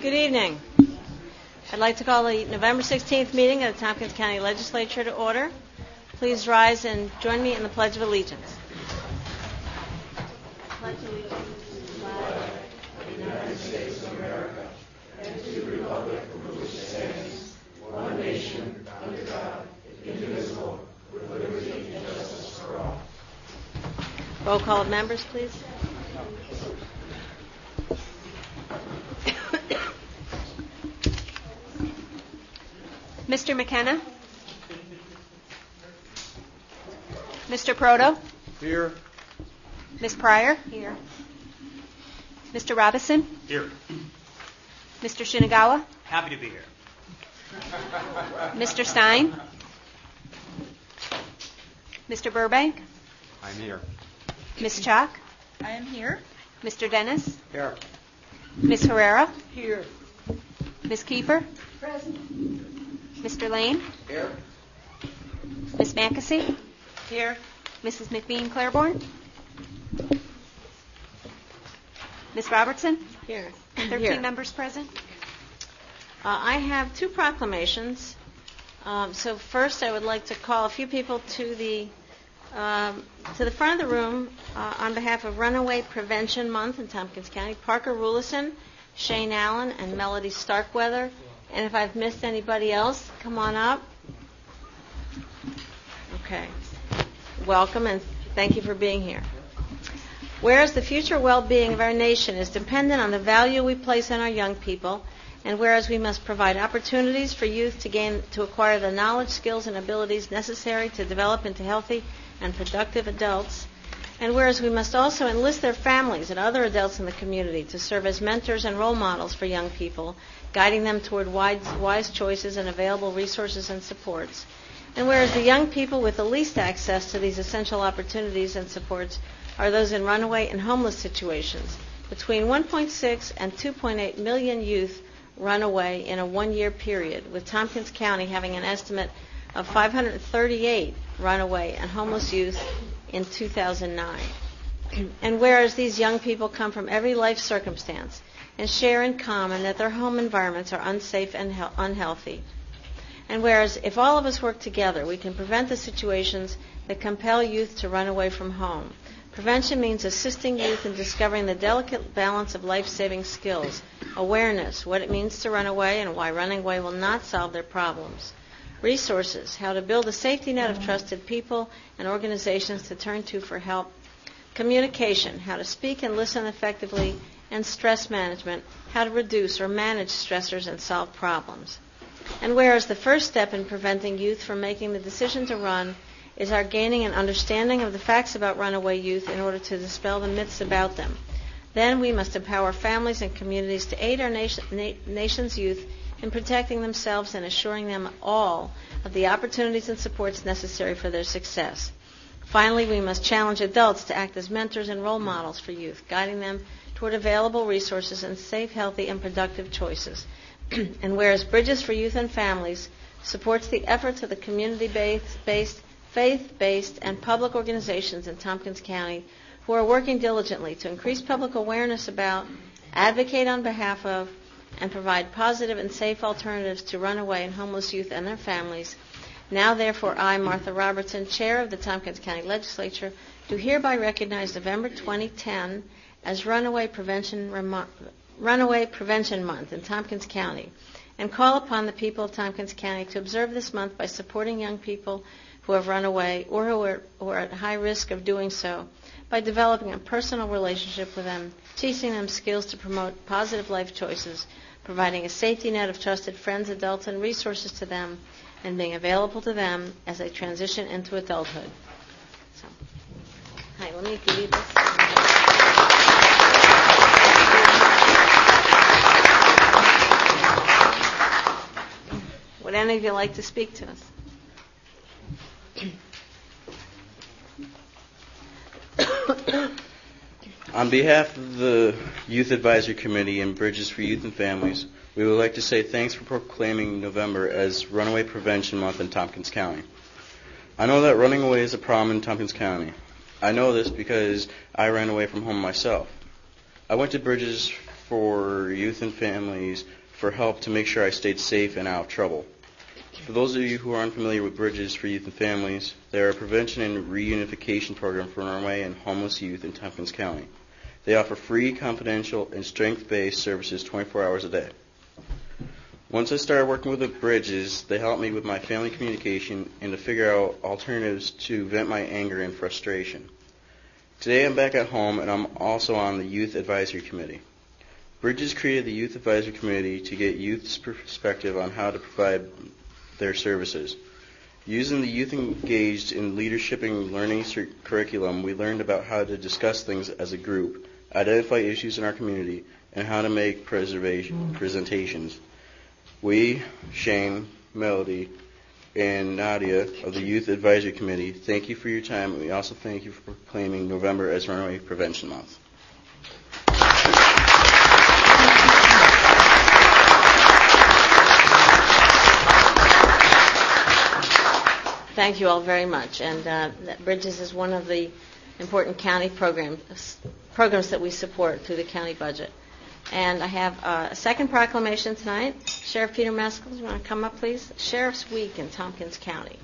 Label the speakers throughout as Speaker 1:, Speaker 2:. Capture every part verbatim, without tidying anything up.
Speaker 1: Good evening. I'd like to call the November sixteenth meeting of the Tompkins County Legislature to order. Please rise and join me in the Pledge of Allegiance. Pledge allegiance to the flag of the United States of America and to the republic for which it stands, one nation, under God, indivisible, with liberty and justice for all. Roll call of members, please.
Speaker 2: Mister McKenna? Mister Proto?
Speaker 3: Here.
Speaker 2: Miz Pryor? Here. Mister Robison?
Speaker 3: Here.
Speaker 2: Mister Shinagawa?
Speaker 3: Happy to be here.
Speaker 2: Mister Stein? Mister Burbank?
Speaker 3: I'm here.
Speaker 2: Miz Chalk?
Speaker 4: I am here.
Speaker 2: Mister Dennis?
Speaker 3: Here.
Speaker 2: Miz Herrera?
Speaker 4: Here.
Speaker 2: Miz Kiefer?
Speaker 4: Present.
Speaker 2: Mister Lane?
Speaker 3: Here.
Speaker 2: Miz Mackesy?
Speaker 4: Here.
Speaker 2: Missus McBean Claiborne? Miz Robertson?
Speaker 1: Here.
Speaker 2: thirteen
Speaker 1: Here.
Speaker 2: members present.
Speaker 1: Uh, I have two proclamations. Um, so first, I would like to call a few people to the um, to the front of the room uh, on behalf of Runaway Prevention Month in Tompkins County. Parker Rulison, Shane Allen, and Melody Starkweather. And if I've missed anybody else, come on up. Okay. Welcome, and thank you for being here. Whereas the future well-being of our nation is dependent on the value we place on our young people, and whereas we must provide opportunities for youth to gain to acquire the knowledge, skills, and abilities necessary to develop into healthy and productive adults, and whereas we must also enlist their families and other adults in the community to serve as mentors and role models for young people, guiding them toward wise, wise choices and available resources and supports, and whereas the young people with the least access to these essential opportunities and supports are those in runaway and homeless situations. Between one point six and two point eight million youth run away in a one-year period, with Tompkins County having an estimate of five hundred thirty-eight runaway and homeless youth in two thousand nine. And whereas these young people come from every life circumstance and share in common that their home environments are unsafe and he- unhealthy, and whereas if all of us work together, we can prevent the situations that compel youth to run away from home. Prevention means assisting youth in discovering the delicate balance of life-saving skills, awareness, what it means to run away and why running away will not solve their problems, resources, how to build a safety net of trusted people and organizations to turn to for help, communication, how to speak and listen effectively, and stress management, how to reduce or manage stressors and solve problems. And whereas the first step in preventing youth from making the decision to run is our gaining an understanding of the facts about runaway youth in order to dispel the myths about them, then we must empower families and communities to aid our nation, na- nation's youth in protecting themselves and assuring them all of the opportunities and supports necessary for their success. Finally, we must challenge adults to act as mentors and role models for youth, guiding them toward available resources and safe, healthy, and productive choices. And whereas Bridges for Youth and Families supports the efforts of the community-based, faith-based, and public organizations in Tompkins County who are working diligently to increase public awareness about, advocate on behalf of, and provide positive and safe alternatives to runaway and homeless youth and their families, now therefore I, Martha Robertson, Chair of the Tompkins County Legislature, do hereby recognize November twenty ten as Runaway Prevention Remo- Runaway Prevention Month in Tompkins County, and call upon the people of Tompkins County to observe this month by supporting young people who have run away or who are, who are at high risk of doing so, by developing a personal relationship with them, teaching them skills to promote positive life choices, providing a safety net of trusted friends, adults, and resources to them, and being available to them as they transition into adulthood. So, hi, let me give you this. Would any of you like to speak to us?
Speaker 5: On behalf of the Youth Advisory Committee and Bridges for Youth and Families, we would like to say thanks for proclaiming November as Runaway Prevention Month in Tompkins County. I know that running away is a problem in Tompkins County. I know this because I ran away from home myself. I went to Bridges for Youth and Families for help to make sure I stayed safe and out of trouble. For those of you who are unfamiliar with Bridges for Youth and Families, they are a prevention and reunification program for runaway and homeless youth in Tompkins County. They offer free, confidential, and strength-based services twenty-four hours a day. Once I started working with the Bridges, they helped me with my family communication and to figure out alternatives to vent my anger and frustration. Today I'm back at home, and I'm also on the Youth Advisory Committee. Bridges created the Youth Advisory Committee to get youth's perspective on how to provide their services. Using the youth engaged in leadership and learning curriculum, we learned about how to discuss things as a group, identify issues in our community, and how to make preservation presentations. We, Shane, Melody, and Nadia of the Youth Advisory Committee, thank you for your time, and we also thank you for proclaiming November as Runaway Prevention Month.
Speaker 1: Thank you all very much. And uh, that Bridges is one of the important county programs programs that we support through the county budget. And I have uh, a second proclamation tonight. Sheriff Peter Meskel, you want to come up, please? Sheriff's Week in Tompkins County.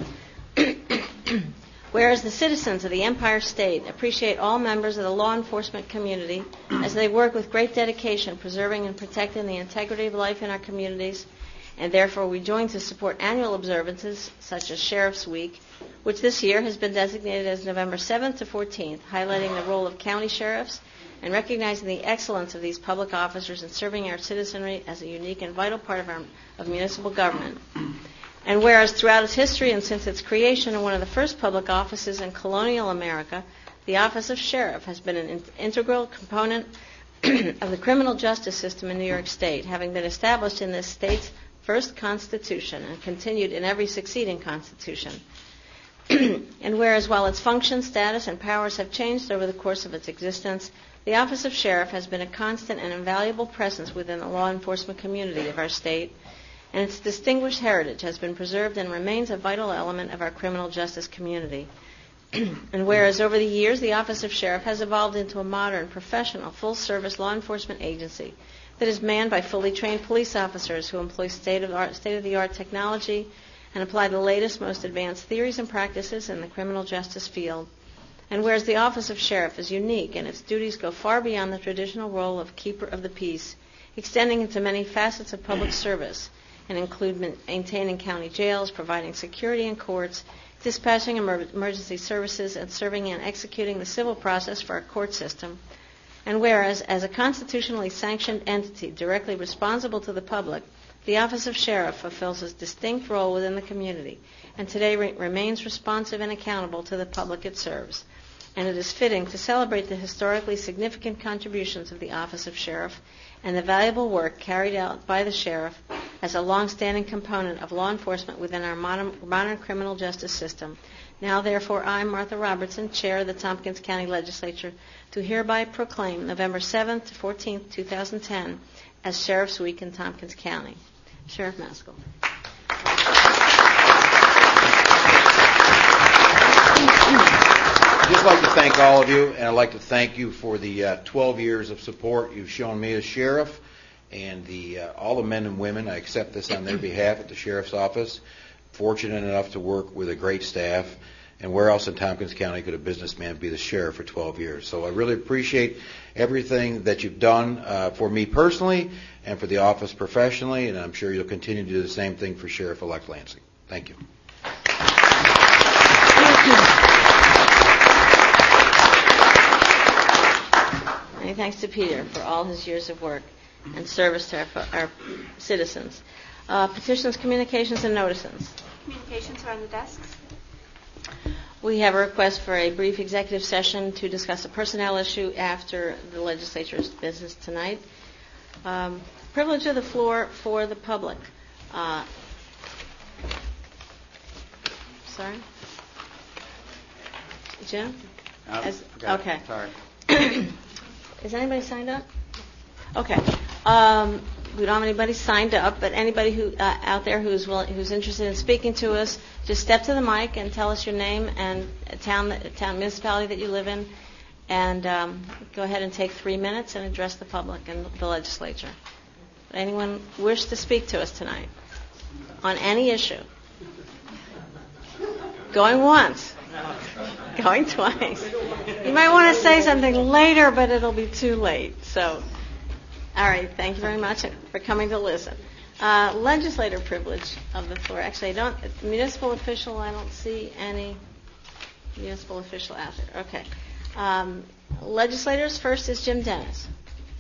Speaker 1: Whereas the citizens of the Empire State appreciate all members of the law enforcement community as they work with great dedication preserving and protecting the integrity of life in our communities, and therefore we join to support annual observances such as Sheriff's Week, which this year has been designated as November seventh to fourteenth, highlighting the role of county sheriffs and recognizing the excellence of these public officers in serving our citizenry as a unique and vital part of our of municipal government. And whereas throughout its history and since its creation in one of the first public offices in colonial America, the office of sheriff has been an in- integral component of the criminal justice system in New York State, having been established in this state's first constitution and continued in every succeeding constitution. And whereas while its function, status, and powers have changed over the course of its existence, the Office of Sheriff has been a constant and invaluable presence within the law enforcement community of our state, and its distinguished heritage has been preserved and remains a vital element of our criminal justice community. And whereas over the years the Office of Sheriff has evolved into a modern, professional, full-service law enforcement agency that is manned by fully trained police officers who employ state-of-the-art, state-of-the-art technology and apply the latest, most advanced theories and practices in the criminal justice field. And whereas the Office of Sheriff is unique and its duties go far beyond the traditional role of keeper of the peace, extending into many facets of public service, and include maintaining county jails, providing security in courts, dispatching emer- emergency services, and serving and executing the civil process for our court system. And whereas, as a constitutionally sanctioned entity directly responsible to the public, the Office of Sheriff fulfills a distinct role within the community, and today re- remains responsive and accountable to the public it serves. And it is fitting to celebrate the historically significant contributions of the Office of Sheriff and the valuable work carried out by the Sheriff as a long-standing component of law enforcement within our modern, modern criminal justice system. Now, therefore, I, Martha Robertson, Chair of the Tompkins County Legislature, do hereby proclaim November seventh to fourteenth, twenty ten, as Sheriff's Week in Tompkins County. Sheriff Meskel.
Speaker 6: I'd just like to thank all of you, and I'd like to thank you for the uh, twelve years of support you've shown me as sheriff, and the uh, all the men and women. I accept this on their behalf at the sheriff's office. Fortunate enough to work with a great staff, and where else in Tompkins County could a businessman be the sheriff for twelve years? So I really appreciate everything that you've done uh, for me personally and for the office professionally, and I'm sure you'll continue to do the same thing for Sheriff-elect Lansing. Thank you.
Speaker 1: Many thanks to Peter for all his years of work and service to our, our citizens. Uh, petitions, communications, and notices.
Speaker 2: Communications are on the desks.
Speaker 1: We have a request for a brief executive session to discuss a personnel issue after the legislature's business tonight. Um, privilege of the floor for the public. Uh, sorry? Jim?
Speaker 3: Oh,
Speaker 1: As-
Speaker 3: forgot.
Speaker 1: okay.
Speaker 3: Sorry.
Speaker 1: Is anybody signed up? Okay. Um, we don't have anybody signed up, but anybody who uh, out there who's willing, who's interested in speaking to us, just step to the mic and tell us your name and a town, a town municipality that you live in, and um, go ahead and take three minutes and address the public and the legislature. Anyone wish to speak to us tonight on any issue? Going once. Going twice. You might want to say something later, but it'll be too late. So, all right, thank you very much for coming to listen. Uh, legislator privilege of the floor. Actually, I don't, municipal official, I don't see any municipal official out there. Okay. Um, legislators, first is Jim Dennis.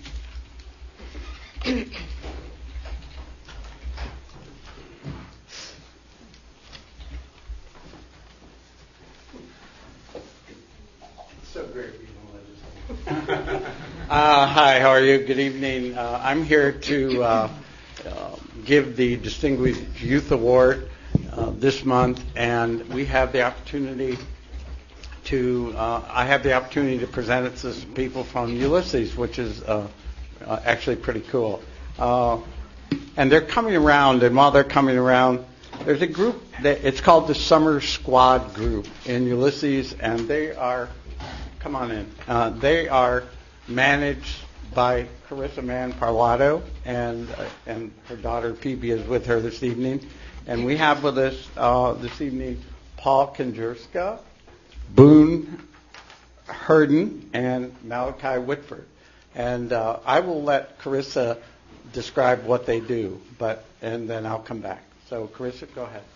Speaker 7: So great being a legislator. uh, hi, how are you? Good evening. Uh, I'm here to uh, uh, give the Distinguished Youth Award uh, this month, and we have the opportunity to, uh, I have the opportunity to present it to some people from Ulysses, which is uh, uh, actually pretty cool. Uh, and they're coming around, and while they're coming around, there's a group, that it's called the Summer Squad Group in Ulysses, and they are, come on in, uh, they are managed by Carissa Mann Parlato, and uh, and her daughter Phoebe is with her this evening. And we have with us uh, this evening Paul Konjerska, Boone Herden, and Malachi Whitford. And uh, I will let Carissa describe what they do, but and then I'll come back. So Carissa, go ahead.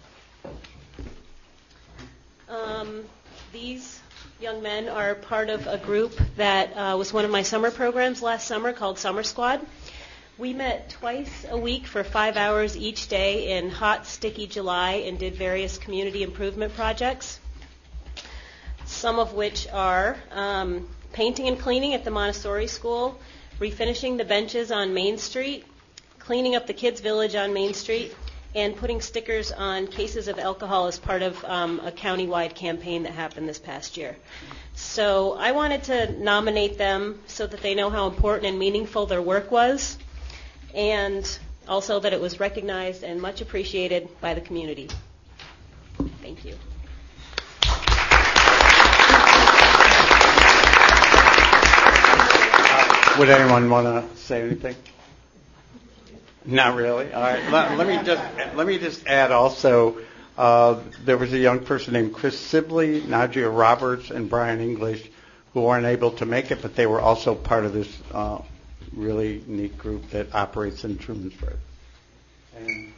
Speaker 8: Um, these young men are part of a group that uh, was one of my summer programs last summer called Summer Squad. We met twice a week for five hours each day in hot, sticky July and did various community improvement projects, some of which are um, painting and cleaning at the Montessori School, refinishing the benches on Main Street, cleaning up the kids' village on Main Street, and putting stickers on cases of alcohol as part of um, a county-wide campaign that happened this past year. So I wanted to nominate them so that they know how important and meaningful their work was, and also that it was recognized and much appreciated by the community. Thank you.
Speaker 7: Would anyone want to say anything? Not really. All right. Let, let me just let me just add also. Uh, there was a young person named Chris Sibley, Nadia Roberts, and Brian English who weren't able to make it, but they were also part of this uh, really neat group that operates in Trumansburg. And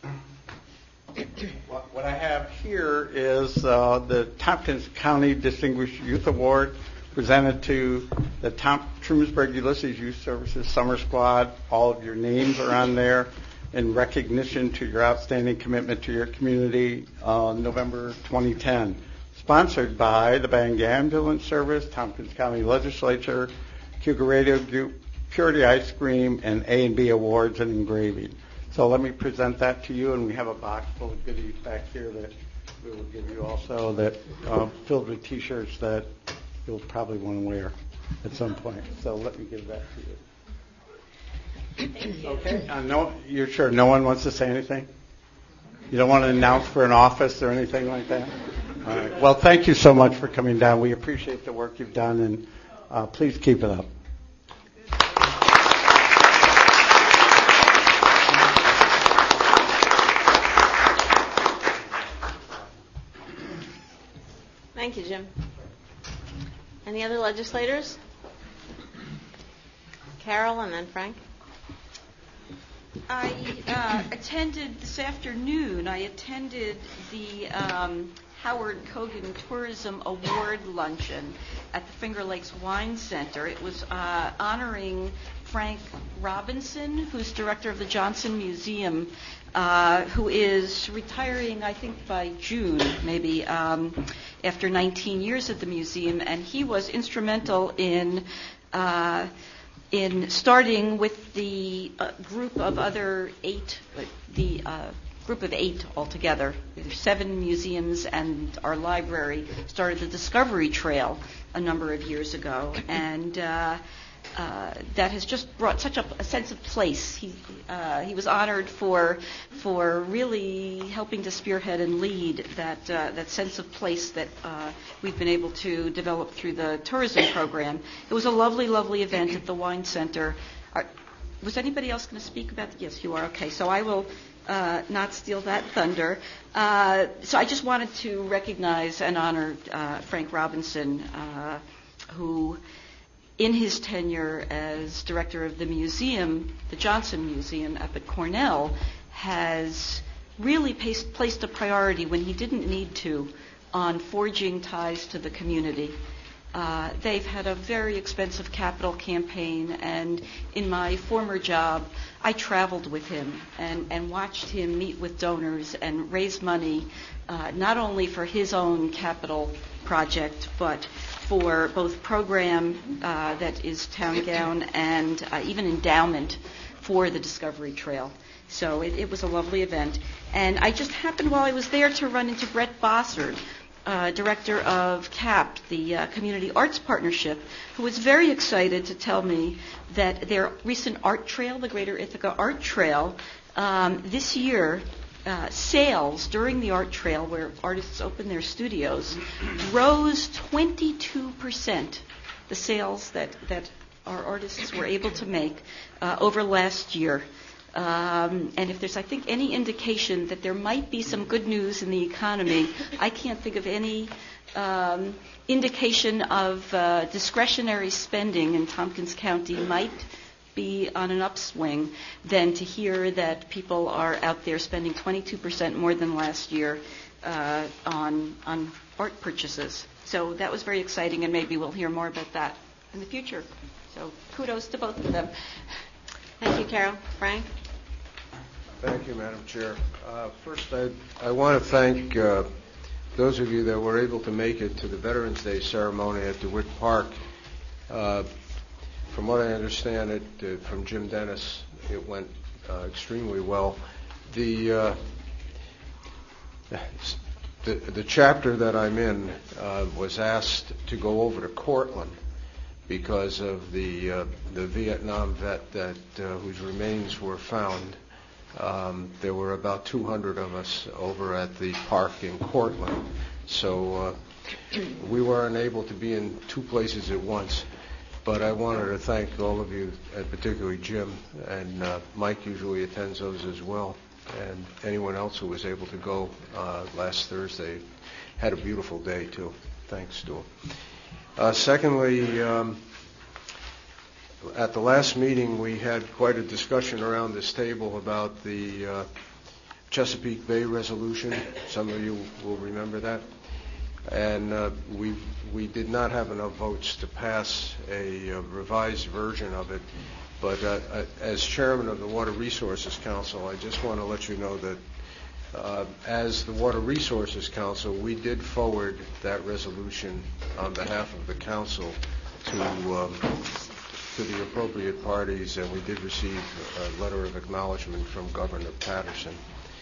Speaker 7: what, what I have here is uh, the Tompkins County Distinguished Youth Award, presented to the Tom, Trumansburg Ulysses Youth Services Summer Squad. All of your names are on there in recognition to your outstanding commitment to your community, uh, November twenty ten. Sponsored by the Bang Ambulance Service, Tompkins County Legislature, Cougar Radio Group, Purity Ice Cream, and A and B Awards and Engraving. So let me present that to you, and we have a box full of goodies back here that we will give you also, that uh, filled with T-shirts that you'll probably want to wear at some point. So let me give that to you.
Speaker 8: Thank you.
Speaker 7: Okay. Uh, no, you're sure no one wants to say anything? You don't want to announce for an office or anything like that? All right. Well, thank you so much for coming down. We appreciate the work you've done, and uh, please keep it up.
Speaker 1: Thank you, Jim. Any other legislators? Carol and then Frank.
Speaker 4: I uh, attended this afternoon, I attended the um, Howard Kogan Tourism Award Luncheon at the Finger Lakes Wine Center. It was uh, honoring Frank Robinson, who's director of the Johnson Museum, uh, who is retiring, I think, by June, maybe, um, after nineteen years at the museum, and he was instrumental in uh, in starting with the uh, group of other eight, the uh, group of eight altogether. There's seven museums, and our library started the Discovery Trail a number of years ago, and uh, uh, that has just brought such a, a sense of place. He uh, he was honored for for really helping to spearhead and lead that uh, that sense of place that uh, we've been able to develop through the tourism program. It was a lovely, lovely event at the Wine Center. Are, was anybody else going to speak about that? Yes, you are. Okay, so I will uh, not steal that thunder. Uh, so I just wanted to recognize and honor uh, Frank Robinson, uh, who, in his tenure as director of the museum, the Johnson Museum up at Cornell, has really placed, placed a priority when he didn't need to on forging ties to the community. Uh, they've had a very expensive capital campaign, and in my former job, I traveled with him and, and watched him meet with donors and raise money, uh, not only for his own capital project, but for both program uh, that is town gown and uh, even endowment for the Discovery Trail. So it, it was a lovely event. And I just happened while I was there to run into Brett Bossard, Uh, director of CAP, the uh, Community Arts Partnership, who was very excited to tell me that their recent art trail, the Greater Ithaca Art Trail, um, this year, uh, sales during the art trail, where artists open their studios, rose twenty-two percent, the sales that, that our artists were able to make uh, over last year. Um, and if there's, I think, any indication that there might be some good news in the economy, I can't think of any um, indication of uh, discretionary spending in Tompkins County might be on an upswing than to hear that people are out there spending twenty-two percent more than last year uh, on on art purchases. So that was very exciting, and maybe we'll hear more about that in the future. So kudos to both of them.
Speaker 1: Thank you, Carol. Frank?
Speaker 9: Thank you, Madam Chair. Uh, first, I, I want to thank uh, those of you that were able to make it to the Veterans Day ceremony at DeWitt Park. Uh, from what I understand it uh, from Jim Dennis, it went uh, extremely well. The, uh, the the chapter that I'm in uh, was asked to go over to Cortland because of the uh, the Vietnam vet that uh, whose remains were found. Um, there were about two hundred of us over at the park in Cortland, so uh, we weren't able to be in two places at once. But I wanted to thank all of you, and particularly Jim, and uh, Mike usually attends those as well, and anyone else who was able to go uh, last Thursday. Had a beautiful day, too. Thanks to them. Uh, secondly, um, at the last meeting, we had quite a discussion around this table about the uh, Chesapeake Bay resolution. Some of you will remember that. And uh, we we did not have enough votes to pass a uh, revised version of it. But uh, uh, as chairman of the Water Resources Council, I just want to let you know that uh, as the Water Resources Council, we did forward that resolution on behalf of the council to um, to the appropriate parties, and we did receive a letter of acknowledgement from Governor Patterson.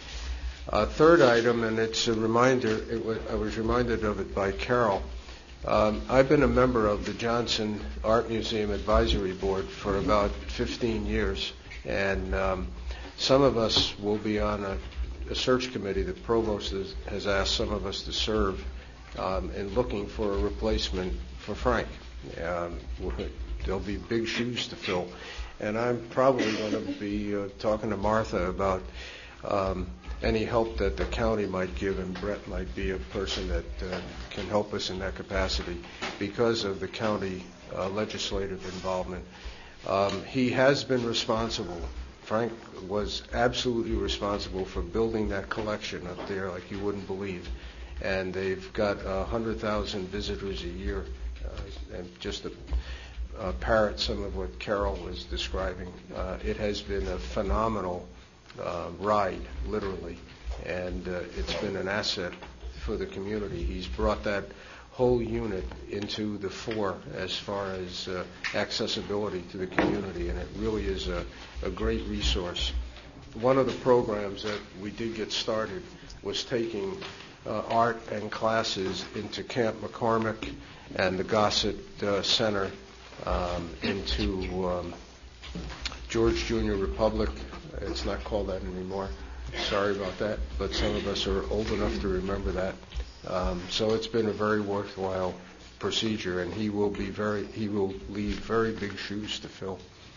Speaker 9: Uh, third item, and it's a reminder, it was, I was reminded of it by Carol. Um, I've been a member of the Johnson Art Museum Advisory Board for about fifteen years, and um, some of us will be on a, a search committee. The provost has, has asked some of us to serve um, in looking for a replacement for Frank. Um, there'll be big shoes to fill, and I'm probably going to be uh, talking to Martha about um, any help that the county might give, and Brett might be a person that uh, can help us in that capacity because of the county uh, legislative involvement. Um, he has been responsible. Frank was absolutely responsible for building that collection up there like you wouldn't believe. And they've got one hundred thousand visitors a year. Uh, and just to uh, parrot some of what Carol was describing, uh, it has been a phenomenal Uh, ride, literally, and uh, it's been an asset for the community. He's brought that whole unit into the fore as far as uh, accessibility to the community, and it really is a, a great resource. One of the programs that we did get started was taking uh, art and classes into Camp McCormick and the Gossett uh, Center um, into um, George Junior Republic. It's not called that anymore. Sorry about that, but some of us are old enough to remember that. Um, so it's been a very worthwhile procedure, and he will be very he will leave very big shoes to fill.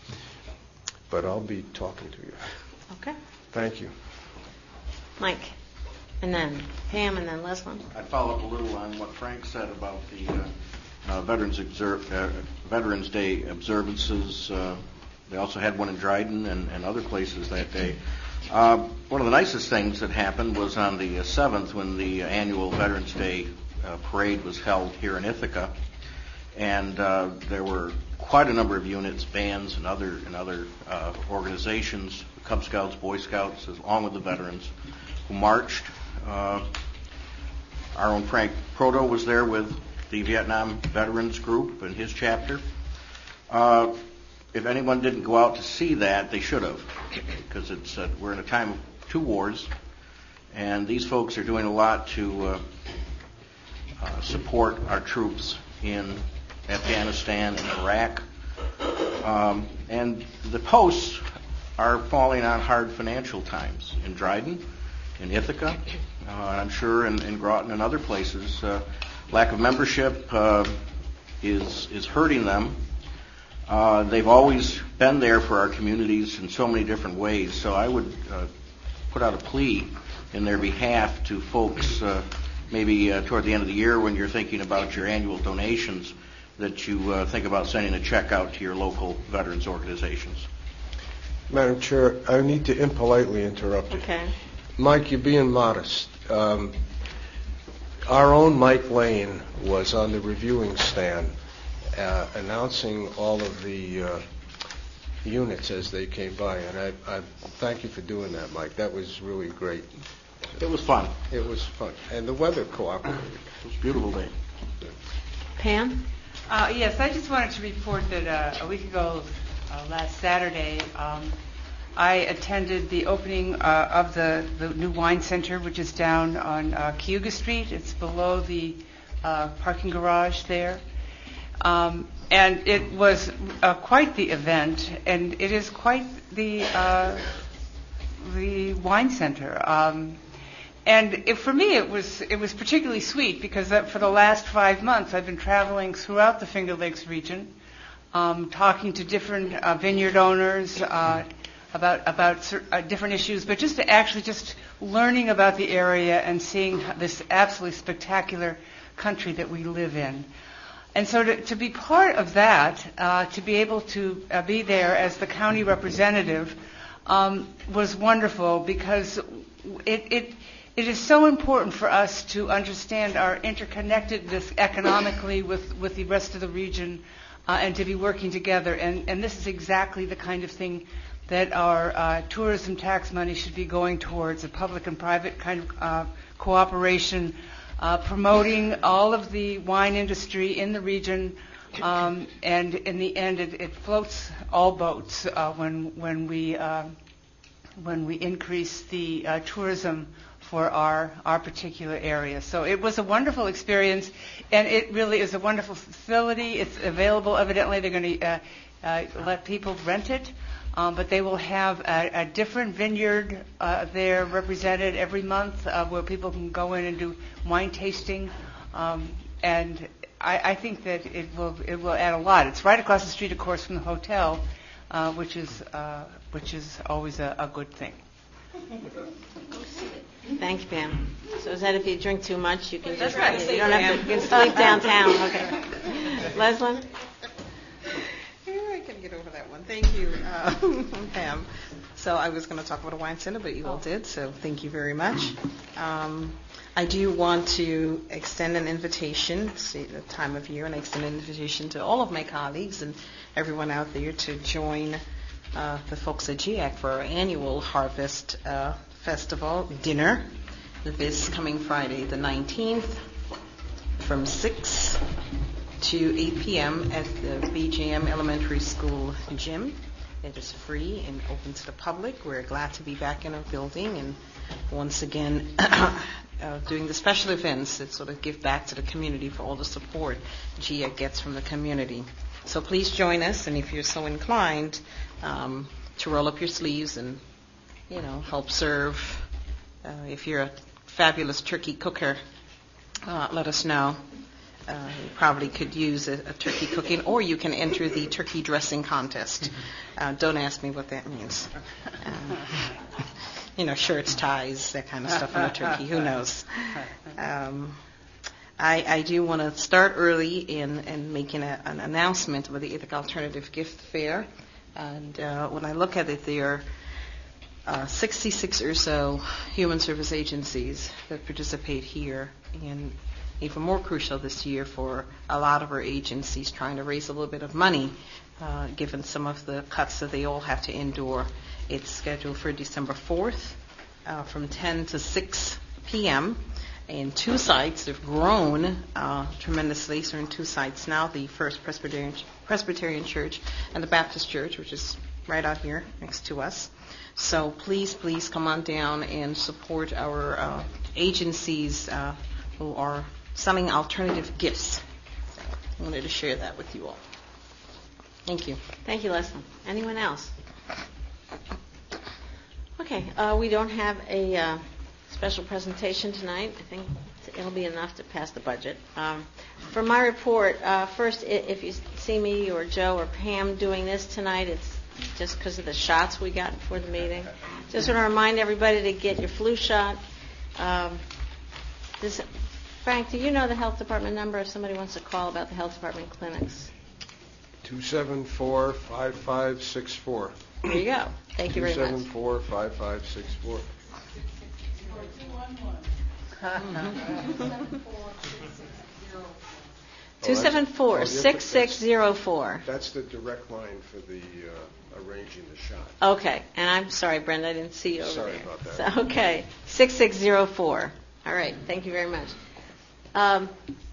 Speaker 9: But I'll be talking to you.
Speaker 1: Okay.
Speaker 9: Thank you.
Speaker 1: Mike, and then Pam, and then Leslie.
Speaker 10: I follow up a little on what Frank said about the uh, uh, Veterans Exer- uh, Veterans Day observances. Uh, they also had one in Dryden and, and other places that day. Uh, one of the nicest things that happened was on the uh, seventh when the uh, annual Veterans Day uh, parade was held here in Ithaca, and uh, there were quite a number of units, bands, and other and other uh, organizations, Cub Scouts, Boy Scouts, along with the veterans, who marched. Uh, our own Frank Proto was there with the Vietnam Veterans Group and his chapter. Uh, if anyone didn't go out to see that, they should have, because it's uh, we're in a time of two wars, and these folks are doing a lot to uh, uh, support our troops in Afghanistan and Iraq. Um, and the posts are falling on hard financial times in Dryden, in Ithaca, uh, and I'm sure in, in Groton and other places. Uh, lack of membership uh, is is hurting them. Uh, they've always been there for our communities in so many different ways. So I would uh, put out a plea in their behalf to folks, uh, maybe uh, toward the end of the year when you're thinking about your annual donations, that you uh, think about sending a check out to your local veterans organizations.
Speaker 9: Madam Chair, I need to impolitely interrupt you.
Speaker 1: Okay.
Speaker 9: Mike, you're being modest. Um, our own Mike Lane was on the reviewing stand uh, announcing all of the uh, units as they came by, and I, I thank you for doing that, Mike. That was really great.
Speaker 10: It was fun.
Speaker 9: It was fun, and the weather cooperated.
Speaker 10: It was a beautiful day.
Speaker 1: Pam?
Speaker 11: Uh, yes, I just wanted to report that uh, a week ago, uh, last Saturday, um, I attended the opening uh, of the, the new wine center, which is down on uh, Cayuga Street. It's below the uh, parking garage there. Um, and it was uh, quite the event, and it is quite the uh, the wine center. Um, And it, for me, it was it was particularly sweet because that for the last five months I've been traveling throughout the Finger Lakes region, um, talking to different uh, vineyard owners uh, about about uh, different issues, but just to actually just learning about the area and seeing this absolutely spectacular country that we live in. And so to, to be part of that, uh, to be able to uh, be there as the county representative um, was wonderful because it. it It is so important for us to understand our interconnectedness economically with, with the rest of the region uh, and to be working together. And, and this is exactly the kind of thing that our uh, tourism tax money should be going towards, a public and private kind of uh, cooperation, uh, promoting all of the wine industry in the region. Um, and in the end, it, it floats all boats uh, when, when, we, uh, when we increase the uh, tourism for our, our particular area. So it was a wonderful experience, and it really is a wonderful facility. It's available. Evidently, they're going to uh, uh, let people rent it, um, but they will have a, a different vineyard uh, there represented every month uh, where people can go in and do wine tasting. Um, and I, I think that it will it will add a lot. It's right across the street, of course, from the hotel, uh, which is uh, which is always a, a good thing.
Speaker 1: Thank you, Pam. So is that if you drink too much, you can
Speaker 11: That's
Speaker 1: just
Speaker 11: right.
Speaker 1: you don't have to you can sleep downtown. Okay. Leslie?
Speaker 12: I can get over that one. Thank you, uh, Pam. So I was going to talk about a wine center, but you all did, so thank you very much. Um, I do want to extend an invitation, see the time of year, and I extend an invitation to all of my colleagues and everyone out there to join uh, the folks at G A C for our annual Harvest uh, Festival dinner this coming Friday, the nineteenth, from six to eight p.m. at the B J M Elementary School gym. It is free and open to the public. We're glad to be back in our building and once again uh, doing the special events that sort of give back to the community for all the support G A C gets from the community. So please join us, and if you're so inclined, um, to roll up your sleeves and, you know, help serve. Uh, if you're a fabulous turkey cooker, uh, let us know. Uh, you probably could use a, a turkey cooking, or you can enter the turkey dressing contest. Uh, don't ask me what that means. Uh, you know, shirts, ties, that kind of stuff on a turkey. Who knows? Um, I, I do want to start early in, in making a, an announcement about the Ithaca Alternative Gift Fair. And uh, when I look at it, there are uh, sixty-six or so human service agencies that participate here, and even more crucial this year for a lot of our agencies trying to raise a little bit of money, uh, given some of the cuts that they all have to endure. It's scheduled for December fourth uh, from ten to six p.m. in two sites. They've grown uh, tremendously. So in two sites now, the First Presbyterian, Presbyterian Church and the Baptist Church, which is right out here next to us. So please, please come on down and support our uh, agencies uh, who are selling alternative gifts. So I wanted to share that with you all. Thank you.
Speaker 1: Thank you, Leslie. Anyone else? Okay, uh, we don't have a uh, special presentation tonight. I think it'll be enough to pass the budget. Um, for my report, uh, first, i- if you see me or Joe or Pam doing this tonight, it's just because of the shots we got before the meeting. Just want to remind everybody to get your flu shot. Um, this, Frank, do you know the health department number if somebody wants to call about the health department clinics?
Speaker 9: two seven four, five five six four.
Speaker 1: There you go. Thank you very
Speaker 9: two
Speaker 1: much.
Speaker 9: seven four, five five six four.
Speaker 1: two seven four, six six zero four.
Speaker 9: That's the direct line for the uh, arranging the shot.
Speaker 1: Okay, and I'm sorry, Brenda, I didn't see you over
Speaker 9: Sorry
Speaker 1: there.
Speaker 9: about that.
Speaker 1: So, okay, six six zero four. All right, thank you very much. Um,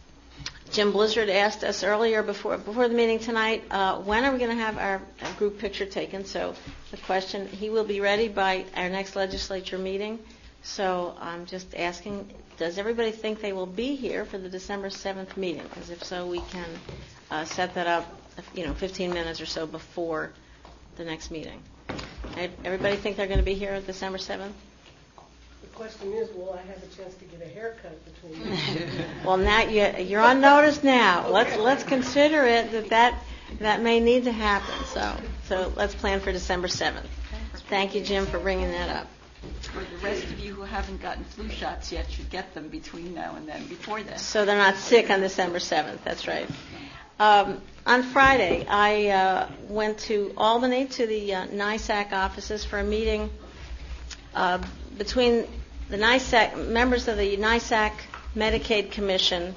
Speaker 1: Jim Blizzard asked us earlier before before the meeting tonight, uh, when are we going to have our, our group picture taken? So the question, he will be ready by our next legislature meeting. So I'm just asking, does everybody think they will be here for the December seventh meeting? Because if so, we can uh, set that up, you know, fifteen minutes or so before the next meeting. Everybody think they're going to be here on December seventh?
Speaker 13: The question is, will I have a chance to get a haircut between now?
Speaker 1: Well, now you, you're on notice now. Let's let's consider it that, that that may need to happen. So so let's plan for December seventh. Thank you, Jim, for bringing that up.
Speaker 4: For the rest of you who haven't gotten flu shots yet should get them between now and then, before then.
Speaker 1: So they're not sick on December seventh. That's right. Um, on Friday, I uh, went to Albany to the uh, NISAC offices for a meeting uh, between the NISAC members of the NISAC Medicaid Commission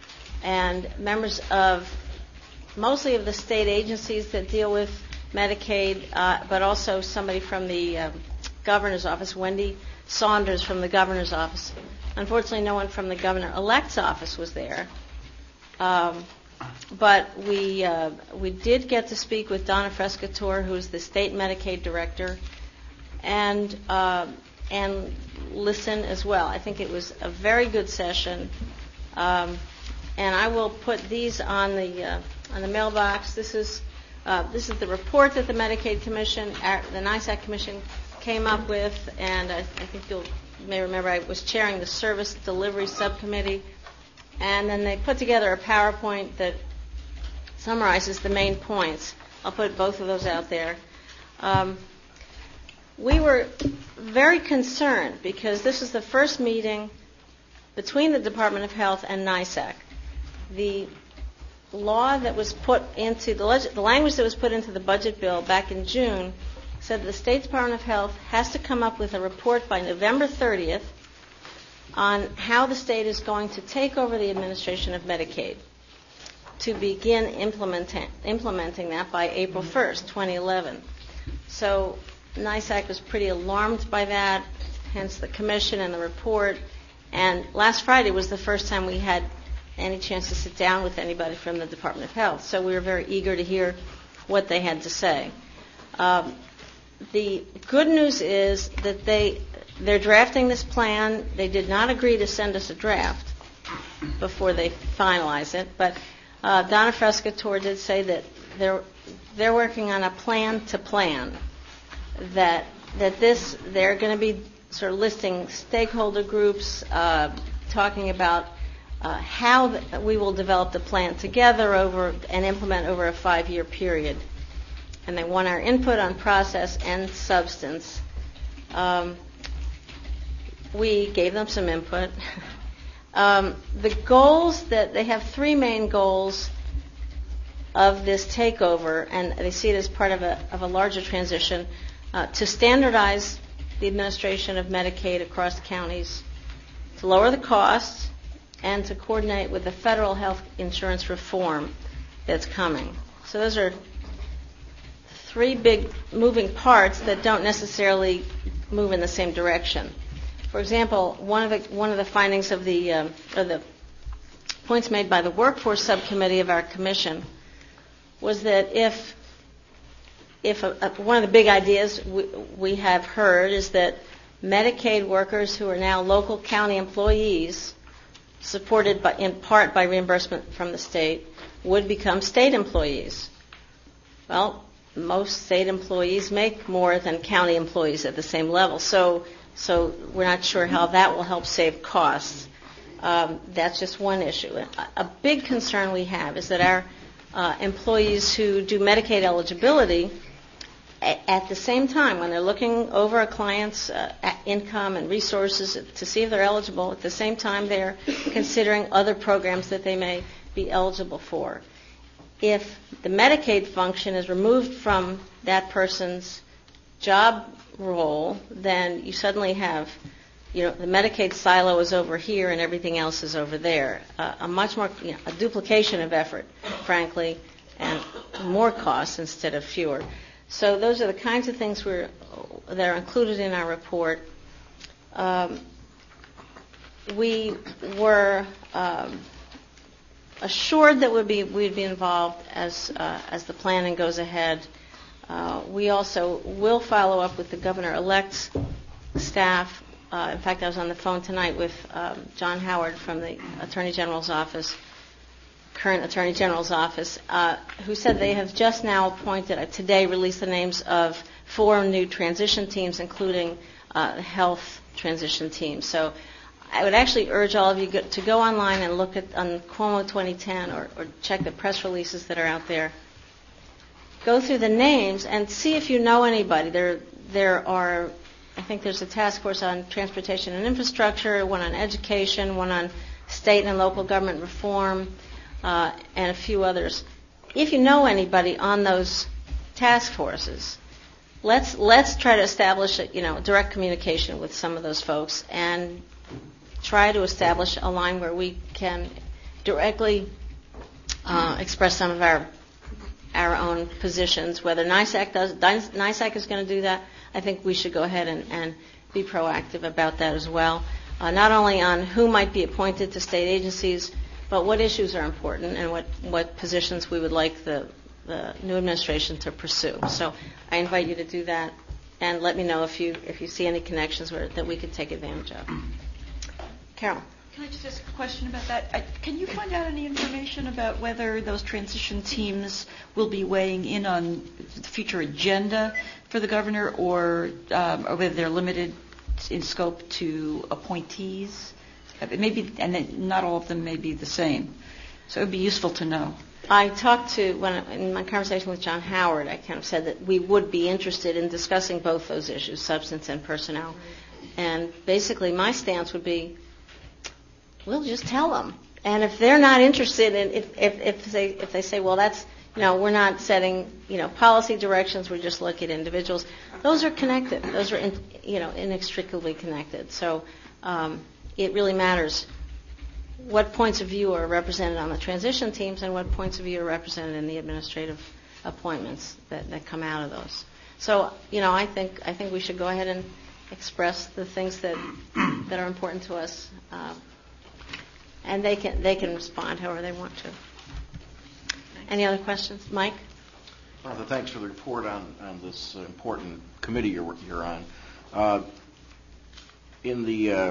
Speaker 1: and members of mostly of the state agencies that deal with Medicaid, uh, but also somebody from the um, governor's office, Wendy Saunders from the governor's office. Unfortunately, no one from the governor-elect's office was there. Um, but we uh, we did get to speak with Donna Frescatore, who's the state Medicaid director, and uh, and listen as well. I think it was a very good session, um, and I will put these on the uh, on the mailbox. This is uh, this is the report that the Medicaid Commission, uh, the NISAC Commission, came up with, and I, I think you'll, you may remember I was chairing the Service Delivery Subcommittee, and then they put together a PowerPoint that summarizes the main points. I'll put both of those out there. Um, we were very concerned because this is the first meeting between the Department of Health and NISAC. The law that was put into, the, leg- the language that was put into the budget bill back in June said the State Department of Health has to come up with a report by November thirtieth on how the state is going to take over the administration of Medicaid to begin implementing, implementing that by April first, twenty eleven. So NISAC was pretty alarmed by that, hence the commission and the report. And last Friday was the first time we had any chance to sit down with anybody from the Department of Health. So we were very eager to hear what they had to say. Um, The good news is that they, they're drafting this plan. They did not agree to send us a draft before they finalize it, but uh, Donna Frescatore did say that they're they're working on a plan to plan. That that this they're going to be sort of listing stakeholder groups, uh, talking about uh, how the, we will develop the plan together over and implement over a five-year period. And they want our input on process and substance. Um, we gave them some input. um, the goals that they have three main goals of this takeover, and they see it as part of a of a larger transition, uh, to standardize the administration of Medicaid across counties, to lower the costs, and to coordinate with the federal health insurance reform that's coming. So those are three big moving parts that don't necessarily move in the same direction. For example, one of the one of the findings of the um, or the points made by the workforce subcommittee of our commission was that if if a, a, one of the big ideas we, we have heard is that Medicaid workers who are now local county employees, supported by, in part by reimbursement from the state, would become state employees. Well, most state employees make more than county employees at the same level, so so we're not sure how that will help save costs. Um, that's just one issue. A, a big concern we have is that our uh, employees who do Medicaid eligibility, a, at the same time, when they're looking over a client's uh, income and resources to see if they're eligible, at the same time they're considering other programs that they may be eligible for. If the Medicaid function is removed from that person's job role, then you suddenly have, you know, the Medicaid silo is over here and everything else is over there. Uh, a much more, you know, a duplication of effort, frankly, and more costs instead of fewer. So those are the kinds of things we're, that are included in our report. Um, we were um, assured that we'd be, we'd be involved as, uh, as the planning goes ahead. Uh, we also will follow up with the governor-elect's staff. Uh, in fact, I was on the phone tonight with um, John Howard from the Attorney General's office, current Attorney General's office, uh, who said they have just now appointed, uh, today released the names of four new transition teams, including uh, health transition teams. So I would actually urge all of you go, to go online and look at on Cuomo twenty ten or, or check the press releases that are out there. Go through the names and see if you know anybody. There, there are, I think there's a task force on transportation and infrastructure, one on education, one on state and local government reform, uh, and a few others. If you know anybody on those task forces, let's let's try to establish, you know, direct communication with some of those folks and try to establish a line where we can directly uh, express some of our our own positions. Whether NISAC does, NISAC is going to do that, I think we should go ahead and, and be proactive about that as well. Uh, not only on who might be appointed to state agencies, but what issues are important and what, what positions we would like the, the new administration to pursue. So I invite you to do that, and let me know if you if you see any connections where, that we could take advantage of. Carol.
Speaker 4: Can I just ask a question about that? I, can you find out any information about whether those transition teams will be weighing in on the future agenda for the governor, or, um, or whether they're limited in scope to appointees? Maybe, and then not all of them may be the same. So it would be useful to know.
Speaker 1: I talked to, when in my conversation with John Howard, I kind of said that we would be interested in discussing both those issues, substance and personnel. And basically my stance would be, we'll just tell them. And if they're not interested in, if, if, if they if they say, well, that's, you know, we're not setting, you know, policy directions, we're just looking at individuals, those are connected. Those are, in, you know, inextricably connected. So um, it really matters what points of view are represented on the transition teams and what points of view are represented in the administrative appointments that, that come out of those. So, you know, I think I think we should go ahead and express the things that that are important to us. Uh, And they can they can respond however they want to. Any other questions? Mike?
Speaker 10: Martha, thanks for the report on, on this uh, important committee you're, you're on. Uh, in the uh,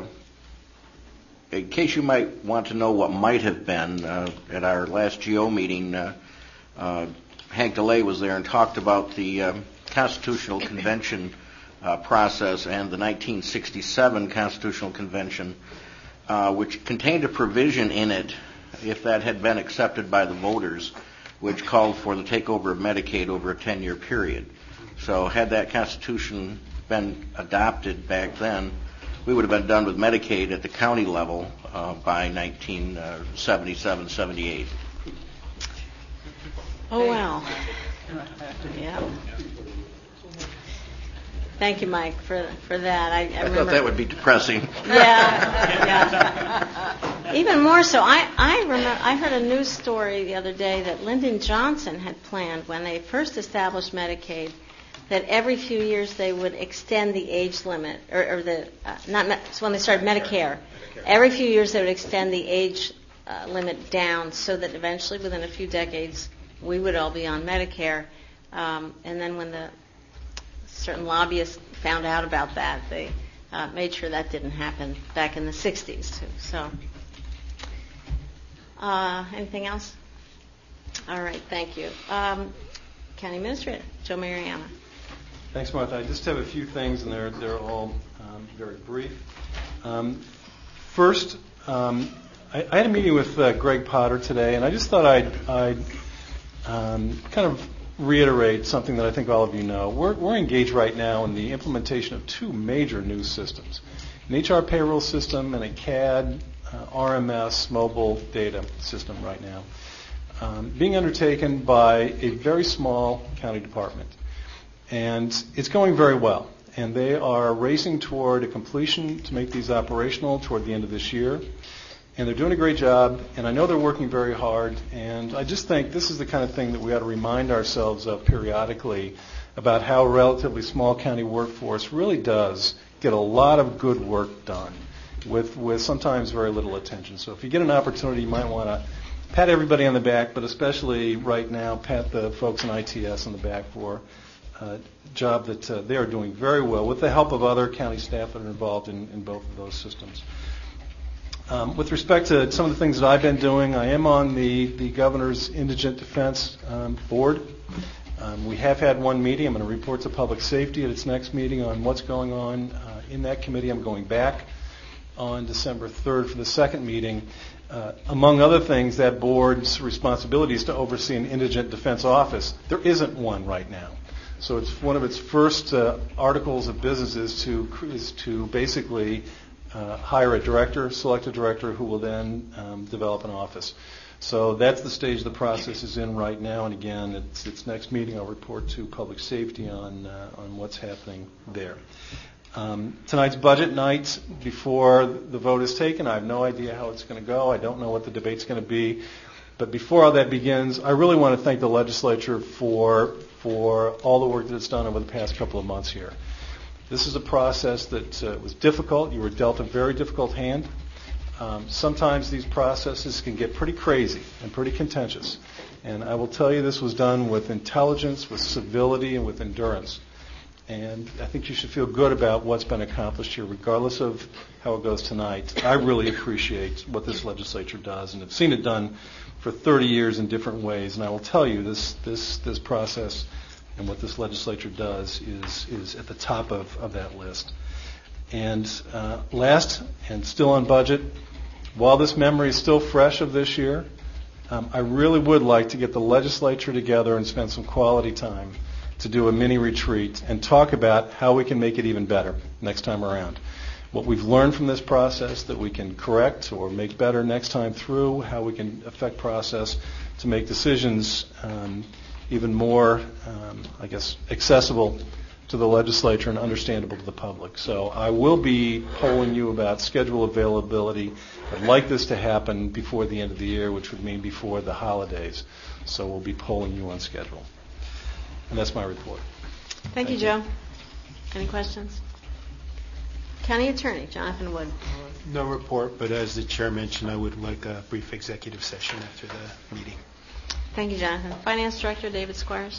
Speaker 10: in case you might want to know what might have been, uh, at our last G O meeting, uh, uh, Hank DeLay was there and talked about the um, Constitutional Convention uh, process and the nineteen sixty-seven Constitutional Convention, uh, which contained a provision in it, if that had been accepted by the voters, which called for the takeover of Medicaid over a ten-year period. So had that Constitution been adopted back then, we would have been done with Medicaid at the county level uh, by nineteen seventy-seven seventy-eight.
Speaker 1: Oh, wow. Yeah. Thank you, Mike, for for that. I, I,
Speaker 10: I
Speaker 1: remember.
Speaker 10: thought that would be depressing.
Speaker 1: Yeah, yeah. Even more so, I I remember I heard a news story the other day that Lyndon Johnson had planned when they first established Medicaid that every few years they would extend the age limit, or, or the uh, not me- so when they started Medicare, every few years they would extend the age uh, limit down so that eventually, within a few decades, we would all be on Medicare. Um, and then when the certain lobbyists found out about that, they uh, made sure that didn't happen back in the sixties too. So, uh, anything else? All right, thank you. Um, County Administrator Joe Mariano.
Speaker 14: Thanks, Martha. I just have a few things, and they're they're all um, very brief. Um, first, um, I, I had a meeting with uh, Greg Potter today, and I just thought I'd, I'd um, kind of reiterate something that I think all of you know. We're, we're engaged right now in the implementation of two major new systems, an H R payroll system and a C A D uh, R M S mobile data system right now, um, being undertaken by a very small county department. And it's going very well. And they are racing toward a completion to make these operational toward the end of this year. And they're doing a great job, and I know they're working very hard, and I just think this is the kind of thing that we ought to remind ourselves of periodically about how a relatively small county workforce really does get a lot of good work done with, with sometimes very little attention. So if you get an opportunity, you might want to pat everybody on the back, but especially right now, pat the folks in I T S on the back for a job that uh, they are doing very well with the help of other county staff that are involved in, in both of those systems. Um, with respect to some of the things that I've been doing, I am on the, the Governor's Indigent Defense um, Board. Um, we have had one meeting. I'm going to report to Public Safety at its next meeting on what's going on uh, in that committee. I'm going back on December third for the second meeting. Uh, among other things, that board's responsibility is to oversee an indigent defense office. There isn't one right now. So it's one of its first uh, articles of business is to, is to basically Uh, hire a director, select a director who will then um, develop an office. So that's the stage the process is in right now. And again, it's its next meeting. I'll report to Public Safety on uh, on what's happening there. Um, tonight's budget night before the vote is taken. I have no idea how it's going to go. I don't know what the debate's going to be. But before all that begins, I really want to thank the legislature for for all the work that it's done over the past couple of months here. This is a process that uh, was difficult. You were dealt a very difficult hand. Um, sometimes these processes can get pretty crazy and pretty contentious. And I will tell you this was done with intelligence, with civility, and with endurance. And I think you should feel good about what's been accomplished here, regardless of how it goes tonight. I really appreciate what this legislature does, and I've seen it done for thirty years in different ways. And I will tell you this this this process and what this legislature does is is at the top of, of that list. And uh, last, and still on budget, while this memory is still fresh of this year, um, I really would like to get the legislature together and spend some quality time to do a mini retreat and talk about how we can make it even better next time around. What we've learned from this process that we can correct or make better next time through, how we can affect process to make decisions um, even more, um, I guess, accessible to the legislature and understandable to the public. So I will be polling you about schedule availability. I'd like this to happen before the end of the year, which would mean before the holidays. So we'll be polling you on schedule. And that's my report.
Speaker 1: Thank,
Speaker 14: Thank
Speaker 1: you,
Speaker 14: you,
Speaker 1: Joe. Any questions? County Attorney Jonathan Wood.
Speaker 15: No report, but as the chair mentioned, I would like a brief executive session after the meeting.
Speaker 1: Thank you, Jonathan. Finance Director David Squires.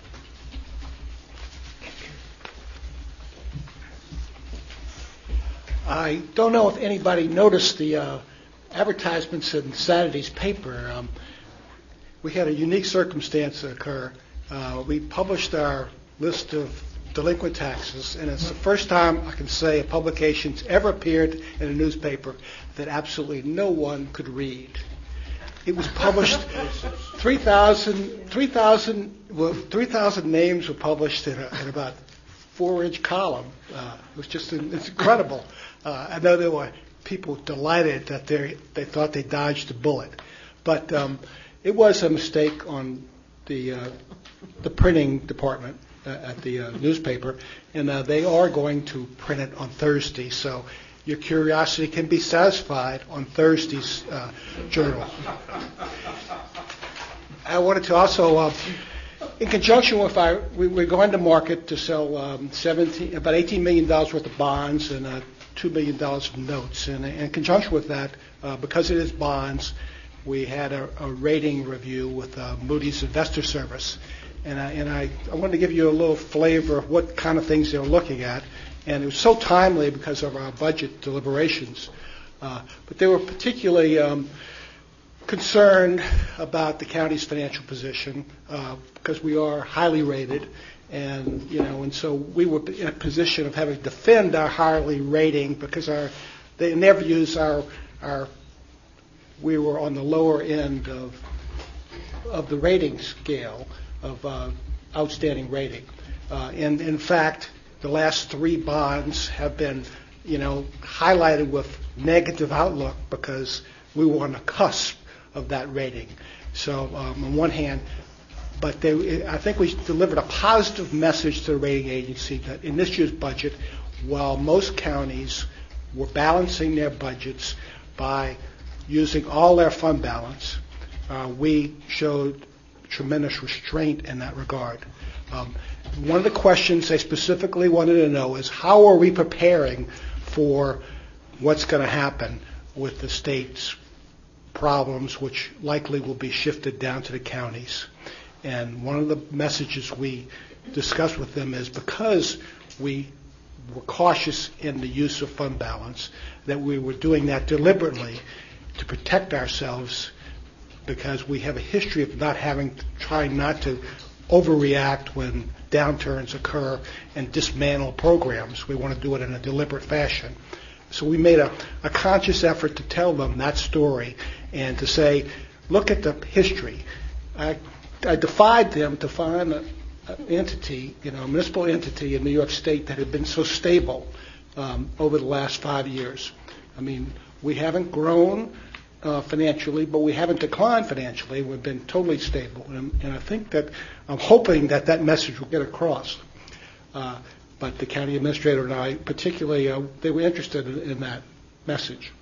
Speaker 16: I don't know if anybody noticed the uh, advertisements in Saturday's paper. Um, we had a unique circumstance occur. Uh, we published our list of delinquent taxes, and it's the first time I can say a publication's ever appeared in a newspaper that absolutely no one could read. It was published, three thousand, three thousand, well, three thousand names were published in, a, in about four-inch column. Uh, it was just it's incredible. Uh, I know there were people delighted that they they thought they dodged a bullet, but um, it was a mistake on the uh, the printing department uh, at the uh, newspaper, and uh, they are going to print it on Thursday. So your curiosity can be satisfied on Thursday's uh, journal. I wanted to also, uh, in conjunction with our, we, we're going to market to sell um, seventeen, about eighteen million dollars worth of bonds and uh, two million dollars of notes. And in conjunction with that, uh, because it is bonds, we had a, a rating review with uh, Moody's Investor Service. And, I, and I, I wanted to give you a little flavor of what kind of things they were looking at. And it was so timely because of our budget deliberations. Uh, but they were particularly um, concerned about the county's financial position uh, because we are highly rated. And, you know, and so we were in a position of having to defend our highly rating because our, they, in their views, our, our, we were on the lower end of, of the rating scale of uh, outstanding rating. Uh, and in fact, the last three bonds have been, you know, highlighted with negative outlook because we were on the cusp of that rating. So um, on one hand, but they, I think we delivered a positive message to the rating agency that in this year's budget, while most counties were balancing their budgets by using all their fund balance, uh, we showed tremendous restraint in that regard. Um, one of the questions they specifically wanted to know is how are we preparing for what's going to happen with the state's problems, which likely will be shifted down to the counties. And one of the messages we discussed with them is because we were cautious in the use of fund balance, that we were doing that deliberately to protect ourselves because we have a history of not having, trying not to overreact when downturns occur and dismantle programs. We want to do it in a deliberate fashion. So we made a, a conscious effort to tell them that story and to say, look at the history. I, I defied them to find an entity, you know, a municipal entity in New York State that had been so stable um, over the last five years. I mean, we haven't grown Uh, financially, but we haven't declined financially. We've been totally stable, and, and I think that I'm hoping that that message will get across. Uh, but the county administrator and I, particularly, uh, they were interested in, in that message.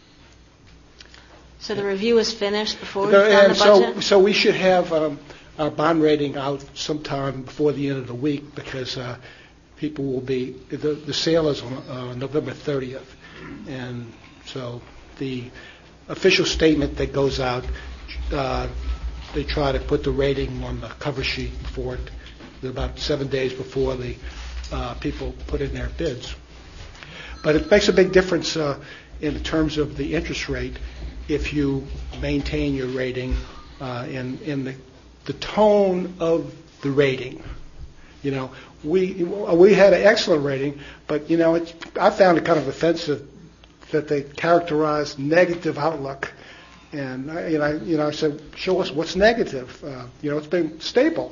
Speaker 1: So the review is finished before we
Speaker 16: The-
Speaker 1: found
Speaker 16: and
Speaker 1: the budget?
Speaker 16: so, so we should have um, our bond rating out sometime before the end of the week because uh, people will be the, the sale is on uh, November thirtieth, and so the official statement that goes out, uh, they try to put the rating on the cover sheet before it, about seven days before the uh, people put in their bids. But it makes a big difference uh, in terms of the interest rate if you maintain your rating uh, in, in the, the tone of the rating. You know, we we had an excellent rating, but, you know, it's, I found it kind of offensive that they characterized negative outlook, and I, you know, I, you know, I said, show us what's negative. Uh, you know, it's been stable.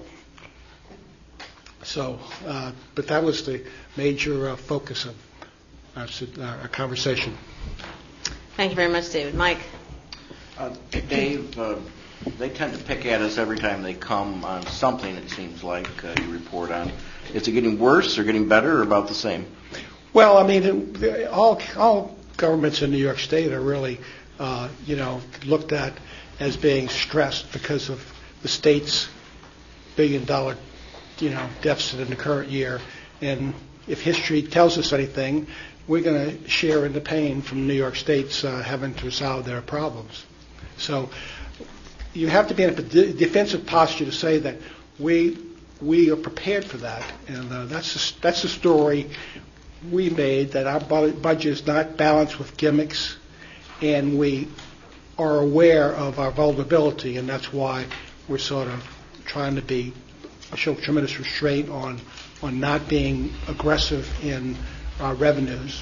Speaker 16: So, uh, but that was the major uh, focus of our, our conversation.
Speaker 1: Thank you very much, David. Mike?
Speaker 10: Uh, Dave, uh, they tend to pick at us every time they come on something, it seems like, uh, you report on. Is it getting worse or getting better or about the same?
Speaker 16: Well, I mean, it, all all governments in New York State are really, uh, you know, looked at as being stressed because of the state's billion-dollar, you know, deficit in the current year. And if history tells us anything, we're going to share in the pain from New York State's uh, having to resolve their problems. So you have to be in a de- defensive posture to say that we we are prepared for that, and uh, that's the, that's the story we made, that our budget is not balanced with gimmicks, and we are aware of our vulnerability, and that's why we're sort of trying to be show tremendous restraint on on not being aggressive in our revenues.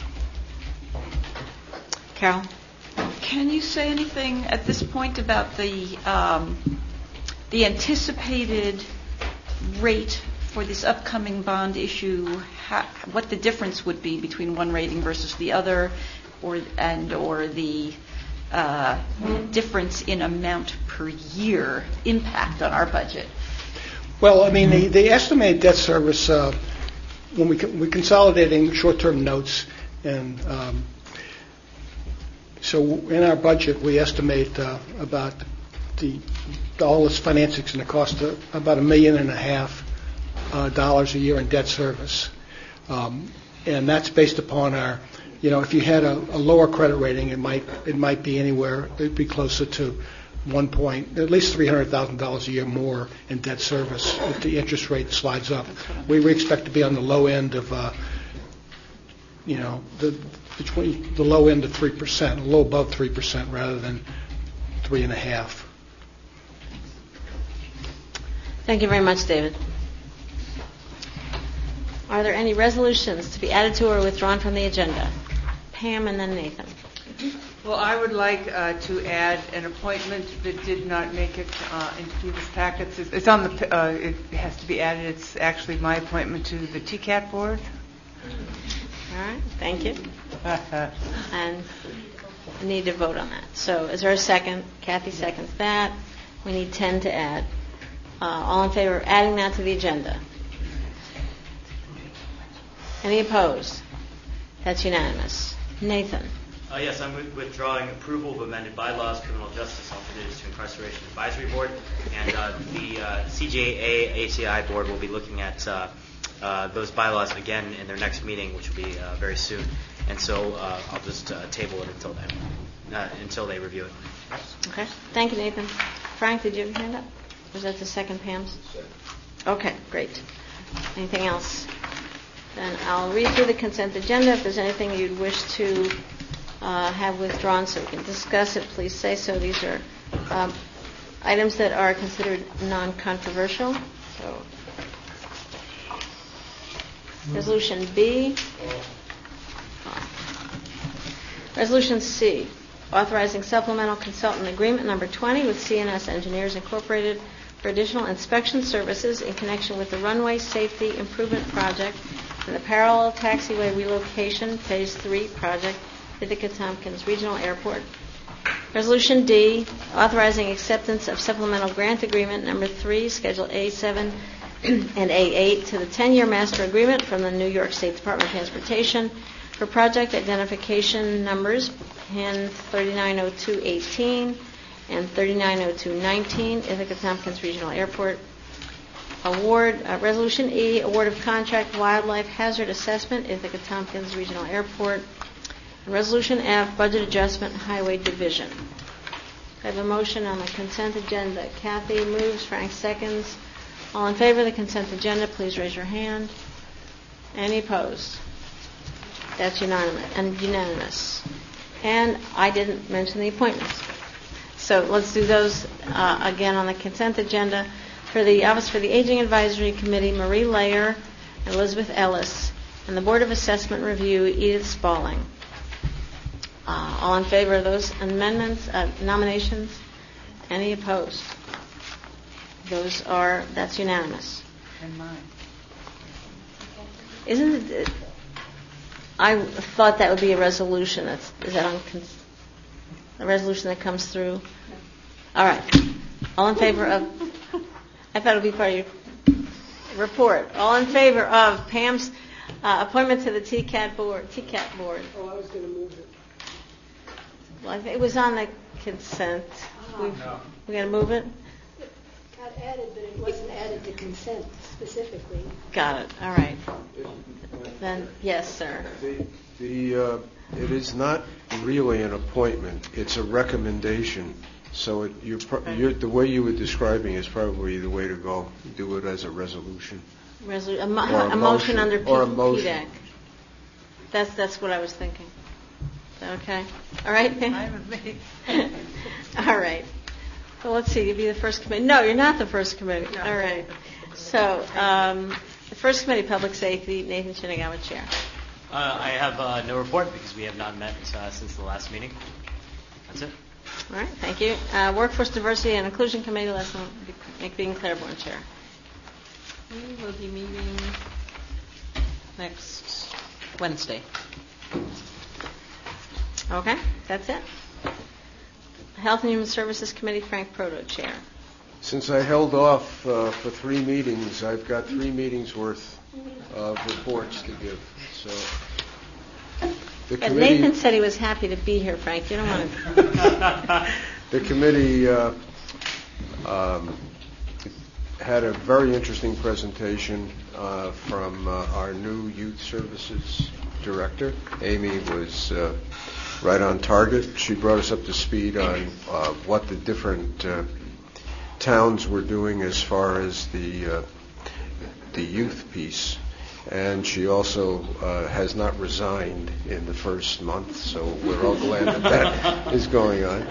Speaker 1: Carol?
Speaker 4: Can you say anything at this point about the um, the anticipated rate for this upcoming bond issue? How, what the difference would be between one rating versus the other, or and or the uh, difference in amount per year impact on our budget?
Speaker 16: Well, I mean, the, the estimated debt service, uh, when we we're consolidating short-term notes, and um, so in our budget we estimate uh, about the all this financing is going to cost uh, about a million and a half uh, dollars a year in debt service, um, and that's based upon our, you know, if you had a, a lower credit rating, it might it might be anywhere, it'd be closer to one point, at least three hundred thousand dollars a year more in debt service if the interest rate slides up. We, we expect to be on the low end of, uh, you know, the between the low end of three percent, a little above three percent rather than three and a half.
Speaker 1: Thank you very much, David. Are there any resolutions to be added to or withdrawn from the agenda? Pam and then Nathan.
Speaker 11: Well, I would like uh, to add an appointment that did not make it uh, into previous packets. It's, it's on the. Uh, it has to be added. It's actually my appointment to the T C A T board.
Speaker 1: All right. Thank you. And we need to vote on that. So, is there a second? Kathy seconds that. We need ten to add. Uh, all in favor of adding that to the agenda? Any opposed? That's unanimous. Nathan.
Speaker 17: Uh, yes, I'm withdrawing approval of amended bylaws, criminal justice alternatives to incarceration advisory board, and uh, the uh, C J A A C I board will be looking at uh, uh, those bylaws again in their next meeting, which will be uh, very soon. And so uh, I'll just uh, table it until then, uh, until they review it.
Speaker 1: Okay. Thank you, Nathan. Frank, did you have your hand up? Was that the second Pam's? Okay, great. Anything else? Then I'll read through the consent agenda. If there's anything you'd wish to Uh, have withdrawn so we can discuss it, please say so. These are um, items that are considered non-controversial. So, Resolution B. Resolution C, authorizing supplemental consultant agreement number twenty with C N S Engineers Incorporated for additional inspection services in connection with the Runway Safety Improvement Project and the Parallel Taxiway Relocation Phase three project, Ithaca Tompkins Regional Airport. Resolution D, authorizing acceptance of supplemental grant agreement number three, Schedule A seven and A eight to the ten-year master agreement from the New York State Department of Transportation for project identification numbers P I N thirty-nine oh two eighteen and thirty-nine oh two nineteen, Ithaca Tompkins Regional Airport. Award, uh, Resolution E, award of contract wildlife hazard assessment, Ithaca Tompkins Regional Airport. And Resolution F, budget adjustment, Highway Division. I have a motion on the consent agenda. Kathy moves, Frank seconds. All in favor of the consent agenda, please raise your hand. Any opposed? That's unanimous. And unanimous. And I didn't mention the appointments. So let's do those uh, again on the consent agenda. For the Office for the Aging Advisory Committee, Marie Layer, Elizabeth Ellis, and the Board of Assessment Review, Edith Spaulding. Uh, all in favor of those amendments, uh, nominations? Any opposed? Those are, that's unanimous.
Speaker 11: And mine.
Speaker 1: Isn't it, I thought that would be a resolution. That's, is that on, cons- a resolution that comes through? All right. All in favor of, I thought it would be part of your report. All in favor of Pam's uh, appointment to the T C A T board, T C A T board.
Speaker 13: Oh, I was going to move it.
Speaker 1: Well, I think it was on the consent.
Speaker 13: Oh.
Speaker 1: We've, we got to move it?
Speaker 13: It got added, but it wasn't added to consent specifically.
Speaker 1: Got it. All right. Then, yes, sir.
Speaker 9: The, the uh, it is not really an appointment. It's a recommendation. So it, you're, pro- you're, the way you were describing is probably the way to go. Do it as a resolution.
Speaker 1: Resolu- a, mo-
Speaker 9: Or a
Speaker 1: a motion,
Speaker 9: motion.
Speaker 1: under P-
Speaker 9: Or a motion.
Speaker 1: P D A C. That's that's what I was thinking. Is that okay? All right, Pam?
Speaker 11: I'm with me.
Speaker 1: All right. Well, let's see. You'd be the first committee. No, you're not the first committee. All right. So, um, the first committee, Public Safety, Nathan Shinagawa, Chair.
Speaker 17: Uh, I have uh, no report because we have not met uh, since the last meeting. That's it.
Speaker 1: All right. Thank you. Uh, Workforce Diversity and Inclusion Committee, Leslie McBean Claiborne, Chair. We will be meeting
Speaker 12: Next Wednesday.
Speaker 1: Okay. That's it. Health and Human Services Committee, Frank Proto, Chair.
Speaker 9: Since I held off uh, for three meetings, I've got three meetings worth of reports to give. So the
Speaker 1: But
Speaker 9: committee,
Speaker 1: Nathan said he was happy to be here, Frank. You don't want to.
Speaker 9: the committee uh, um, had a very interesting presentation uh, from uh, our new Youth Services Director. Amy was uh, right on target. She brought us up to speed on uh, what the different uh, towns were doing as far as the uh, the youth piece, and she also uh, has not resigned in the first month, so we're all glad that that is going on.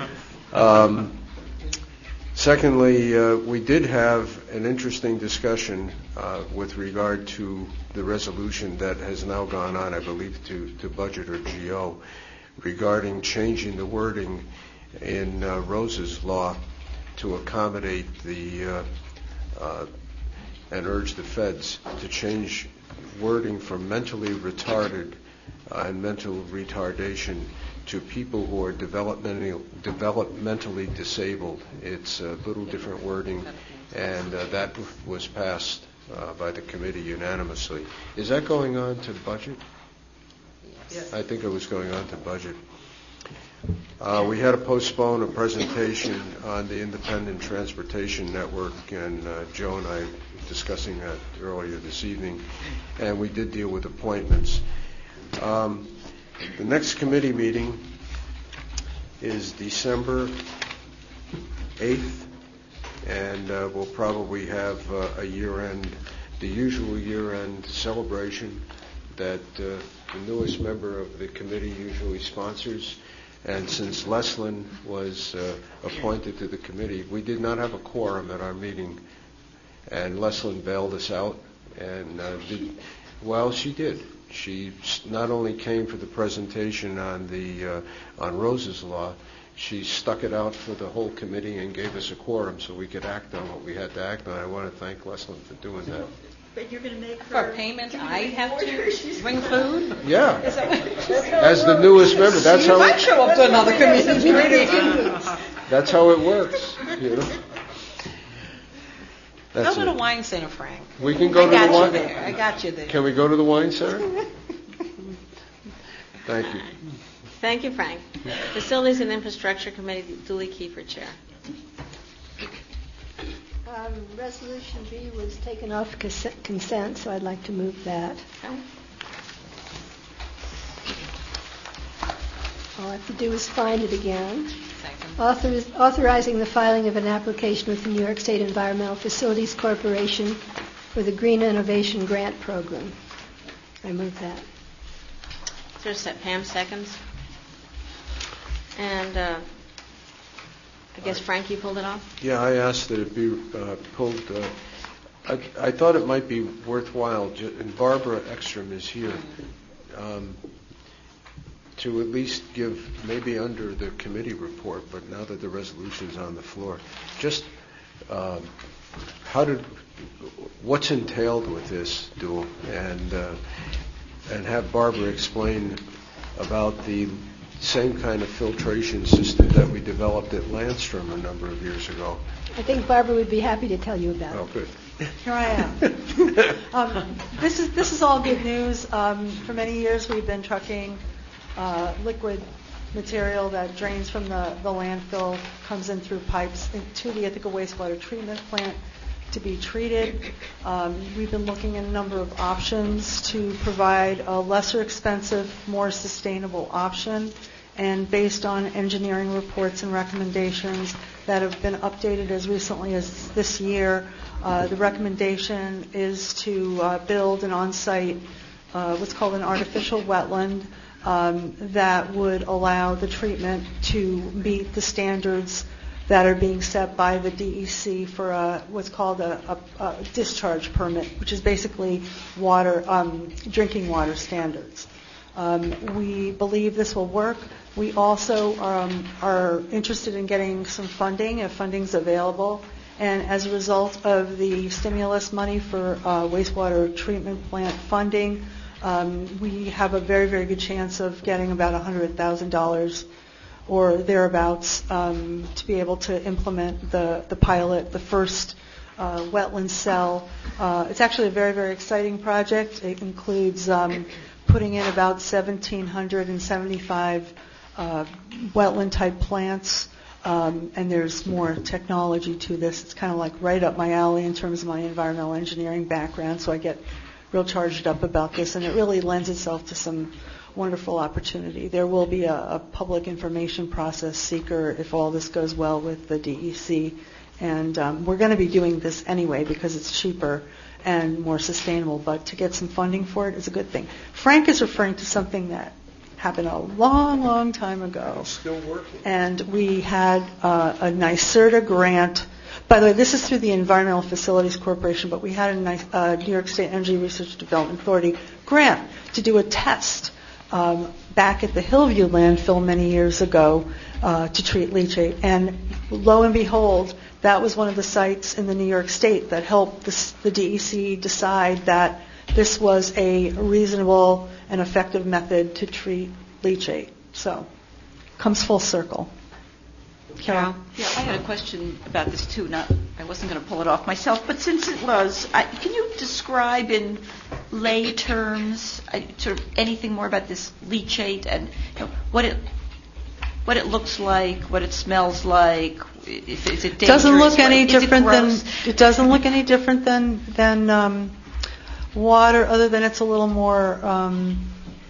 Speaker 9: Um, secondly, uh, we did have an interesting discussion uh, with regard to the resolution that has now gone on, I believe, to, to budget or G O, regarding changing the wording in uh, Rose's law to accommodate the uh, uh, and urge the feds to change wording from mentally retarded uh, and mental retardation to people who are developmentally, developmentally disabled. It's a little different wording, and uh, that was passed uh, by the committee unanimously. Is that going on to budget?
Speaker 12: Yes.
Speaker 9: I think it was going on to budget. Uh, we had to postpone a presentation on the Independent Transportation Network, and uh, Joe and I were discussing that earlier this evening, and we did deal with appointments. Um, the next committee meeting is December eighth, and uh, we'll probably have uh, a year-end, the usual year-end celebration that uh, the newest member of the committee usually sponsors. And since Leslin was uh, appointed to the committee, we did not have a quorum at our meeting, and Leslin bailed us out. And uh, did, well, she did. She not only came for the presentation on the uh, on Rose's law, she stuck it out for the whole committee and gave us a quorum so we could act on what we had to act on. I want to thank Leslin for doing that.
Speaker 12: But you're going to make
Speaker 18: For payment, I have to bring food?
Speaker 9: Yeah.
Speaker 18: Is that what-
Speaker 9: As the newest member, that's
Speaker 18: You
Speaker 9: how
Speaker 18: might
Speaker 9: it,
Speaker 18: show up to another committee meeting.
Speaker 9: that's how it works. You know.
Speaker 12: Go
Speaker 9: That's
Speaker 12: to the
Speaker 9: it.
Speaker 12: wine center, Frank.
Speaker 9: We can go
Speaker 12: I
Speaker 9: to
Speaker 12: got
Speaker 9: the
Speaker 12: you
Speaker 9: wine.
Speaker 12: there. I got you there.
Speaker 9: Can we go to the wine center? Thank you.
Speaker 1: Thank you, Frank. Facilities and Infrastructure Committee, Julie Kiefer, Chair.
Speaker 19: Um, Resolution B was taken off cons- consent, so I'd like to move that.
Speaker 1: Okay.
Speaker 19: All I have to do is find it again. Author- authorizing the filing of an application with the New York State Environmental Facilities Corporation for the Green Innovation Grant Program. I move that.
Speaker 1: Is there a set? Pam seconds. And uh, I guess Frank, you pulled it off?
Speaker 9: Yeah, I asked that it be uh, pulled. Uh, I, I thought it might be worthwhile, ju- and Barbara Ekstrom is here, um, to at least give, maybe under the committee report, but now that the resolution's on the floor, just um, how did, what's entailed with this duel, and uh, and have Barbara explain about the same kind of filtration system that we developed at Landstrom a number of years ago.
Speaker 19: I think Barbara would be happy to tell you about it.
Speaker 9: Oh, good.
Speaker 20: Here I am. um, this is this is all good news. Um, for many years, we've been trucking uh, liquid material that drains from the, the landfill, comes in through pipes into the Ithaca wastewater treatment plant to be treated. Um, we've been looking at a number of options to provide a lesser expensive, more sustainable option. And based on engineering reports and recommendations that have been updated as recently as this year, uh, the recommendation is to uh, build an on-site, uh, what's called an artificial wetland, um, that would allow the treatment to meet the standards that are being set by the D E C for a, what's called a, a, a discharge permit, which is basically water, um, drinking water standards. Um, we believe this will work. We also um, are interested in getting some funding, if funding's available. And as a result of the stimulus money for uh, wastewater treatment plant funding, um, we have a very, very good chance of getting about one hundred thousand dollars or thereabouts um, to be able to implement the, the pilot, the first uh, wetland cell. Uh, it's actually a very, very exciting project. It includes um, putting in about one thousand seven hundred seventy-five uh, wetland-type plants, um, and there's more technology to this. It's kind of like right up my alley in terms of my environmental engineering background, so I get real charged up about this, and it really lends itself to some wonderful opportunity. There will be a, a public information process seeker if all this goes well with the D E C, and um, we're going to be doing this anyway because it's cheaper and more sustainable, but to get some funding for it is a good thing. Frank is referring to something that happened a long, long time ago.
Speaker 9: Still working.
Speaker 20: And we had uh, a NYSERDA grant. By the way, this is through the Environmental Facilities Corporation, but we had a nice, uh, New York State Energy Research Development Authority grant to do a test um, back at the Hillview landfill many years ago uh, to treat leachate. And lo and behold, that was one of the sites in the New York State that helped the, the D E C decide that this was a reasonable and effective method to treat leachate. So, comes full circle. Carol?
Speaker 4: Yeah, I had a question about this too. Not, I wasn't going to pull it off myself, but since it was, I, can you describe in lay terms, I, sort of anything more about this leachate and you know, what it what it looks like, what it smells like? If, is it dangerous?
Speaker 20: Doesn't look any
Speaker 4: Is it
Speaker 20: different than
Speaker 4: gross?
Speaker 20: it doesn't look any different than than um, water, other than it's a little more um,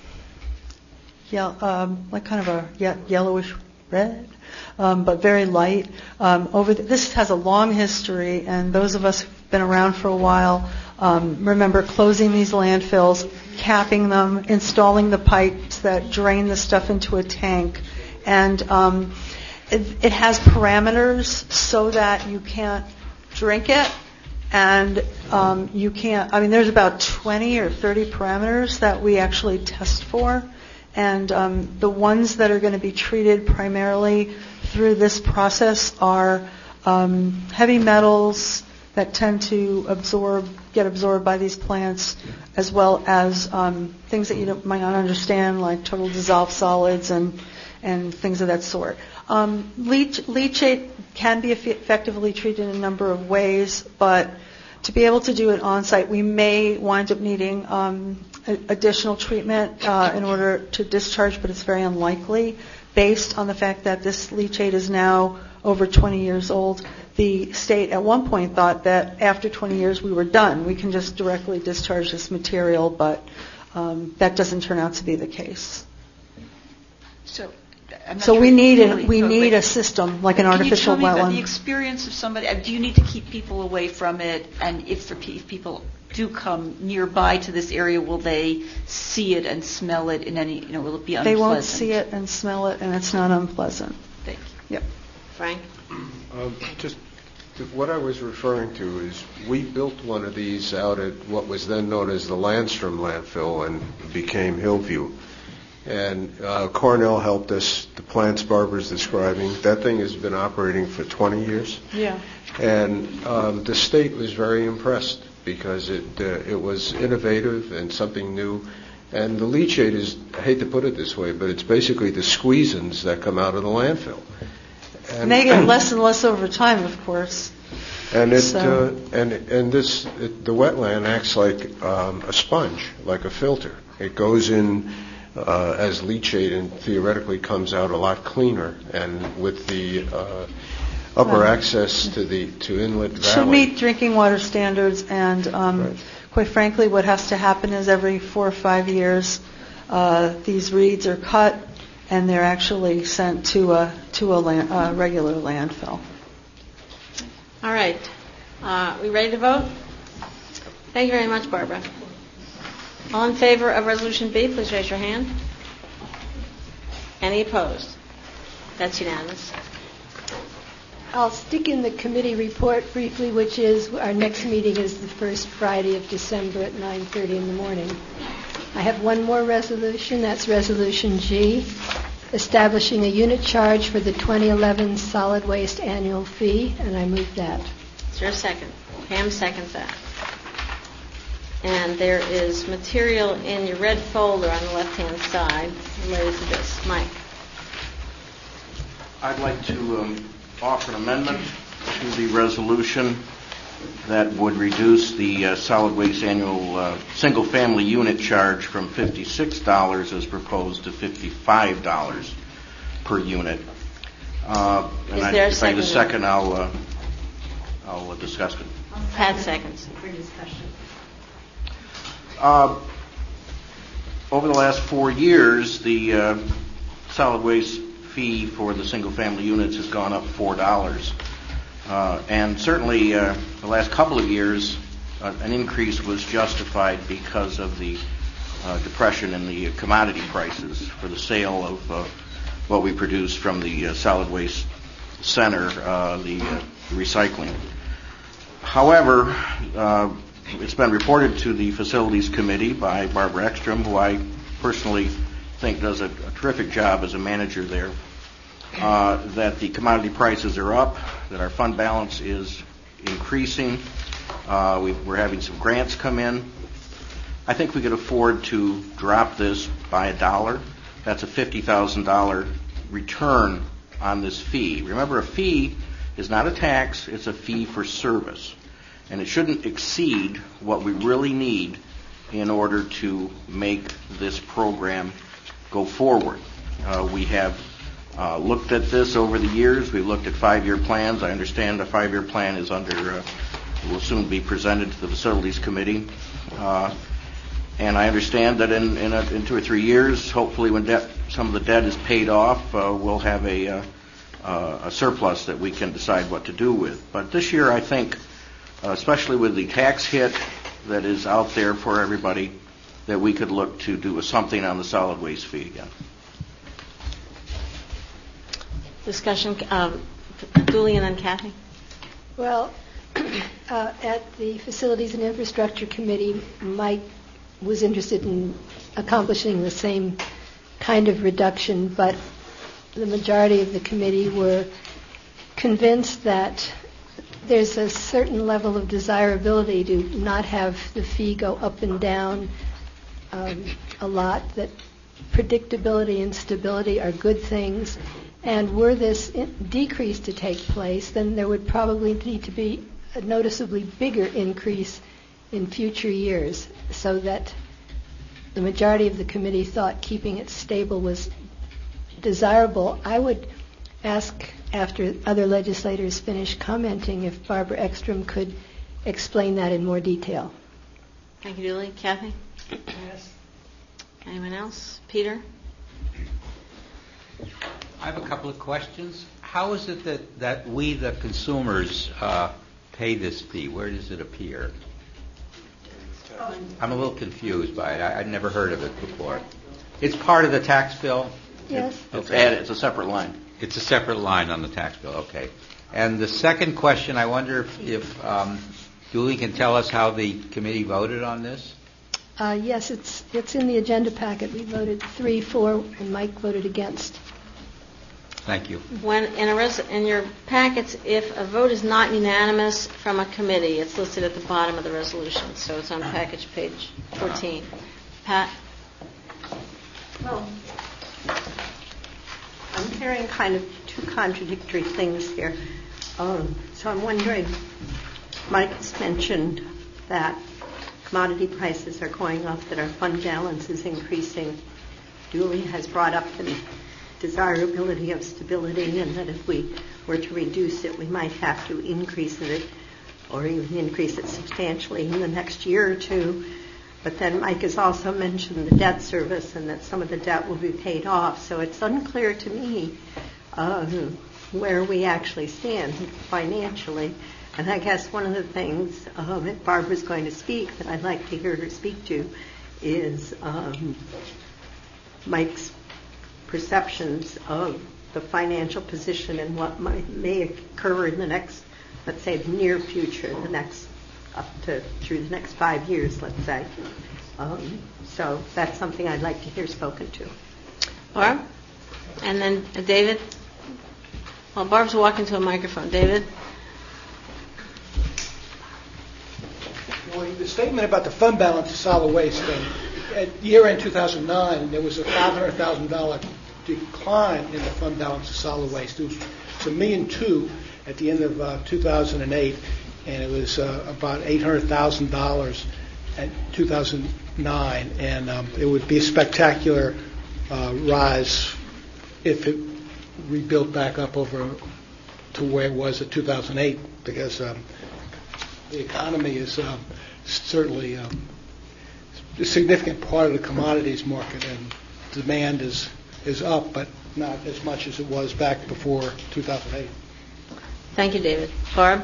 Speaker 20: yellow, um, like kind of a ye- yellowish red. Um, but very light. Um, over the, this has a long history, and those of us who've been around for a while um, remember closing these landfills, capping them, installing the pipes that drain the stuff into a tank, and um, it, it has parameters so that you can't drink it, and um, you can't. I mean, there's about twenty or thirty parameters that we actually test for. And um, the ones that are going to be treated primarily through this process are um, heavy metals that tend to absorb, get absorbed by these plants, as well as um, things that you don't, might not understand, like total dissolved solids and and things of that sort. Um, leach, leachate can be effectively treated in a number of ways, but to be able to do it on site, we may wind up needing um, additional treatment uh, in order to discharge, but it's very unlikely based on the fact that this leachate is now over twenty years old. The state at one point thought that after twenty years we were done. We can just directly discharge this material, but um, that doesn't turn out to be the case.
Speaker 4: So, I'm not
Speaker 20: so
Speaker 4: sure
Speaker 20: we need
Speaker 4: really,
Speaker 20: a, we
Speaker 4: but-
Speaker 20: need
Speaker 4: but
Speaker 20: a system like an artificial
Speaker 4: Can you tell me about
Speaker 20: wetland.
Speaker 4: the experience of somebody? uh, Do you need to keep people away from it? And if, the, pe- if people do come nearby to this area, will they see it and smell it in any? You know, will it be unpleasant?
Speaker 20: They won't see it and smell it, and it's not unpleasant.
Speaker 4: Thank you.
Speaker 20: Yep.
Speaker 1: Frank?
Speaker 9: Um, just th- what I was referring to is we built one of these out at what was then known as the Landstrom landfill and became Hillview. And uh, Cornell helped us, the plants Barbara's describing. That thing has been operating for twenty years.
Speaker 20: Yeah.
Speaker 9: And um, the state was very impressed because it uh, it was innovative and something new. And the leachate is, I hate to put it this way, but it's basically the squeezins that come out of the landfill.
Speaker 20: And they get less and less over time, of course.
Speaker 9: And it
Speaker 20: So-
Speaker 9: uh, and and this it, the wetland acts like um, a sponge, like a filter. It goes in uh, as leachate and theoretically comes out a lot cleaner. And with the uh, upper
Speaker 20: Well,
Speaker 9: access to the to inlet
Speaker 20: Should
Speaker 9: valley,
Speaker 20: meet drinking water standards, and um, quite frankly, what has to happen is every four or five years, uh, these reeds are cut and they're actually sent to a to a land, uh, regular landfill.
Speaker 1: All right. Uh, we ready to vote? Thank you very much, Barbara. All in favor of Resolution B, please raise your hand. Any opposed? That's unanimous.
Speaker 19: I'll stick in the committee report briefly, which is our next meeting is the first Friday of December at nine thirty in the morning. I have one more resolution. That's Resolution G, establishing a unit charge for the twenty eleven solid waste annual fee, and I move that.
Speaker 1: Is there a second? Pam seconds that. And there is material in your red folder on the left-hand side related to this. Mike.
Speaker 10: I'd like to um, offer an amendment to the resolution that would reduce the uh, solid waste annual uh, single-family unit charge from fifty-six dollars as proposed to fifty-five dollars per unit. Uh, and
Speaker 1: Is
Speaker 10: I,
Speaker 1: there a
Speaker 10: if I get a
Speaker 1: second?
Speaker 10: second, I'll uh, I'll uh, discuss it.
Speaker 1: Pat seconds.
Speaker 18: For discussion.
Speaker 10: Uh, over the last four years, the uh, solid waste fee for the single-family units has gone up four dollars. Uh, and certainly, uh, the last couple of years, uh, an increase was justified because of the uh, depression in the commodity prices for the sale of uh, what we produce from the uh, solid waste center, uh, the uh, recycling. However, uh, it's been reported to the Facilities Committee by Barbara Ekstrom, who I personally think does a, a terrific job as a manager there, uh, that the commodity prices are up, that our fund balance is increasing. Uh, we, we're having some grants come in. I think we could afford to drop this by a dollar. That's a fifty thousand dollars return on this fee. Remember, a fee is not a tax, it's a fee for service. And it shouldn't exceed what we really need in order to make this program go forward. Uh, we have uh, looked at this over the years. We've looked at five-year plans. I understand the five-year plan is under, uh, will soon be presented to the Facilities Committee. Uh, and I understand that in, in, a, in two or three years, hopefully when debt, some of the debt is paid off, uh, we'll have a, uh, uh, a surplus that we can decide what to do with. But this year, I think, Uh, especially with the tax hit that is out there for everybody, that we could look to do something on the solid waste fee again.
Speaker 1: Discussion. Um, Julie and then Kathy.
Speaker 19: Well, uh, at the Facilities and Infrastructure Committee, Mike was interested in accomplishing the same kind of reduction, but the majority of the committee were convinced that there's a certain level of desirability to not have the fee go up and down um, a lot, that predictability and stability are good things. And were this in- decrease to take place, then there would probably need to be a noticeably bigger increase in future years, so that the majority of the committee thought keeping it stable was desirable. I would ask, after other legislators finish commenting, if Barbara Ekstrom could explain that in more detail.
Speaker 1: Thank you, Julie. Kathy?
Speaker 13: Yes.
Speaker 1: Anyone else? Peter?
Speaker 21: I have a couple of questions. How is it that, that we, the consumers, uh, pay this fee? Where does it appear? I'm a little confused by it. I, I'd never heard of it before. It's part of the tax bill?
Speaker 19: Yes.
Speaker 10: It's added. It's a separate line.
Speaker 21: It's a separate line on the tax bill, okay. And the second question, I wonder if, if um, Julie can tell us how the committee voted on this?
Speaker 19: Uh, yes, it's it's in the agenda packet. We voted three, four, and Mike voted against.
Speaker 21: Thank you.
Speaker 1: When in, a res- in your packets, if a vote is not unanimous from a committee, it's listed at the bottom of the resolution. So it's on package page fourteen. Pat?
Speaker 18: Well, I'm hearing kind of two contradictory things here. Um, so I'm wondering, Mike has mentioned that commodity prices are going up, that our fund balance is increasing. Julie has brought up the desirability of stability, and that if we were to reduce it, we might have to increase it or even increase it substantially in the next year or two. But then Mike has also mentioned the debt service and that some of the debt will be paid off. So it's unclear to me uh, where we actually stand financially. And I guess one of the things um, that Barbara's going to speak that I'd like to hear her speak to is um, Mike's perceptions of the the financial position and what might, may occur in the next, let's say, the near future, the next up to through the next five years, let's say. Um, so that's something I'd like to hear spoken to.
Speaker 1: Barb? And then uh, David? Well, Barb's walking to a microphone. David?
Speaker 16: Well, the statement about the fund balance of solid waste, uh, at year-end two thousand nine, there was a five hundred thousand dollars decline in the fund balance of solid waste. It was, it was a million two at the end of uh, two thousand eight, and it was uh, about eight hundred thousand dollars at two thousand nine, and um, it would be a spectacular uh, rise if it rebuilt back up over to where it was at two thousand eight, because um, the economy is um, certainly um, a significant part of the commodities market, and demand is is up, but not as much as it was back before two thousand eight.
Speaker 1: Thank you, David. Barb?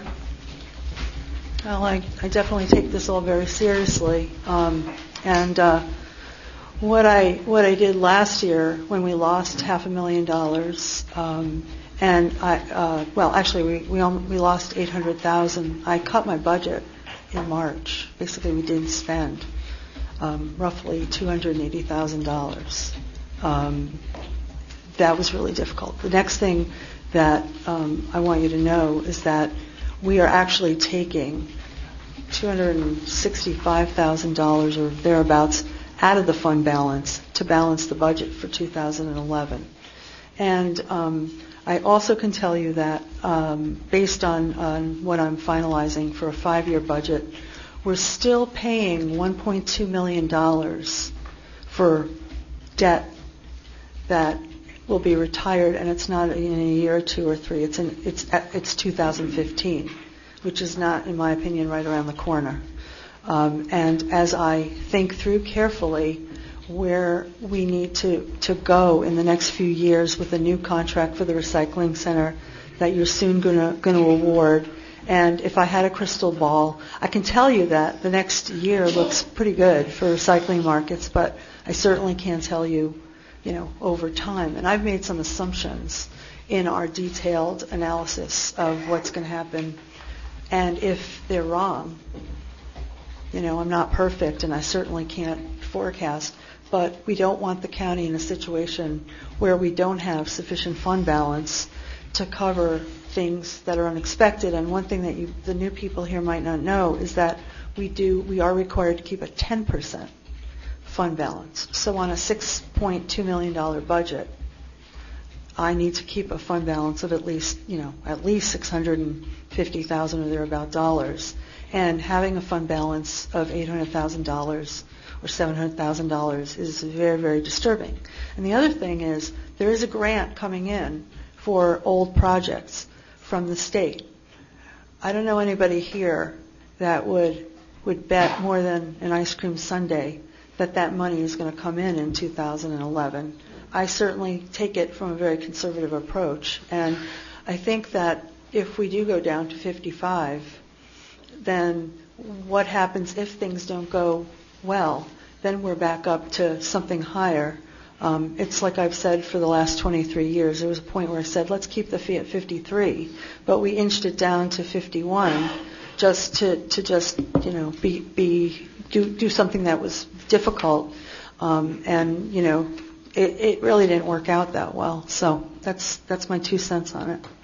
Speaker 20: Well, I, I definitely take this all very seriously, um, and uh, what I what I did last year when we lost half a million dollars, um, and I uh, well actually we we, only, we lost eight hundred thousand. I cut my budget in March. Basically, we didn't spend um, roughly two hundred eighty thousand dollars. Um, that was really difficult. The next thing that um, I want you to know is that we are actually taking two hundred sixty-five thousand dollars or thereabouts out of the fund balance to balance the budget for two thousand eleven. And um, I also can tell you that um, based on, on what I'm finalizing for a five-year budget, we're still paying one point two million dollars for debt that will be retired, and it's not in a year or two or three. It's in, it's it's two thousand fifteen, which is not, in my opinion, right around the corner. Um, and as I think through carefully where we need to, to go in the next few years with a new contract for the recycling center that you're soon going to going to award, and if I had a crystal ball, I can tell you that the next year looks pretty good for recycling markets, but I certainly can't tell you, you know, over time. And I've made some assumptions in our detailed analysis of what's going to happen. And if they're wrong, you know, I'm not perfect and I certainly can't forecast, but we don't want the county in a situation where we don't have sufficient fund balance to cover things that are unexpected. And one thing that you, the new people here might not know is that we do, we are required to keep a ten percent fund balance. So on a six point two million dollars budget, I need to keep a fund balance of at least, you know, at least six hundred fifty thousand dollars or thereabout dollars. And having a fund balance of eight hundred thousand dollars or seven hundred thousand dollars is very, very disturbing. And the other thing is there is a grant coming in for old projects from the state. I don't know anybody here that would would bet more than an ice cream sundae that that money is going to come in in two thousand eleven. I certainly take it from a very conservative approach, and I think that if we do go down to fifty-five, then what happens if things don't go well? Then we're back up to something higher. Um, it's like I've said for the last twenty-three years. There was a point where I said, let's keep the fee at fifty-three, but we inched it down to fifty-one just to, to just, you know, be, be do, do something that was difficult. Um, and, you know, it, it really didn't work out that well. So that's that's my two cents on it.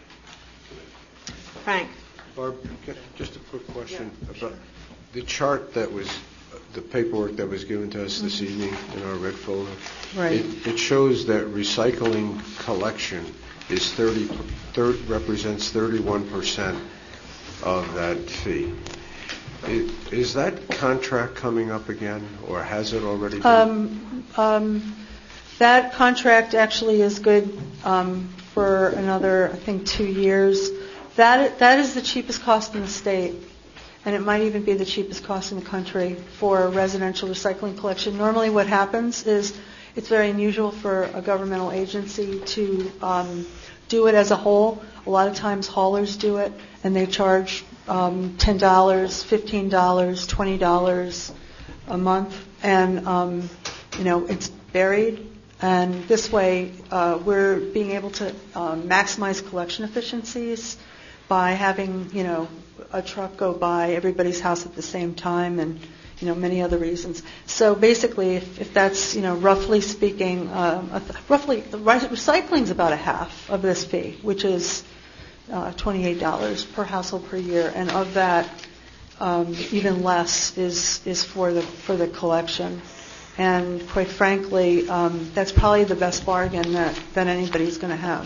Speaker 1: Frank.
Speaker 9: Barb, just a quick question about the chart that was, the paperwork that was given to us mm-hmm. this evening in our red folder.
Speaker 20: Right.
Speaker 9: It, it shows that recycling collection is thirty, third, represents thirty-one percent of that fee. Is, is that contract coming up again, or has it already been?
Speaker 20: Um, um, that contract actually is good um, for another, I think, two years. That that is the cheapest cost in the state, and it might even be the cheapest cost in the country for residential recycling collection. Normally what happens is it's very unusual for a governmental agency to um, do it as a whole. A lot of times haulers do it, and they charge um, ten dollars, fifteen dollars, twenty dollars a month, and um, you know, it's buried. And this way, uh, we're being able to um, maximize collection efficiencies by having, you know, a truck go by everybody's house at the same time, and, you know, many other reasons. So basically, if, if that's, you know, roughly speaking, um, a th- roughly, the recycling is about a half of this fee, which is uh, twenty-eight dollars per household per year, and of that, um, even less is is for the for the collection. And quite frankly, um, that's probably the best bargain that, that anybody's going to have.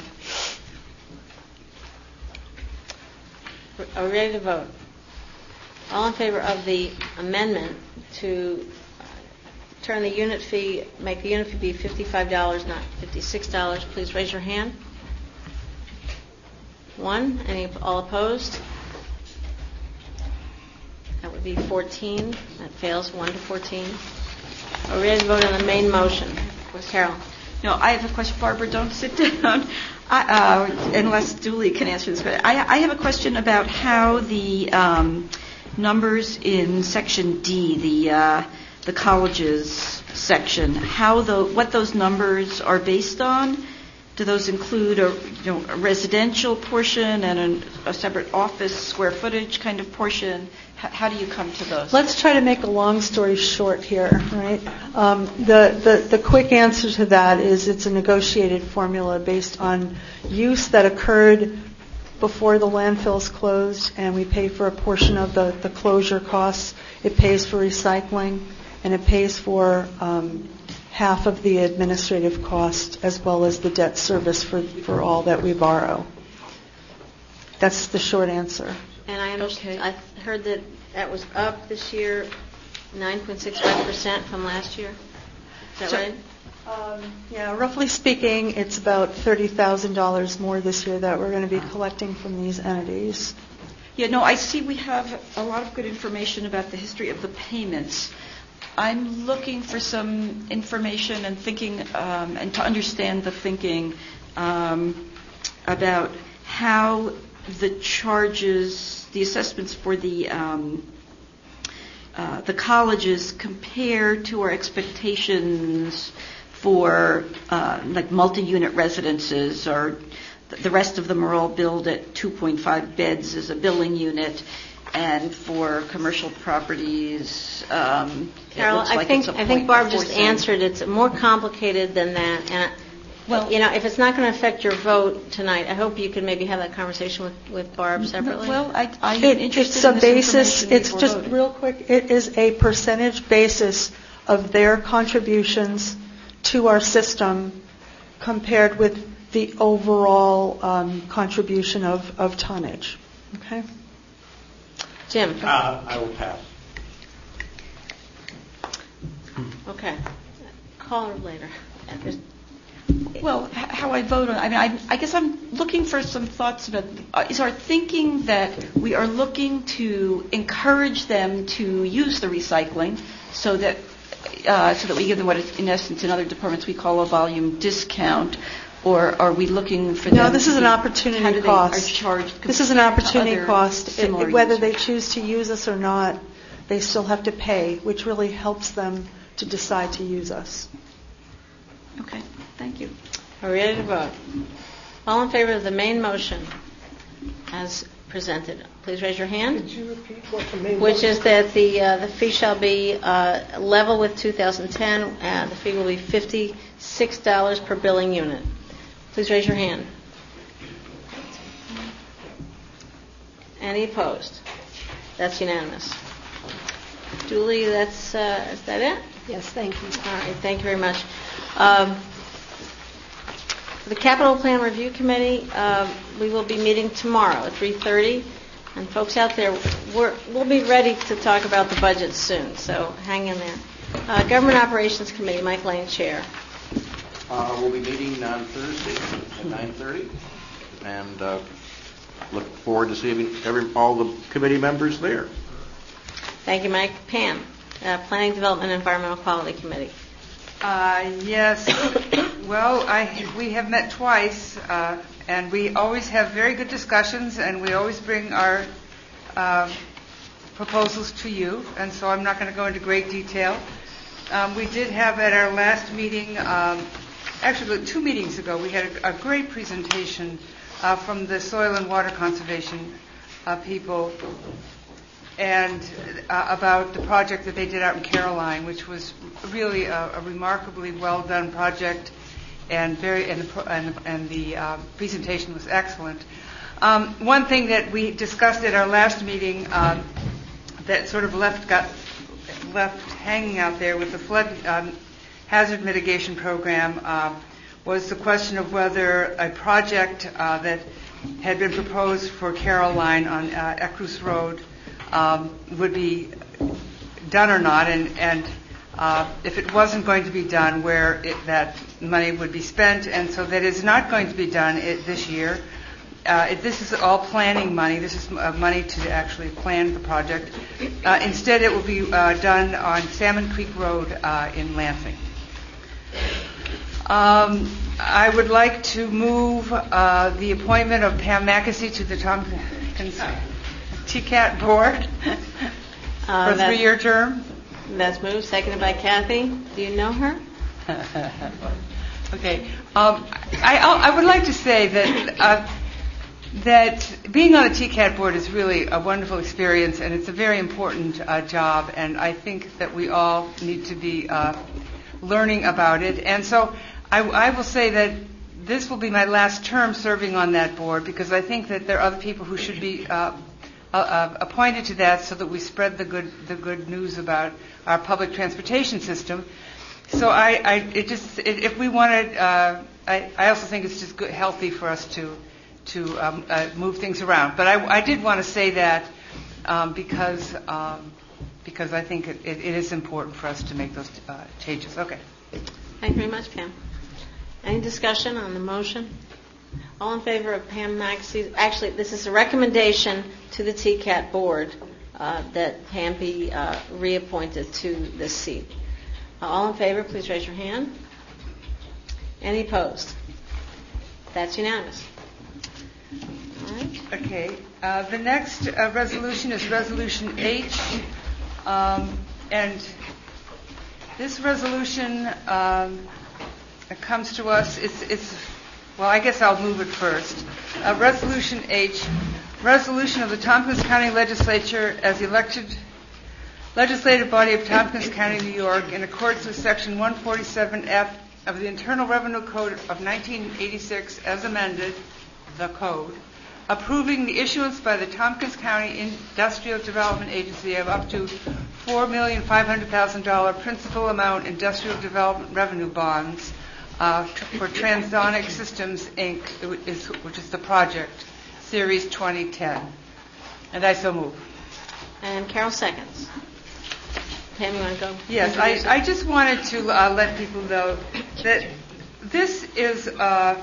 Speaker 1: Are we ready to vote? All in favor of the amendment to uh, turn the unit fee, make the unit fee be fifty-five dollars, not fifty-six dollars, please raise your hand. One. Any, all opposed? That would be fourteen. That fails, one to fourteen. Are we ready to vote on the main motion? Carol.
Speaker 4: No, I have a question. Barbara, don't sit down I, uh, unless Julie can answer this. But I, I have a question about how the um, numbers in Section D, the uh, the colleges section, how the what those numbers are based on. Do those include a, you know, a residential portion and a, a separate office square footage kind of portion? H- how do you come to those?
Speaker 20: Let's try to make a long story short here, right? Um, the, the, the quick answer to that is it's a negotiated formula based on use that occurred before the landfills closed, and we pay for a portion of the, the closure costs. It pays for recycling, and it pays for um, half of the administrative cost as well as the debt service for, for all that we borrow. That's the short answer.
Speaker 1: And I understand, I heard that that was up this year, nine point six five percent from last year. Is that
Speaker 20: So,
Speaker 1: right?
Speaker 20: Um, yeah, roughly speaking, it's about thirty thousand dollars more this year that we're going to be collecting from these entities.
Speaker 4: Yeah, no, I see we have a lot of good information about the history of the payments. I'm looking for some information and thinking, um, and to understand the thinking um, about how the charges, the assessments for the um, uh, the colleges compare to our expectations for uh, like multi-unit residences, or the rest of them are all billed at two point five beds as a billing unit. And for commercial properties, um,
Speaker 1: Carol,
Speaker 4: it looks
Speaker 1: I
Speaker 4: like
Speaker 1: think
Speaker 4: it's a
Speaker 1: I think
Speaker 4: point
Speaker 1: Barb
Speaker 4: four
Speaker 1: just
Speaker 4: cent.
Speaker 1: answered. It's more complicated than that. And well, you know, if it's not going to affect your vote tonight, I hope you could maybe have that conversation with, with Barb separately.
Speaker 4: Well, I, I'm
Speaker 20: It-
Speaker 4: interested
Speaker 20: it's
Speaker 4: in
Speaker 20: a
Speaker 4: this
Speaker 20: basis.
Speaker 4: information
Speaker 20: It's
Speaker 4: before
Speaker 20: just
Speaker 4: voting.
Speaker 20: real quick. It is a percentage basis of their contributions to our system compared with the overall um, contribution of, of tonnage. Okay.
Speaker 1: Jim.
Speaker 7: Uh, I will pass.
Speaker 1: Okay. Call her later.
Speaker 4: Well, h- how I vote on, I mean, I, I guess I'm looking for some thoughts about, uh, is our thinking that we are looking to encourage them to use the recycling so that, uh, so that we give them what, is, in essence, in other departments we call a volume discount, or are we looking for them?
Speaker 20: No, this is
Speaker 4: to
Speaker 20: an
Speaker 4: be-
Speaker 20: opportunity
Speaker 4: how do they
Speaker 20: cost.
Speaker 4: are charged
Speaker 20: This is an
Speaker 4: compared to
Speaker 20: opportunity
Speaker 4: other
Speaker 20: cost. It-
Speaker 4: similar
Speaker 20: whether
Speaker 4: users?
Speaker 20: they choose to use us or not, they still have to pay, which really helps them to decide to use us.
Speaker 4: Okay, thank you.
Speaker 1: Are we ready to vote? All in favor of the main motion as presented, please raise your hand.
Speaker 13: Could you repeat what the main
Speaker 1: Which
Speaker 13: motion
Speaker 1: is that the uh, the fee shall be uh, level with two thousand ten. Uh, the fee will be fifty-six dollars per billing unit. Please raise your hand. Any opposed? That's unanimous. Julie, that's uh, is that it?
Speaker 19: Yes, thank you.
Speaker 1: All right, thank you very much. Um, the Capital Plan Review Committee, uh, we will be meeting tomorrow at three thirty. And folks out there, we're, we'll be ready to talk about the budget soon, so hang in there. Uh, Government Operations Committee, Mike Lane, Chair.
Speaker 10: Uh, we'll be meeting on Thursday at nine thirty, and uh, look forward to seeing every, all the committee members there.
Speaker 1: Thank you, Mike. Pam, uh, Planning, Development, and Environmental Quality Committee.
Speaker 11: Uh, yes. Well, I, we have met twice, uh, and we always have very good discussions, and we always bring our uh, proposals to you, and so I'm not going to go into great detail. Um, we did have at our last meeting um, actually two meetings ago, we had a, a great presentation uh, from the Soil and Water Conservation uh, people and uh, about the project that they did out in Caroline, which was really a, a remarkably well done project, and very and the, and, and the uh, presentation was excellent. Um, one thing that we discussed at our last meeting um, that sort of left got left hanging out there with the flood um, hazard mitigation program uh, was the question of whether a project uh, that had been proposed for Caroline on uh, Ecruz Road um, would be done or not, and, and uh, if it wasn't going to be done, where it, that money would be spent, and so that is not going to be done it, this year. Uh, it, this is all planning money. This is uh, money to actually plan the project. Uh, instead, it will be uh, done on Salmon Creek Road uh, in Lansing. Um, I would like to move uh, the appointment of Pam McAsee to the Tompkins T C A T board
Speaker 1: Uh,
Speaker 11: for a three-year term.
Speaker 1: That's moved, seconded by Kathy. Do you know her?
Speaker 11: Okay. Um, I, I would like to say that uh, that being on the T C A T board is really a wonderful experience, and it's a very important uh, job, and I think that we all need to be uh, learning about it. And so I, I will say that this will be my last term serving on that board, because I think that there are other people who should be uh, uh, appointed to that, so that we spread the good the good news about our public transportation system. So I, I it just it, if we wanted, uh, I, I also think it's just good, healthy for us to to um, uh, move things around. But I, I did want to say that um, because um, because I think it, it, it is important for us to make those uh, changes. Okay.
Speaker 1: Thank you very much, Pam. Any discussion on the motion? All in favor of Pam McAsee? Actually, this is a recommendation to the T C A T board uh, that Pam be uh, reappointed to this seat. Uh, all in favor, please raise your hand. Any opposed? That's unanimous. All right.
Speaker 11: Okay. Uh, the next uh, resolution is Resolution H, um, and this resolution um, comes to us. It's, it's well, I guess I'll move it first. Uh, resolution H, resolution of the Tompkins County Legislature as elected legislative body of Tompkins County, New York, in accordance with Section one forty-seven F of the Internal Revenue Code of nineteen eighty-six, as amended, the code, approving the issuance by the Tompkins County Industrial Development Agency of up to four million five hundred thousand dollars principal amount industrial development revenue bonds uh, tr- for Transonic Systems, Incorporated, is, which is the project, Series twenty ten. And I so move.
Speaker 1: And Carol seconds. Pam, you want to go?
Speaker 11: Yes, I, I just wanted to uh, let people know that this is uh,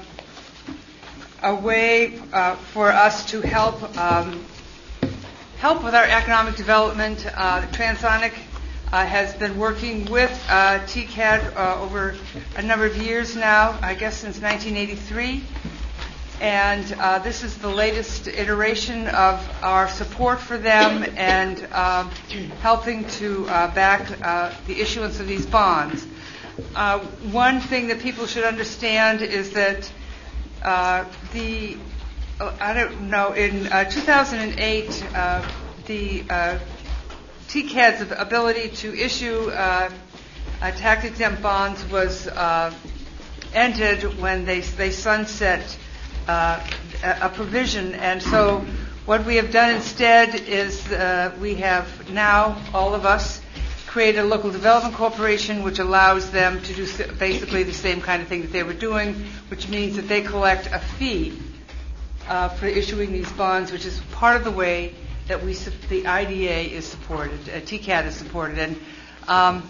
Speaker 11: a way uh, for us to help um, help with our economic development. Uh, Transonic uh, has been working with uh, T C A T uh, over a number of years now, I guess since nineteen eighty-three. And uh, this is the latest iteration of our support for them and uh, helping to uh, back uh, the issuance of these bonds. Uh, one thing that people should understand is that uh, the, uh, I don't know, in uh, two thousand eight, uh, the uh, T C A T's ability to issue uh, uh, tax-exempt bonds was uh, ended when they, they sunset Uh, a provision, and so what we have done instead is uh, we have now, all of us, created a local development corporation which allows them to do basically the same kind of thing that they were doing, which means that they collect a fee uh, for issuing these bonds, which is part of the way that we the I D A is supported, uh, T C A T is supported, and um,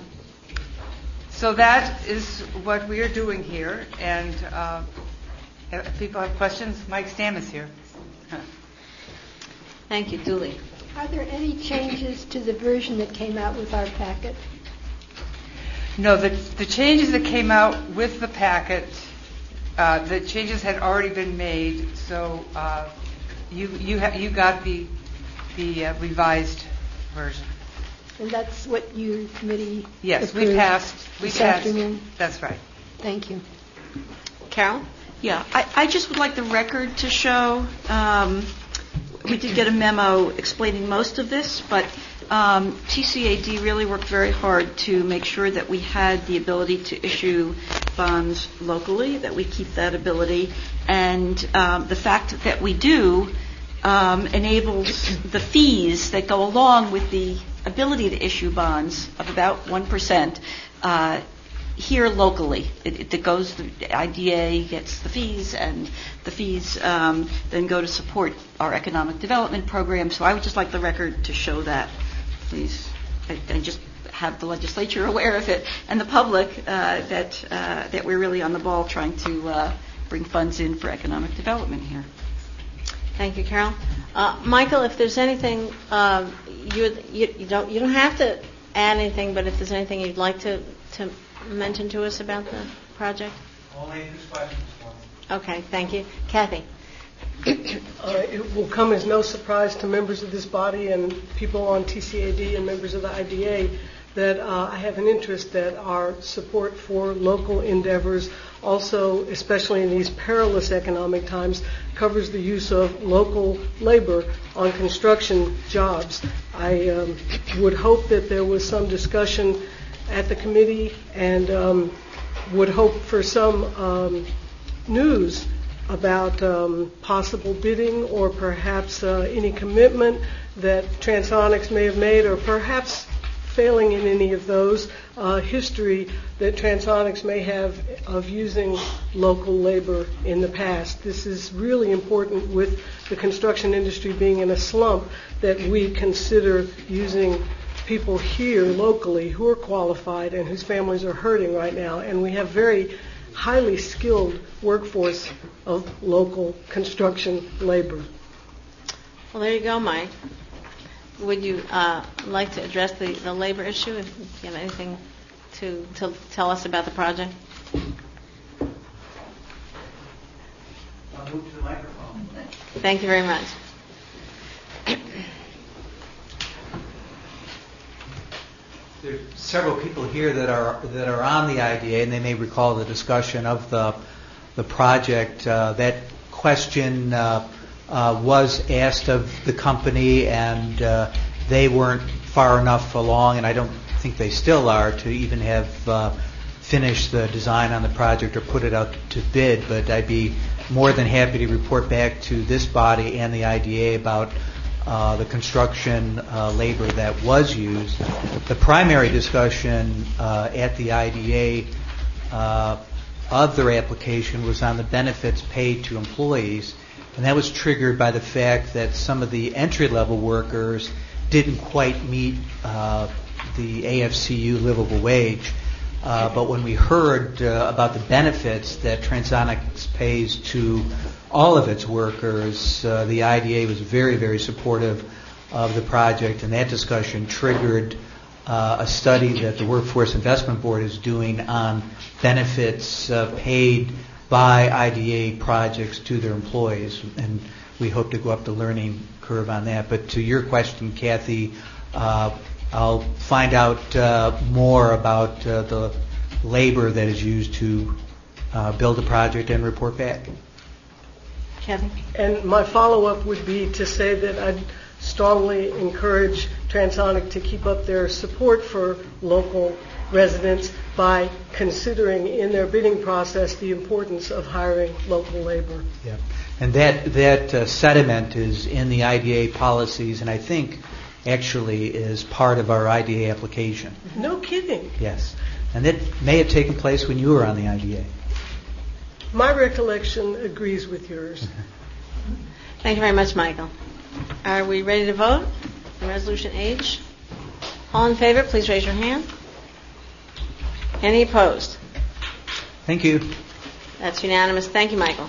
Speaker 11: so that is what we are doing here, and uh, if people have questions, Mike Stam is here. Huh.
Speaker 1: Thank you, Dooley.
Speaker 19: Are there any changes to the version that came out with our packet?
Speaker 11: No, the, the changes that came out with the packet, uh, the changes had already been made, so uh, you you ha- you got the the uh, revised version.
Speaker 19: And that's what your committee
Speaker 11: Yes, we
Speaker 19: approved
Speaker 11: passed. We
Speaker 19: this
Speaker 11: passed.
Speaker 19: afternoon?
Speaker 11: That's right.
Speaker 19: Thank you.
Speaker 1: Carol?
Speaker 4: Yeah, I, I just would like the record to show, um, we did get a memo explaining most of this, but um, T C A D really worked very hard to make sure that we had the ability to issue bonds locally, that we keep that ability, and um, the fact that we do um, enables the fees that go along with the ability to issue bonds of about one percent uh, here locally. It, it goes, the I D A gets the fees, and the fees um, then go to support our economic development program. So I would just like the record to show that, please, and, and just have the legislature aware of it, and the public, uh, that uh, that we're really on the ball trying to uh, bring funds in for economic development here.
Speaker 1: Thank you, Carol. Uh, Michael, if there's anything uh, you, you you don't you don't have to add anything, but if there's anything you'd like to to mention to us about the project.
Speaker 5: Only two questions.
Speaker 1: Okay, thank you, Kathy.
Speaker 13: Uh, it will come as no surprise to members of this body and people on T C A D and members of the I D A that uh, I have an interest that our support for local endeavors, also especially in these perilous economic times, covers the use of local labor on construction jobs. I um, would hope that there was some discussion at the committee, and um, would hope for some um, news about um, possible bidding, or perhaps uh, any commitment that Transonics may have made, or perhaps failing in any of those, uh, history that Transonics may have of using local labor in the past. This is really important with the construction industry being in a slump, that we consider using people here locally who are qualified and whose families are hurting right now. And we have very highly skilled workforce of local construction labor.
Speaker 1: Well, there you go, Mike. Would you uh, like to address the, the labor issue? If you have anything to, to tell us about the project?
Speaker 5: I'll move to the microphone.
Speaker 1: Thank you very much.
Speaker 5: There are several people here that are that are on the I D A, and they may recall the discussion of the the project. Uh, that question uh, uh, was asked of the company, and uh, they weren't far enough along, and I don't think they still are, to even have uh, finished the design on the project or put it out to bid. But I'd be more than happy to report back to this body and the I D A about Uh, the construction uh, labor that was used. The primary discussion uh, at the I D A uh, of their application was on the benefits paid to employees, and that was triggered by the fact that some of the entry-level workers didn't quite meet uh, the A F C U livable wage. Uh, but when we heard uh, about the benefits that Transonics pays to all of its workers, uh, the I D A was very, very supportive of the project, and that discussion triggered uh, a study that the Workforce Investment Board is doing on benefits uh, paid by I D A projects to their employees, and we hope to go up the learning curve on that. But to your question, Kathy, uh, I'll find out uh, more about uh, the labor that is used to uh, build a project and report back.
Speaker 1: Kevin?
Speaker 13: And my follow-up would be to say that I'd strongly encourage Transonic to keep up their support for local residents by considering in their bidding process the importance of hiring local labor.
Speaker 5: Yeah, and that that uh, sediment is in the I D A policies, and I think actually is part of our I D A application.
Speaker 13: No kidding.
Speaker 5: Yes, and it may have taken place when you were on the I D A.
Speaker 13: My recollection agrees with yours.
Speaker 1: Thank you very much, Michael. Are we ready to vote on Resolution H? All in favor, please raise your hand. Any opposed?
Speaker 5: Thank you.
Speaker 1: That's unanimous. Thank you, Michael.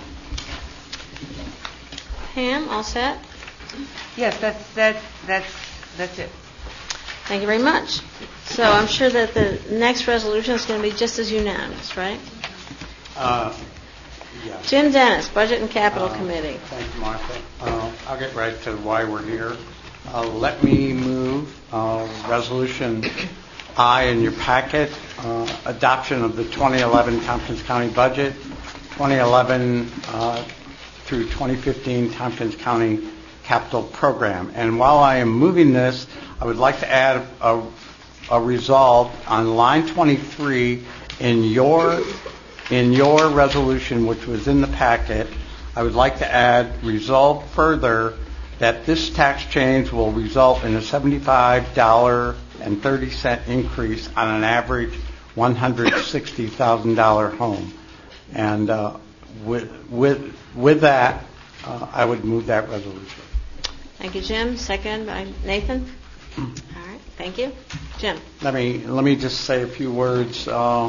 Speaker 1: Pam, all set?
Speaker 11: Yes, that's that that's that's it.
Speaker 1: Thank you very much. So I'm sure that the next resolution is going to be just as unanimous, right?
Speaker 7: Uh, yeah.
Speaker 1: Jim Dennis, Budget and Capital
Speaker 7: Uh,
Speaker 1: Committee.
Speaker 7: Thank you, Martha. Uh, I'll get right to why we're here. Uh, let me move uh, Resolution I in your packet, uh, adoption of the twenty eleven Tompkins County budget twenty eleven uh, through twenty fifteen Tompkins County Capital Program. And while I am moving this, I would like to add a, a resolve on line twenty-three in your in your resolution, which was in the packet. I would like to add resolve further that this tax change will result in a seventy-five dollars and thirty cents increase on an average one hundred sixty thousand dollars home. And uh, with, with, with that, uh, I would move that resolution.
Speaker 1: Thank you, Jim. Second by Nathan. All right. Thank you. Jim.
Speaker 7: Let me let me just say a few words. Uh, uh,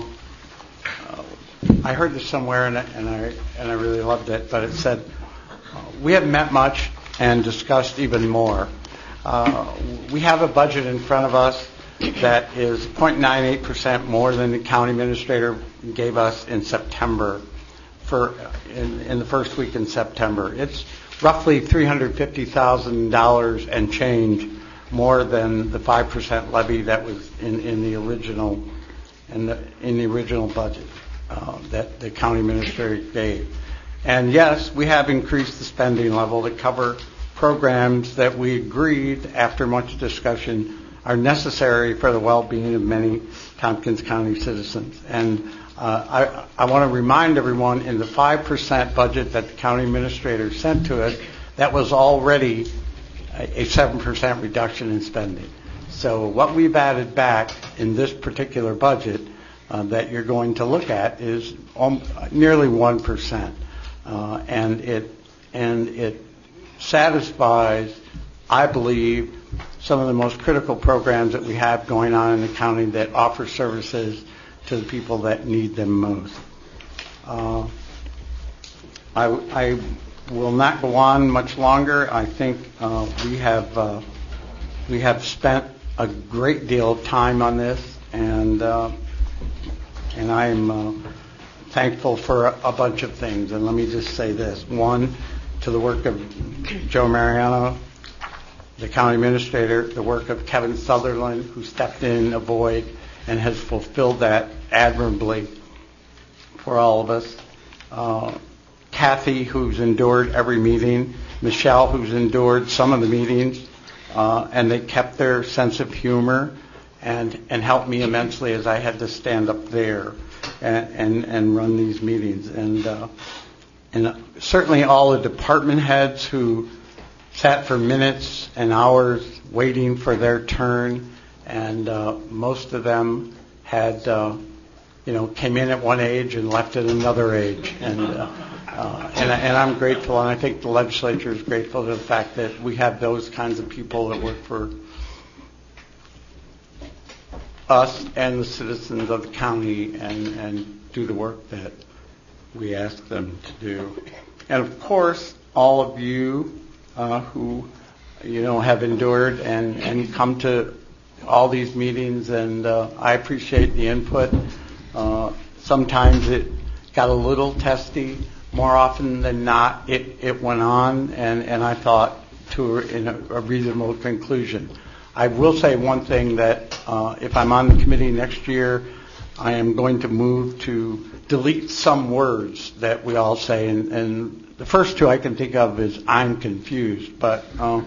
Speaker 7: I heard this somewhere, and, and I and I really loved it. But it said, uh, "We haven't met much and discussed even more." Uh, we have a budget in front of us that is zero point nine eight percent more than the county administrator gave us in September, for in, in the first week in September. It's roughly three hundred fifty thousand dollars and change more than the five percent levy that was in, in the original in the in the original budget uh, that the county administrator gave. And yes, we have increased the spending level to cover programs that we agreed, after much discussion, are necessary for the well-being of many Tompkins County citizens. And uh, I, I want to remind everyone, in the five percent budget that the county administrator sent to us, that was already a, a seven percent reduction in spending. So what we've added back in this particular budget uh, that you're going to look at is um, nearly one percent. Uh, and it and it satisfies, I believe, some of the most critical programs that we have going on in the county that offer services to the people that need them most. Uh, I, I will not go on much longer. I think uh, we have uh, we have spent a great deal of time on this, and uh, and I am uh, thankful for a, a bunch of things. And let me just say this: one, to the work of Joe Mariano, the county administrator, the work of Kevin Sutherland, who stepped in a void and has fulfilled that admirably for all of us. Uh, Kathy, who's endured every meeting. Michelle, who's endured some of the meetings. Uh, and they kept their sense of humor and, and helped me immensely as I had to stand up there and, and, and run these meetings. And, uh, and certainly all the department heads who sat for minutes and hours waiting for their turn, and uh, most of them had, uh, you know, came in at one age and left at another age, and uh, uh, and, and I'm grateful, and I think the legislature is grateful to the fact that we have those kinds of people that work for us and the citizens of the county, and, and do the work that we ask them to do. And of course, all of you Uh, who, you know, have endured and, and come to all these meetings, and uh, I appreciate the input. Uh, sometimes it got a little testy. More often than not, it, it went on, and, and I thought to in a, a reasonable conclusion. I will say one thing, that uh, if I'm on the committee next year, I am going to move to delete some words that we all say, and, and the first two I can think of is "I'm confused," but um,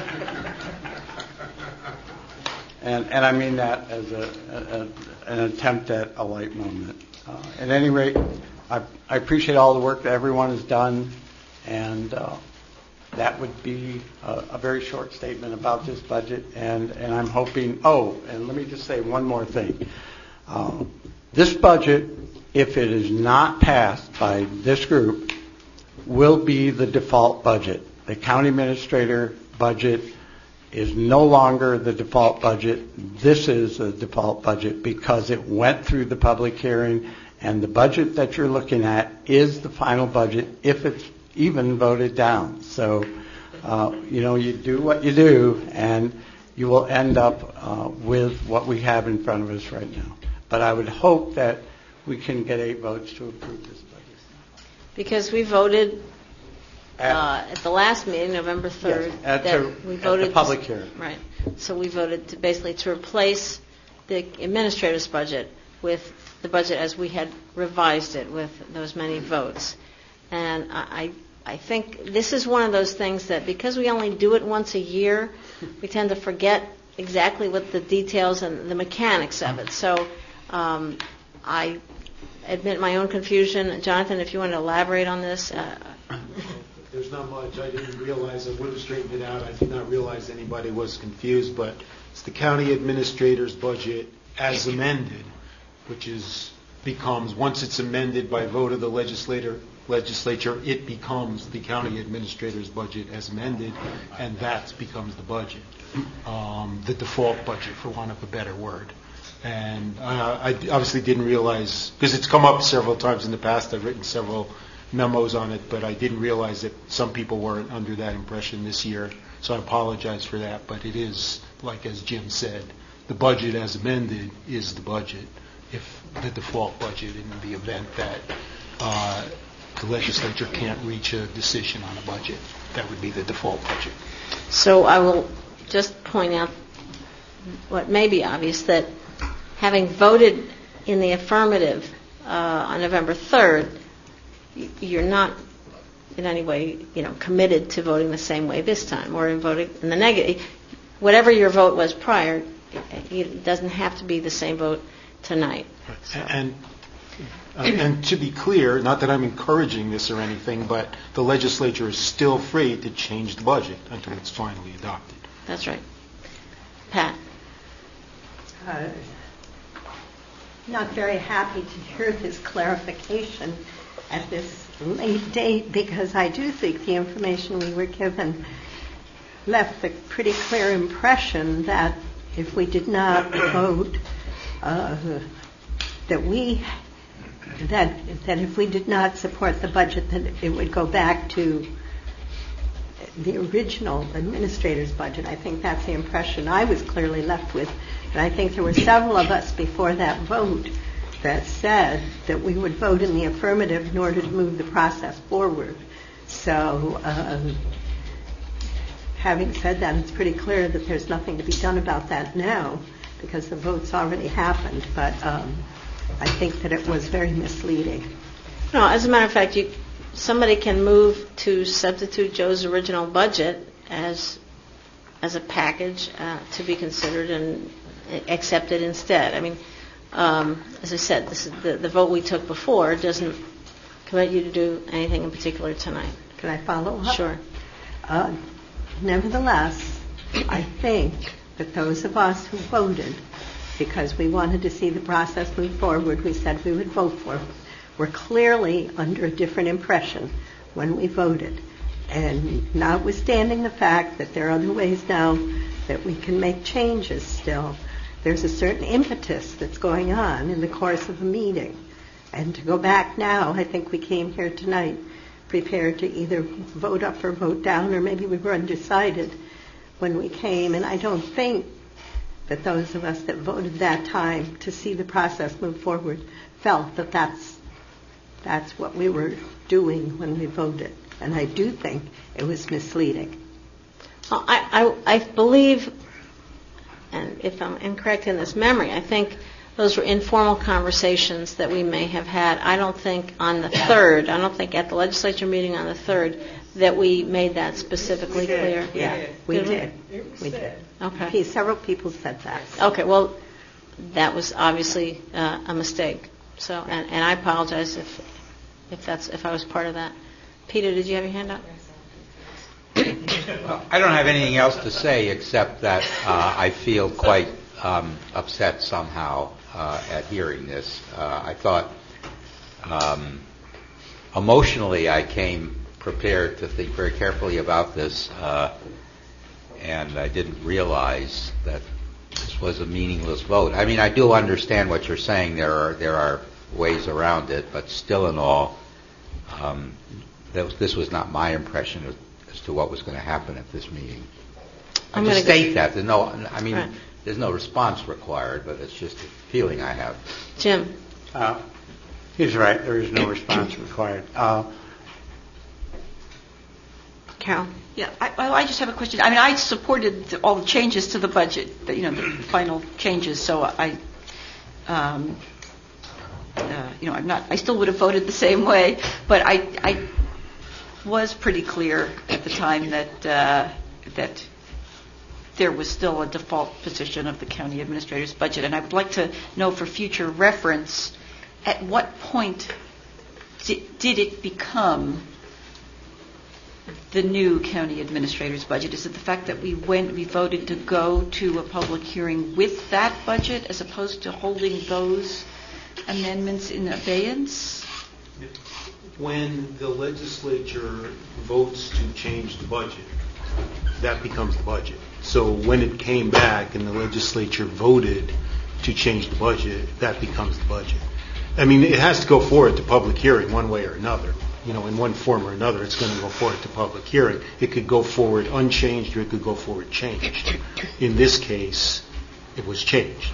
Speaker 7: and and I mean that as a, a an attempt at a light moment. Uh, at any rate, I, I appreciate all the work that everyone has done, and uh, that would be a, a very short statement about this budget. And and I'm hoping. Oh, and let me just say one more thing. Uh, this budget, if it is not passed by this group, will be the default budget. The county administrator budget is no longer the default budget. This is the default budget because it went through the public hearing, and the budget that you're looking at is the final budget if it's even voted down. So, uh, you know, you do what you do, and you will end up uh, with what we have in front of us right now. But I would hope that we can get eight votes to approve this budget.
Speaker 1: Because we voted uh, at the last meeting, November third,
Speaker 7: yes, at
Speaker 1: that
Speaker 7: the,
Speaker 1: we voted
Speaker 7: at the public
Speaker 1: to,
Speaker 7: hearing.
Speaker 1: Right. So we voted to basically to replace the administrator's budget with the budget as we had revised it with those many votes. And I, I think this is one of those things that because we only do it once a year, we tend to forget exactly what the details and the mechanics of it. So um, I admit my own confusion. Jonathan, if you want to elaborate on this. Uh,
Speaker 15: There's not much. I didn't realize. I would have straightened it out. I did not realize anybody was confused, but it's the county administrator's budget as amended, which is becomes, once it's amended by vote of the legislator, legislature, it becomes the county administrator's budget as amended, and that becomes the budget, um, the default budget, for want of a better word. And uh, I obviously didn't realize, because it's come up several times in the past, I've written several memos on it, but I didn't realize that some people weren't under that impression this year, so I apologize for that. But it is, like as Jim said, the budget as amended is the budget, if the default budget in the event that uh, the legislature can't reach a decision on a budget. That would be the default budget.
Speaker 1: So I will just point out what may be obvious, that having voted in the affirmative uh, on November third, you're not in any way, you know, committed to voting the same way this time, or in voting in the negative. Whatever your vote was prior, it doesn't have to be the same vote tonight. So.
Speaker 15: And uh, and to be clear, not that I'm encouraging this or anything, but the legislature is still free to change the budget until it's finally adopted.
Speaker 1: That's right. Pat?
Speaker 18: Uh, not very happy to hear this clarification at this late date, because I do think the information we were given left a pretty clear impression that if we did not vote, uh, that we that that if we did not support the budget, that it would go back to the original administrator's budget. I think that's the impression I was clearly left with, and I think there were several of us before that vote that said that we would vote in the affirmative in order to move the process forward. So uh, having said that, it's pretty clear that there's nothing to be done about that now, because the vote's already happened. But um, I think that it was very misleading.
Speaker 1: No, as a matter of fact, you, somebody can move to substitute Joe's original budget as as a package uh, to be considered and accepted instead. I mean, Um, as I said, this is the, the vote we took before doesn't commit you to do anything in particular tonight.
Speaker 18: Can I follow up?
Speaker 1: Sure.
Speaker 18: Uh, nevertheless, I think that those of us who voted because we wanted to see the process move forward, we said we would vote for it, were clearly under a different impression when we voted. And notwithstanding the fact that there are other ways now that we can make changes still, there's a certain impetus that's going on in the course of a meeting. And to go back now, I think we came here tonight prepared to either vote up or vote down, or maybe we were undecided when we came. And I don't think that those of us that voted that time to see the process move forward felt that that's, that's what we were doing when we voted. And I do think it was misleading.
Speaker 1: Well, I, I, I believe, and if I'm incorrect in this memory, I think those were informal conversations that we may have had. I don't think on the third, I don't think at the legislature meeting on the third, that we made that specifically
Speaker 18: we
Speaker 1: clear.
Speaker 18: Yeah, we
Speaker 1: did.
Speaker 18: did.
Speaker 1: We?
Speaker 18: We did.
Speaker 1: Okay.
Speaker 18: Several people said that.
Speaker 1: Okay, well, that was obviously uh, a mistake. So, and, and I apologize if if that's if I was part of that. Peter, did you have your hand up?
Speaker 21: Well, I don't have anything else to say except that uh, I feel quite um, upset somehow uh, at hearing this. Uh, I thought um, emotionally I came prepared to think very carefully about this, uh, and I didn't realize that this was a meaningless vote. I mean, I do understand what you're saying. There are there are ways around it, but still in all, um, that, this was not my impression of as to what was going to happen at this meeting. I
Speaker 1: I'm
Speaker 21: just state
Speaker 1: go-
Speaker 21: that. There's no, I mean,
Speaker 1: right.
Speaker 21: There's no response required, but it's just a feeling I have.
Speaker 1: Jim.
Speaker 7: Uh, he's right. There is no response required. Uh,
Speaker 1: Carol.
Speaker 4: Yeah, I, well, I just have a question. I mean, I supported the, all the changes to the budget, the, you know, the final changes. So I, um, uh, you know, I'm not, I still would have voted the same way, but I, I was pretty clear at the time that, uh, that there was still a default position of the county administrator's budget. And I would like to know for future reference, at what point did, did it become the new county administrator's budget? Is it the fact that we went, we voted to go to a public hearing with that budget as opposed to holding those amendments in abeyance?
Speaker 15: When the legislature votes to change the budget, that becomes the budget. So when it came back and the legislature voted to change the budget, that becomes the budget. I mean, it has to go forward to public hearing one way or another. You know, in one form or another, it's going to go forward to public hearing. It could go forward unchanged or it could go forward changed. In this case, it was changed.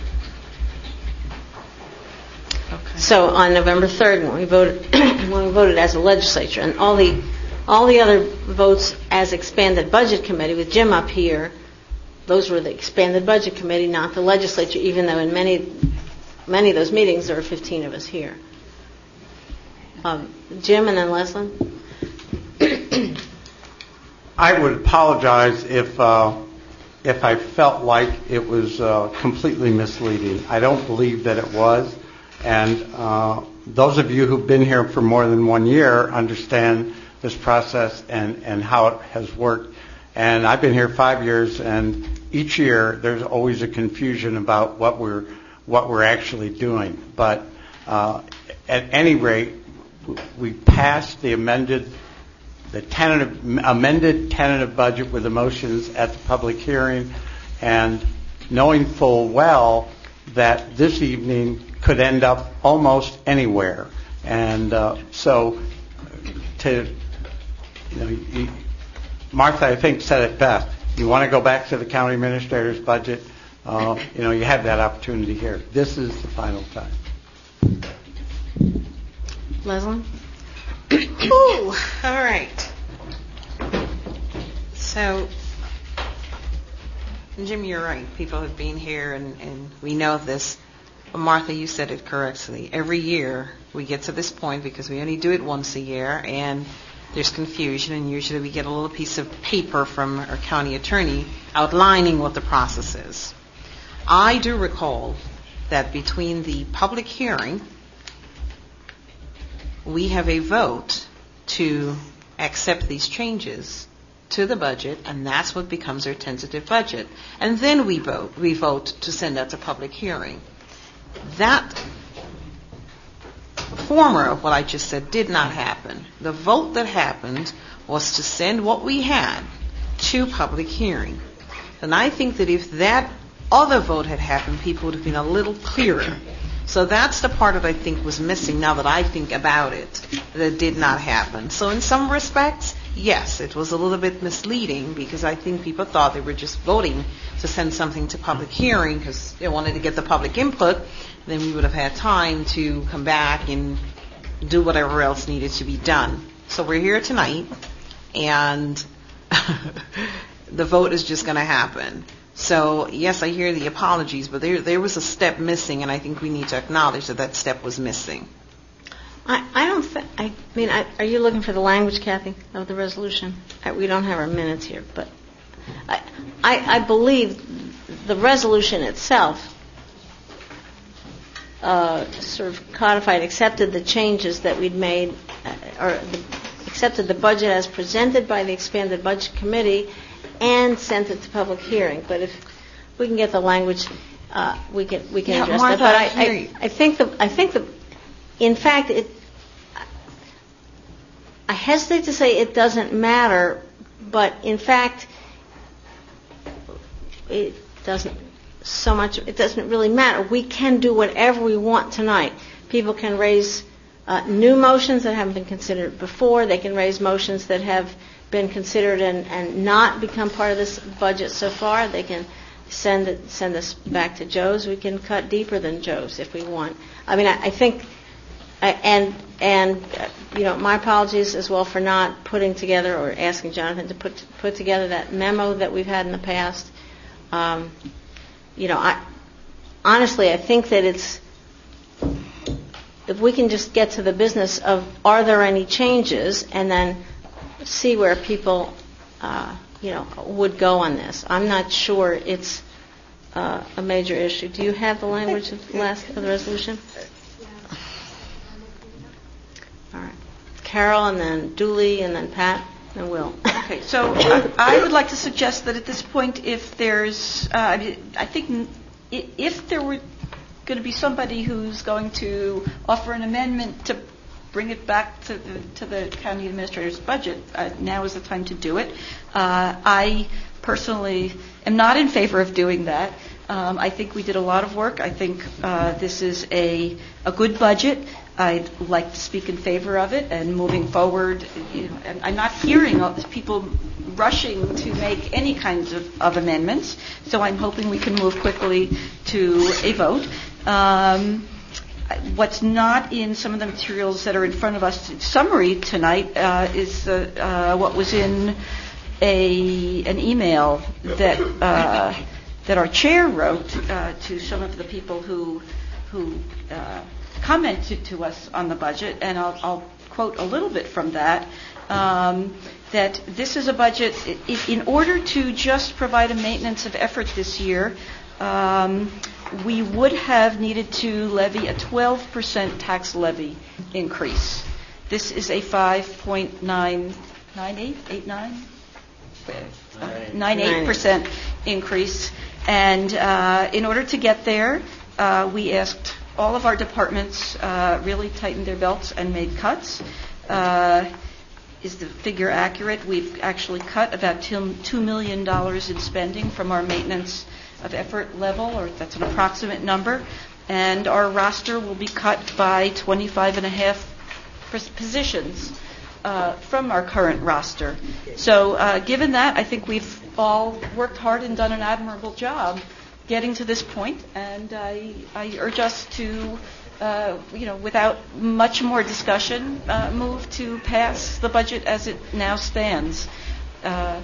Speaker 1: Okay. So on November third, when we voted, when we voted as a legislature, and all the all the other votes as expanded budget committee with Jim up here, those were the expanded budget committee, not the legislature. Even though in many many of those meetings there were fifteen of us here. Um, Jim and then Leslie.
Speaker 7: I would apologize if uh, if I felt like it was uh, completely misleading. I don't believe that it was, and uh, those of you who've been here for more than one year understand this process and, and how it has worked. And I've been here five years, and each year there's always a confusion about what we're what we're actually doing. But uh, at any rate, we passed the amended, the tentative, amended tentative budget with the motions at the public hearing, and knowing full well that this evening could end up almost anywhere. And uh, so, to you know, you, Martha, I think said it best. You want to go back to the county administrator's budget? Uh, you know, you have that opportunity here. This is the final time.
Speaker 1: Leslie?
Speaker 12: Ooh, all right. So, Jim, you're right. People have been here, and, and we know this. But Martha, you said it correctly. Every year we get to this point because we only do it once a year, and there's confusion, and usually we get a little piece of paper from our county attorney outlining what the process is. I do recall that between the public hearing, we have a vote to accept these changes to the budget, and that's what becomes our tentative budget. And then we vote, we vote to send out to public hearing. That former of what I just said did not happen. The vote that happened was to send what we had to public hearing. And I think that if that other vote had happened, people would have been a little clearer. So that's the part that I think was missing now that I think about it, that did not happen. So in some respects, yes, it was a little bit misleading because I think people thought they were just voting to send something to public hearing because they wanted to get the public input. Then we would have had time to come back and do whatever else needed to be done. So we're here tonight, and the vote is just going to happen. So, yes, I hear the apologies, but there there was a step missing, and I think we need to acknowledge that that step was missing.
Speaker 1: I, I don't think, I mean, I, are you looking for the language, Kathy, of the resolution? I, we don't have our minutes here, but I, I, I believe the resolution itself uh, sort of codified, accepted the changes that we'd made, uh, or the, accepted the budget as presented by the expanded budget committee, and sent it to public hearing. But if we can get the language, uh, we can we can
Speaker 12: Yeah,
Speaker 1: address
Speaker 12: Martha,
Speaker 1: that. But I,
Speaker 12: I hear
Speaker 1: I,
Speaker 12: you.
Speaker 1: I think the I think the in fact it. I hesitate to say it doesn't matter, but in fact it doesn't so much. It doesn't really matter. We can do whatever we want tonight. People can raise uh, new motions that haven't been considered before. They can raise motions that have been considered and, and not become part of this budget so far. They can send it, send us back to Joe's. We can cut deeper than Joe's if we want. I mean, I, I think, I, and and uh, you know, my apologies as well for not putting together or asking Jonathan to put put together that memo that we've had in the past. Um, you know, I honestly I think that it's if we can just get to the business of are there any changes, and then see where people, uh, you know, would go on this. I'm not sure it's uh, a major issue. Do you have the language of the last of the resolution? All right, Carol, and then Dooley, and then Pat, and Will.
Speaker 4: Okay, so I, I would like to suggest that at this point, if there's, uh, I mean, I think if there were going to be somebody who's going to offer an amendment to bring it back to the, to the county administrator's budget, uh, now is the time to do it. Uh, I personally am not in favor of doing that. Um, I think we did a lot of work. I think uh, this is a, a good budget. I'd like to speak in favor of it and moving forward. You know, and I'm not hearing all these people rushing to make any kinds of, of amendments, so I'm hoping we can move quickly to a vote. Um, what's not in some of the materials that are in front of us, summary tonight, uh, is the, uh, what was in a an email that uh, that our chair wrote uh, to some of the people who who uh, commented to us on the budget, and I'll, I'll quote a little bit from that. Um, that this is a budget, if, in order to just provide a maintenance of effort this year, um, we would have needed to levy a twelve percent tax levy increase. This is a five point nine nine eight, eight nine? ninety-eight percent increase. And uh, in order to get there, uh, we asked all of our departments uh, really tighten their belts and made cuts. Uh, is the figure accurate? We've actually cut about two million dollars in spending from our maintenance of effort level, or that's an approximate number. And our roster will be cut by twenty-five and a half positions uh, from our current roster. So uh, given that, I think we've all worked hard and done an admirable job getting to this point, and I, I urge us to, uh, you know, without much more discussion, uh, move to pass the budget as it now stands, uh,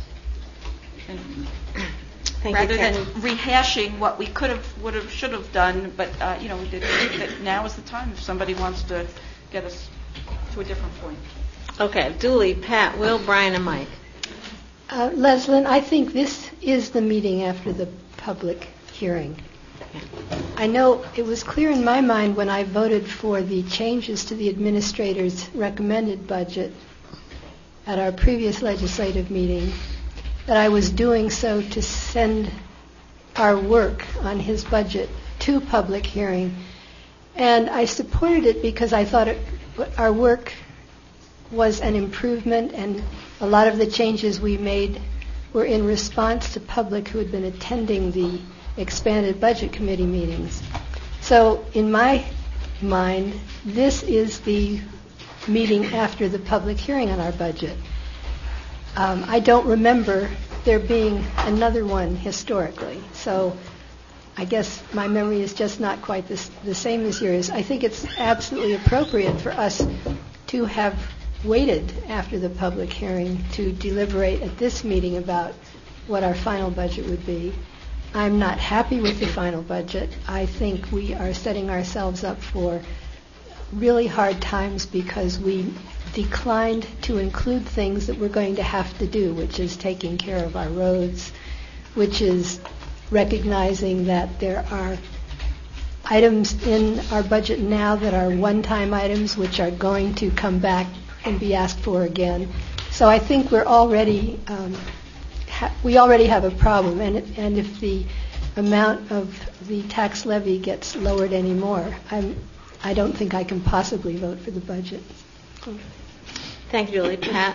Speaker 1: Thank
Speaker 4: rather
Speaker 1: you,
Speaker 4: than
Speaker 1: Karen.
Speaker 4: rehashing what we could have, would have, should have done. But uh, you know, we did think that now is the time if somebody wants to get us to a different point.
Speaker 1: Okay, Dooley, Pat, Will, Brian, and Mike.
Speaker 19: Uh, Leslyn, I think this is the meeting after the public hearing. I know it was clear in my mind when I voted for the changes to the administrator's recommended budget at our previous legislative meeting that I was doing so to send our work on his budget to public hearing. And I supported it because I thought it, our work was an improvement, and a lot of the changes we made were in response to public who had been attending the expanded budget committee meetings. So in my mind, this is the meeting after the public hearing on our budget. Um, I don't remember there being another one historically, so I guess my memory is just not quite this, the same as yours. I think it's absolutely appropriate for us to have waited after the public hearing to deliberate at this meeting about what our final budget would be. I'm not happy with the final budget. I think we are setting ourselves up for really hard times because we declined to include things that we're going to have to do, which is taking care of our roads, which is recognizing that there are items in our budget now that are one-time items which are going to come back and be asked for again. So I think we're already um, ha- we already have a problem, and and if the amount of the tax levy gets lowered anymore, I'm I don't think I can possibly vote for the budget.
Speaker 1: Thank you, Julie. Pat?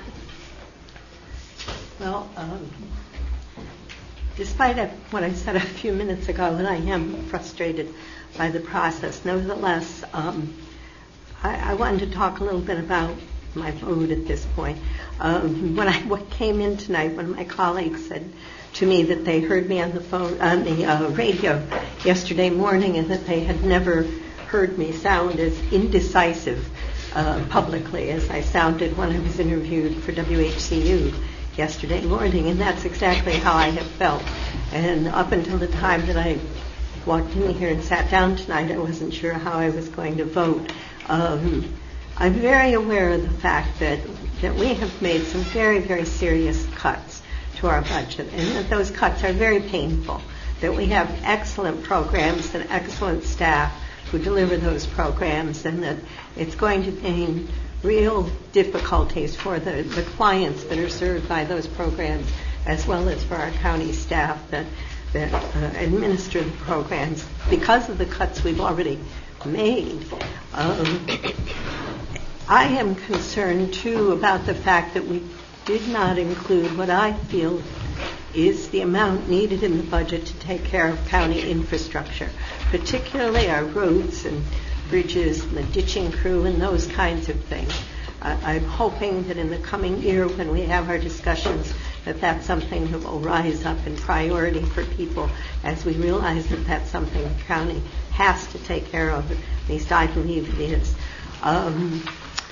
Speaker 18: Well, um, despite what I said a few minutes ago, that I am frustrated by the process, nevertheless, um, I, I wanted to talk a little bit about my vote at this point. Um, when I what came in tonight, one of my colleagues said to me that they heard me on the phone on the uh, radio yesterday morning, and that they had never heard me sound as indecisive uh, publicly as I sounded when I was interviewed for W H C U yesterday morning, and that's exactly how I have felt. And up until the time that I walked in here and sat down tonight, I wasn't sure how I was going to vote. Um, I'm very aware of the fact that, that we have made some very, very serious cuts to our budget, and that those cuts are very painful, that we have excellent programs and excellent staff who deliver those programs, and that it's going to mean real difficulties for the, the clients that are served by those programs, as well as for our county staff that, that uh, administer the programs because of the cuts we've already made. Um, I am concerned, too, about the fact that we did not include what I feel is the amount needed in the budget to take care of county infrastructure, particularly our roads and bridges and the ditching crew and those kinds of things. Uh, I'm hoping that in the coming year, when we have our discussions, that that's something that will rise up in priority for people as we realize that that's something the county has to take care of. At least I believe it is. Um,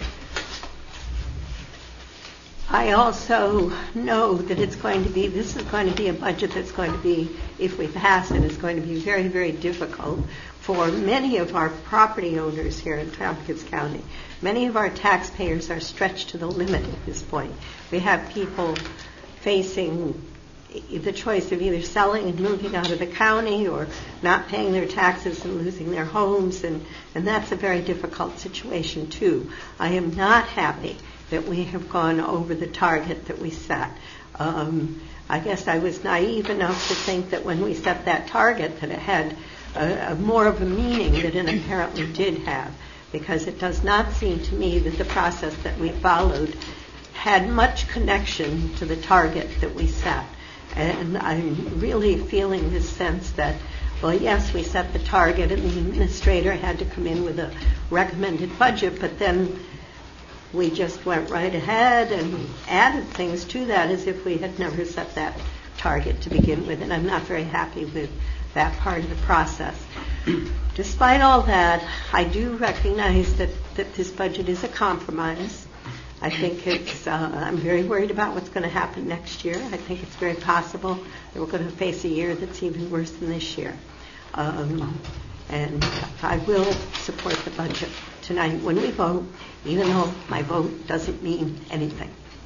Speaker 18: I also know that it's going to be, this is going to be a budget that's going to be, if we pass it, is going to be very, very difficult for many of our property owners here in Tompkins County. Many of our taxpayers are stretched to the limit at this point. We have people facing the choice of either selling and moving out of the county or not paying their taxes and losing their homes, and, and that's a very difficult situation too. I am not happy that we have gone over the target that we set. Um, I guess I was naive enough to think that when we set that target that it had a, a more of a meaning than it apparently did have, because it does not seem to me that the process that we followed had much connection to the target that we set. And I'm really feeling this sense that, well, yes, we set the target and the administrator had to come in with a recommended budget, but then we just went right ahead and added things to that as if we had never set that target to begin with, and I'm not very happy with that part of the process. Despite all that, I do recognize that, that this budget is a compromise. I think it's, uh, I'm very worried about what's going to happen next year. I think it's very possible that we're going to face a year that's even worse than this year. Um, and I will support the budget tonight when we vote, even though my vote doesn't mean anything.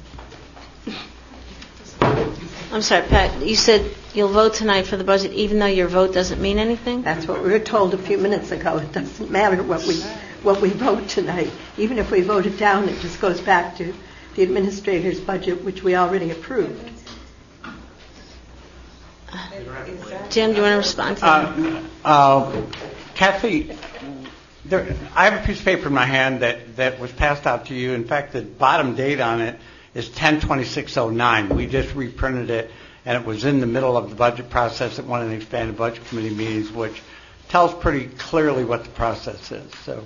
Speaker 1: I'm sorry, Pat, you said you'll vote tonight for the budget even though your vote doesn't mean anything?
Speaker 18: That's what we were told a few minutes ago. It doesn't matter what we what we vote tonight. Even if we vote it down, it just goes back to the administrator's budget, which we already approved.
Speaker 1: Jim, do you want to respond to that?
Speaker 7: Uh, uh, Kathy, there, I have a piece of paper in my hand that, that was passed out to you. In fact, the bottom date on it is ten twenty-six oh nine. We just reprinted it, and it was in the middle of the budget process at one of the expanded budget committee meetings, which tells pretty clearly what the process is. So,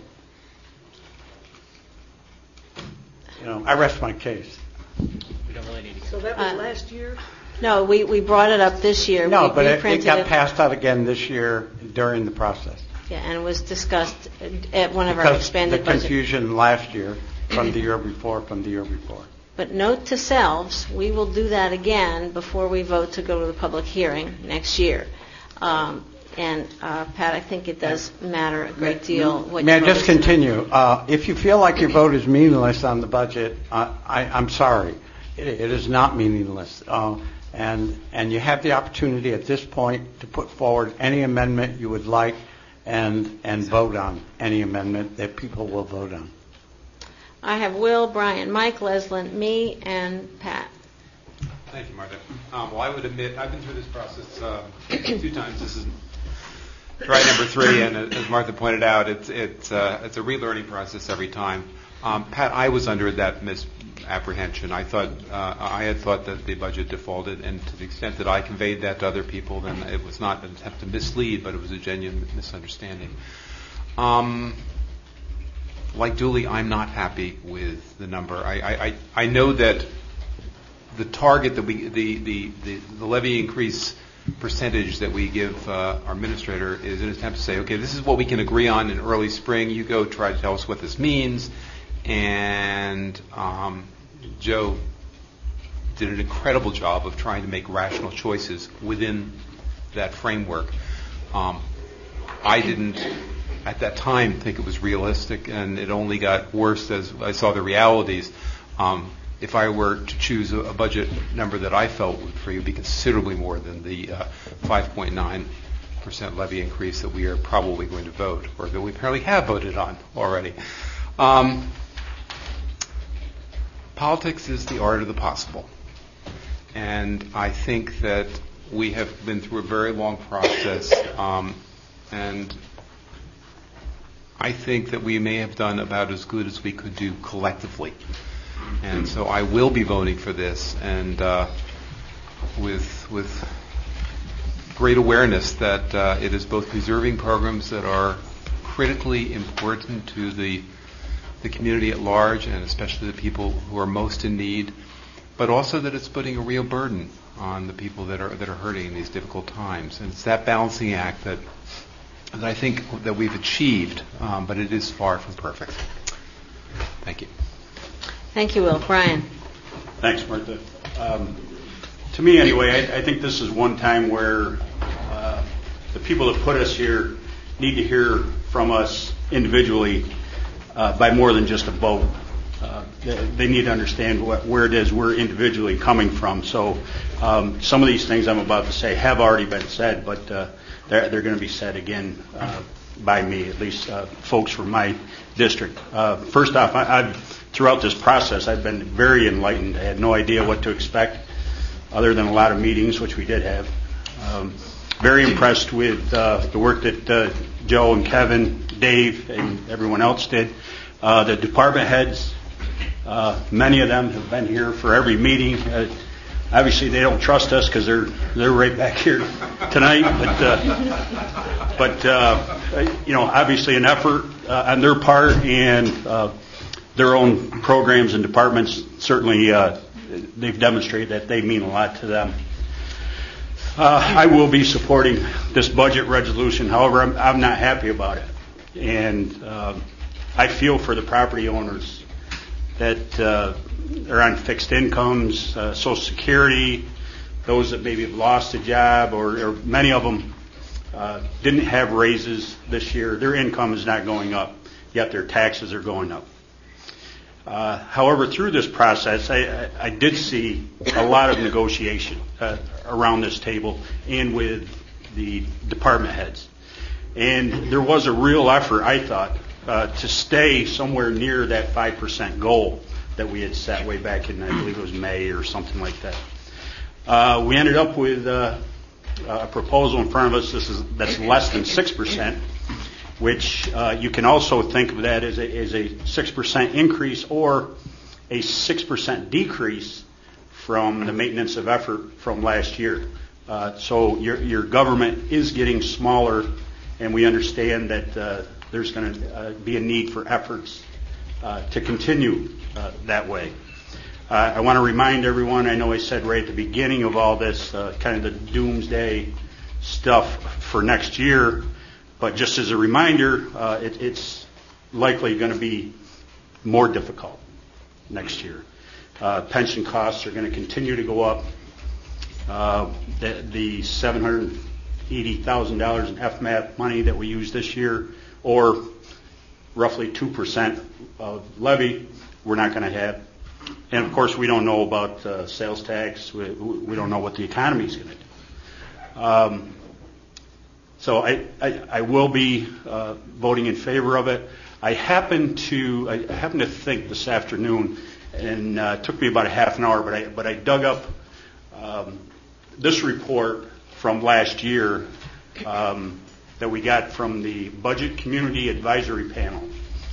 Speaker 7: you know, I rest my case.
Speaker 17: We don't really need to.
Speaker 13: So that was
Speaker 1: Uh,
Speaker 13: last year?
Speaker 1: No, we, we brought it up this year.
Speaker 7: No,
Speaker 1: we
Speaker 7: but it, it
Speaker 1: reprinted
Speaker 7: got passed out again this year during the process.
Speaker 1: Yeah, and it was discussed at one of our
Speaker 7: Because
Speaker 1: expanded
Speaker 7: the
Speaker 1: budget.
Speaker 7: confusion last year from the year before, from the year before.
Speaker 1: But note to selves, we will do that again before we vote to go to the public hearing next year. Um, and uh, Pat, I think it does matter a great deal. What
Speaker 7: May I
Speaker 1: your
Speaker 7: just
Speaker 1: vote is.
Speaker 7: continue? Uh, if you feel like your vote is meaningless on the budget, uh, I, I'm sorry. It, it is not meaningless. Uh, and and you have the opportunity at this point to put forward any amendment you would like and and vote on any amendment that people will vote on.
Speaker 1: I have Will, Brian, Mike, Leslin, me, and Pat.
Speaker 3: Thank you, Martha. Um, well, I would admit I've been through this process uh, two times. This is try number three, and as Martha pointed out, it's it's uh, it's a relearning process every time. Um, Pat, I was under that misapprehension. I thought uh, I had thought that the budget defaulted, and to the extent that I conveyed that to other people, then it was not an attempt to mislead, but it was a genuine misunderstanding. Um, like Dooley, I'm not happy with the number. I, I, I know that the target that we, the, the, the, the levy increase percentage that we give uh, our administrator is an attempt to say, okay, this is what we can agree on in early spring. You go try to tell us what this means. And um, Joe did an incredible job of trying to make rational choices within that framework. Um, I didn't, at that time, think it was realistic, and it only got worse as I saw the realities. Um, if I were to choose a, a budget number that I felt would for you be considerably more than the uh, five point nine percent levy increase that we are probably going to vote, or that we apparently have voted on already. Um, politics is the art of the possible. And I think that we have been through a very long process, um, and I think that we may have done about as good as we could do collectively. And so I will be voting for this, and uh, with with great awareness that uh, it is both preserving programs that are critically important to the the community at large, and especially the people who are most in need, but also that it's putting a real burden on the people that are that are hurting in these difficult times. And it's that balancing act that that I think that we've achieved, um, but it is far from perfect. Thank you.
Speaker 1: Thank you, Will. Brian.
Speaker 6: Thanks, Martha. Um, to me, anyway, I, I think this is one time where uh, the people that put us here need to hear from us individually uh, by more than just a vote. Uh, they, they need to understand what, where it is we're individually coming from. So um, some of these things I'm about to say have already been said, but uh, they're, they're going to be said again uh, by me, at least uh, folks from my district. Uh, first off, I, I've throughout this process, I've been very enlightened. I had no idea what to expect other than a lot of meetings, which we did have. Um, very impressed with uh, the work that uh, Joe and Kevin, Dave, and everyone else did. Uh, the department heads, uh, many of them have been here for every meeting. Uh, obviously, they don't trust us because they're they're right back here tonight. But uh, but uh, you know, obviously, an effort uh, on their part, and uh, their own programs and departments certainly uh, they've demonstrated that they mean a lot to them. Uh, I will be supporting this budget resolution. However, I'm, I'm not happy about it, and uh, I feel for the property owners that uh, are on fixed incomes, uh, Social Security, those that maybe have lost a job, or, or many of them uh, didn't have raises this year. Their income is not going up, yet their taxes are going up. Uh, however, through this process, I, I, I did see a lot of negotiation uh, around this table and with the department heads. And there was a real effort, I thought, uh, to stay somewhere near that five percent goal that we had set way back in, I believe it was May or something like that. Uh, we ended up with uh, a proposal in front of us this is, that's less than six percent. Which uh, you can also think of that as a, as a six percent increase or a six percent decrease from the maintenance of effort from last year. Uh, so your, your government is getting smaller, and we understand that uh, there's going to uh, be a need for efforts uh, to continue uh, that way. Uh, I want to remind everyone, I know I said right at the beginning of all this, uh, kind of the doomsday stuff for next year. But just as a reminder, uh, it, it's likely going to be more difficult next year. Uh, pension costs are going to continue to go up. Uh, the, the seven hundred eighty thousand dollars in F M A P money that we used this year, or roughly two percent of levy, we're not going to have. And of course, we don't know about uh, sales tax. We, we don't know what the economy is going to do. Um, So I, I, I will be uh, voting in favor of it. I happen to I happen to think this afternoon, and uh, it took me about a half an hour, but I but I dug up um, this report from last year um, that we got from the Budget Community Advisory Panel,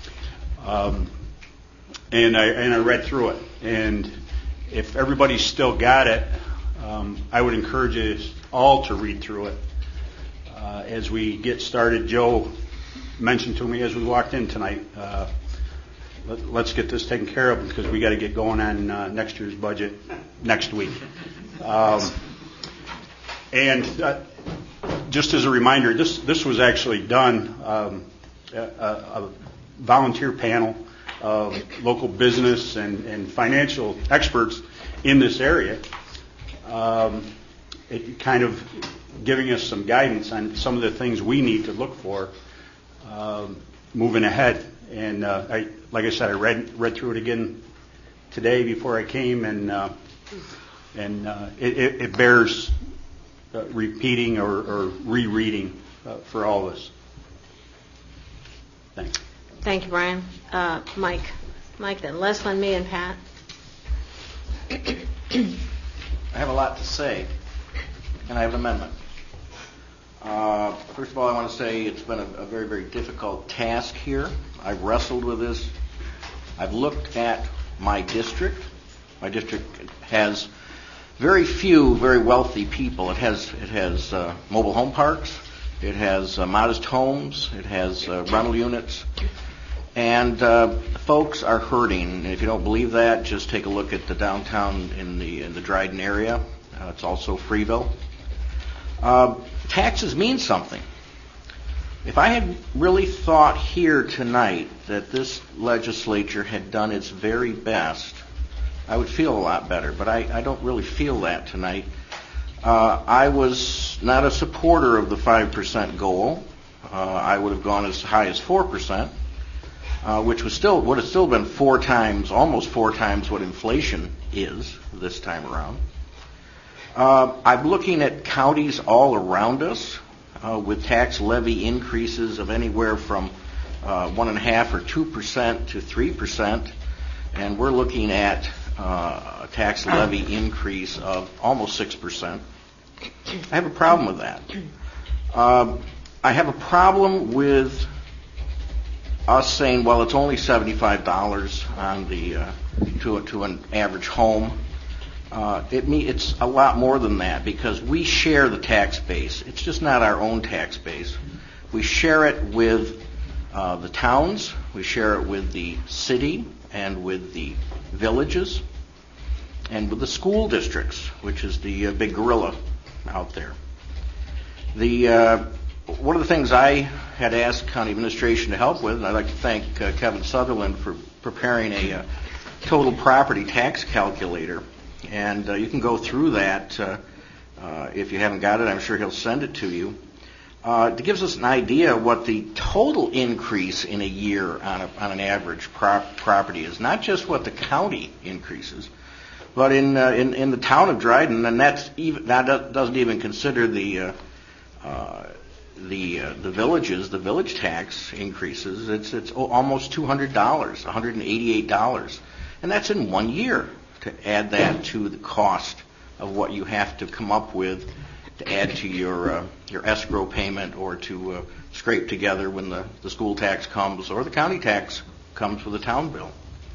Speaker 6: um, and I and I read through it. And if everybody's still got it, um, I would encourage you all to read through it. Uh, as we get started, Joe mentioned to me as we walked in tonight, uh, let, let's get this taken care of because we got to get going on uh, next year's budget next week. Um, and uh, just as a reminder, this this was actually done um, a, a volunteer panel of local business and, and financial experts in this area. Um, it kind of giving us some guidance on some of the things we need to look for um, moving ahead. And uh, I, like I said, I read read through it again today before I came, and uh, and uh, it, it, it bears uh, repeating or, or rereading uh, for all of us. Thanks.
Speaker 1: Thank you, Brian. Uh, Mike. Mike, then. Leslie, me, and Pat.
Speaker 10: I have a lot to say, and I have an amendment. Uh, first of all, I want to say it's been a, a very, very difficult task here. I've wrestled with this. I've looked at my district. My district has very few very wealthy people. It has it has uh, mobile home parks. It has uh, modest homes. It has uh, rental units. And uh, folks are hurting. And if you don't believe that, just take a look at the downtown in the in the Dryden area. Uh, it's also Freeville. Uh, taxes mean something. If I had really thought here tonight that this legislature had done its very best, I would feel a lot better. But I, I don't really feel that tonight. Uh, I was not a supporter of the five percent goal. Uh, I would have gone as high as four percent. Uh, which was still would have still been four times, almost four times what inflation is this time around. Uh, I'm looking at counties all around us uh, with tax levy increases of anywhere from uh, one and a half or two percent to three percent, and we're looking at uh, a tax levy increase of almost six percent. I have a problem with that. Uh, I have a problem with us saying, well, it's only seventy-five dollars on the uh, to a, to an average home. Uh, it me it's a lot more than that because we share the tax base. It's just not our own tax base. We share it with uh, the towns. We share it with the city and with the villages and with the school districts, which is the uh, big gorilla out there. The uh, One of the things I had asked county administration to help with, and I'd like to thank uh, Kevin Sutherland for preparing a uh, total property tax calculator. And uh, you can go through that uh, uh, if you haven't got it. I'm sure he'll send it to you. Uh, it gives us an idea of what the total increase in a year on, a, on an average prop- property is, not just what the county increases, but in uh, in, in the town of Dryden, and that's even, that doesn't even consider the uh, uh, the uh, the villages, the village tax increases. It's it's almost two hundred dollars, one hundred eighty-eight dollars, and that's in one year. To add that to the cost of what you have to come up with to add to your uh, your escrow payment or to uh, scrape together when the, the school tax comes or the county tax comes with the town bill.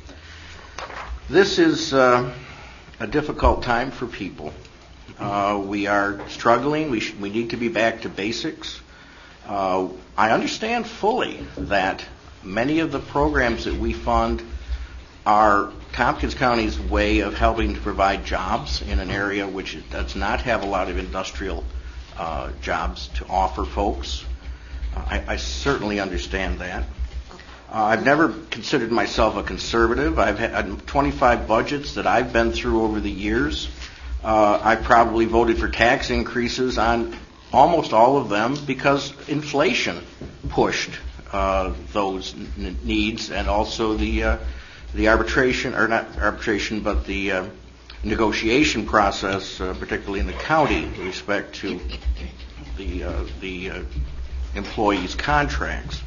Speaker 10: This is uh, a difficult time for people. Uh, we are struggling. We sh- we need to be back to basics. Uh, I understand fully that many of the programs that we fund are Tompkins County's way of helping to provide jobs in an area which does not have a lot of industrial uh, jobs to offer folks. Uh, I, I certainly understand that. Uh, I've never considered myself a conservative. I've had twenty-five budgets that I've been through over the years. Uh, I probably voted for tax increases on almost all of them because inflation pushed uh, those n- needs and also the uh, the arbitration, or not arbitration, but the uh, negotiation process, uh, particularly in the county, with respect to the uh, the uh, employees' contracts.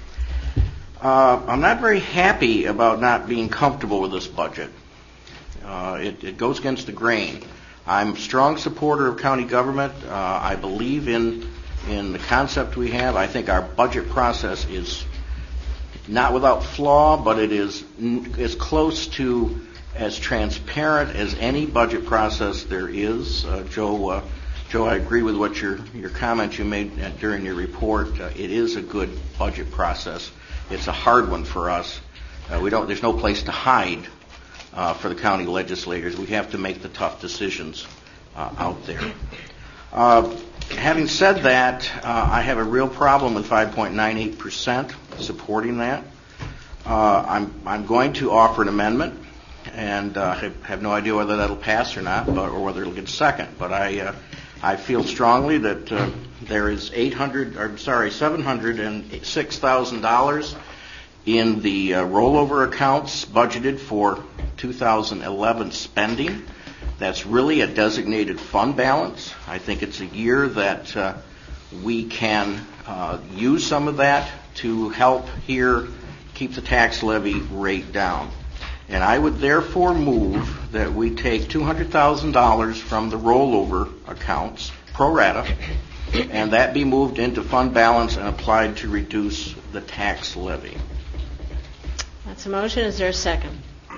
Speaker 10: Uh, I'm not very happy about not being comfortable with this budget. Uh, it, it goes against the grain. I'm a strong supporter of county government. Uh, I believe in in the concept we have. I think our budget process is not without flaw, but it is n- as close to as transparent as any budget process there is. Uh, Joe, uh, Joe, I agree with what your your comment you made uh, during your report. Uh, it is a good budget process. It's a hard one for us. Uh, we don't. There's no place to hide uh, for the county legislators. We have to make the tough decisions uh, out there. Uh, having said that, uh, I have a real problem with five point nine eight percent. Supporting that. Uh, I'm I'm going to offer an amendment, and uh, I have no idea whether that'll pass or not, but, or whether it'll get second. But I uh, I feel strongly that uh, there is eight hundred, or, I'm sorry, seven hundred six thousand dollars in the uh, rollover accounts budgeted for two thousand eleven spending. That's really a designated fund balance. I think it's a year that uh, we can uh, use some of that to help here keep the tax levy rate down. And I would therefore move that we take two hundred thousand dollars from the rollover accounts, pro rata, and that be moved into fund balance and applied to reduce the tax levy.
Speaker 1: That's a motion. Is there a second?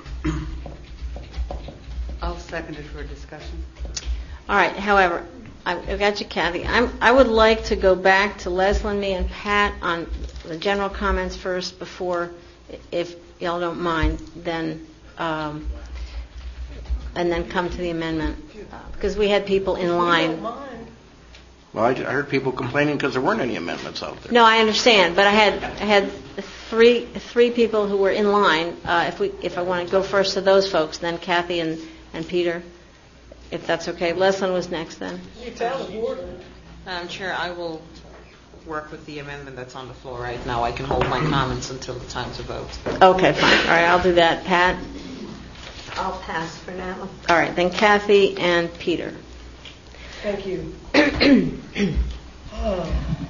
Speaker 11: I'll second it for discussion.
Speaker 1: All right. However, I've got you, Kathy. I'm, I would like to go back to Leslie and me and Pat on the general comments first before, if y'all don't mind, then um, and then come to the amendment, uh, because we had people in line.
Speaker 10: Well, I, I heard people complaining because there weren't any amendments out there.
Speaker 1: No, I understand, but I had I had three three people who were in line. Uh, if we if I want to go first to those folks, then Kathy and, and Peter, if that's okay. Leslin was next then.
Speaker 12: Madam Chair, I will work with the amendment that's on the floor right now. I can hold my comments until the time to vote.
Speaker 1: Okay, fine. All right, I'll do that. Pat?
Speaker 18: I'll pass for now.
Speaker 1: All right, then Kathy and Peter.
Speaker 13: Thank you. uh,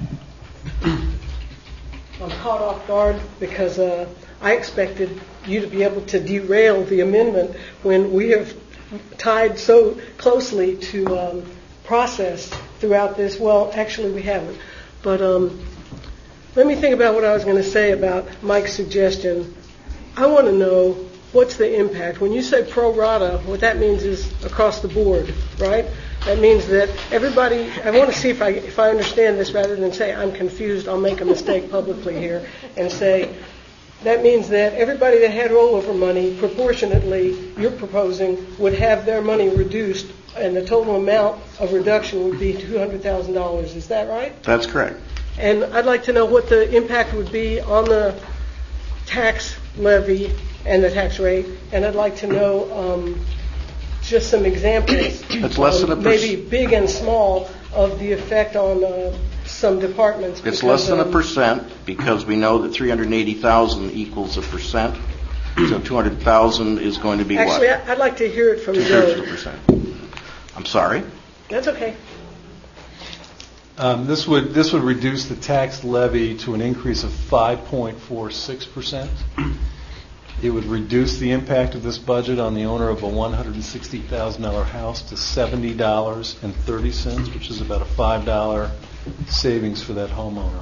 Speaker 13: I'm caught off guard because uh, I expected you to be able to derail the amendment when we have tied so closely to um, process throughout this. Well, actually, we haven't. But um, let me think about what I was going to say about Mike's suggestion. I want to know what's the impact. When you say pro rata, what that means is across the board, right? That means that everybody, I want to see if I if I understand this rather than say I'm confused, I'll make a mistake publicly here and say, that means that everybody that had rollover money, proportionately, you're proposing, would have their money reduced, and the total amount of reduction would be two hundred thousand dollars. Is that right?
Speaker 10: That's correct.
Speaker 13: And I'd like to know what the impact would be on the tax levy and the tax rate, and I'd like to know um, just some examples,
Speaker 10: It's less than a
Speaker 13: um,
Speaker 10: perc-
Speaker 13: maybe big and small, of the effect on uh, some departments.
Speaker 10: It's
Speaker 13: because,
Speaker 10: less than a
Speaker 13: um,
Speaker 10: percent because we know that three hundred eighty thousand equals a percent. So two hundred thousand is going to be
Speaker 13: Actually,
Speaker 10: what?
Speaker 13: I'd like to hear it from
Speaker 10: Two-thirds
Speaker 13: Joe.
Speaker 10: of a percent. I'm sorry?
Speaker 13: That's okay.
Speaker 14: Um, this would this would reduce the tax levy to an increase of five point four six percent. It would reduce the impact of this budget on the owner of a one hundred sixty thousand dollars house to seventy dollars and thirty cents, which is about a five dollars savings for that homeowner.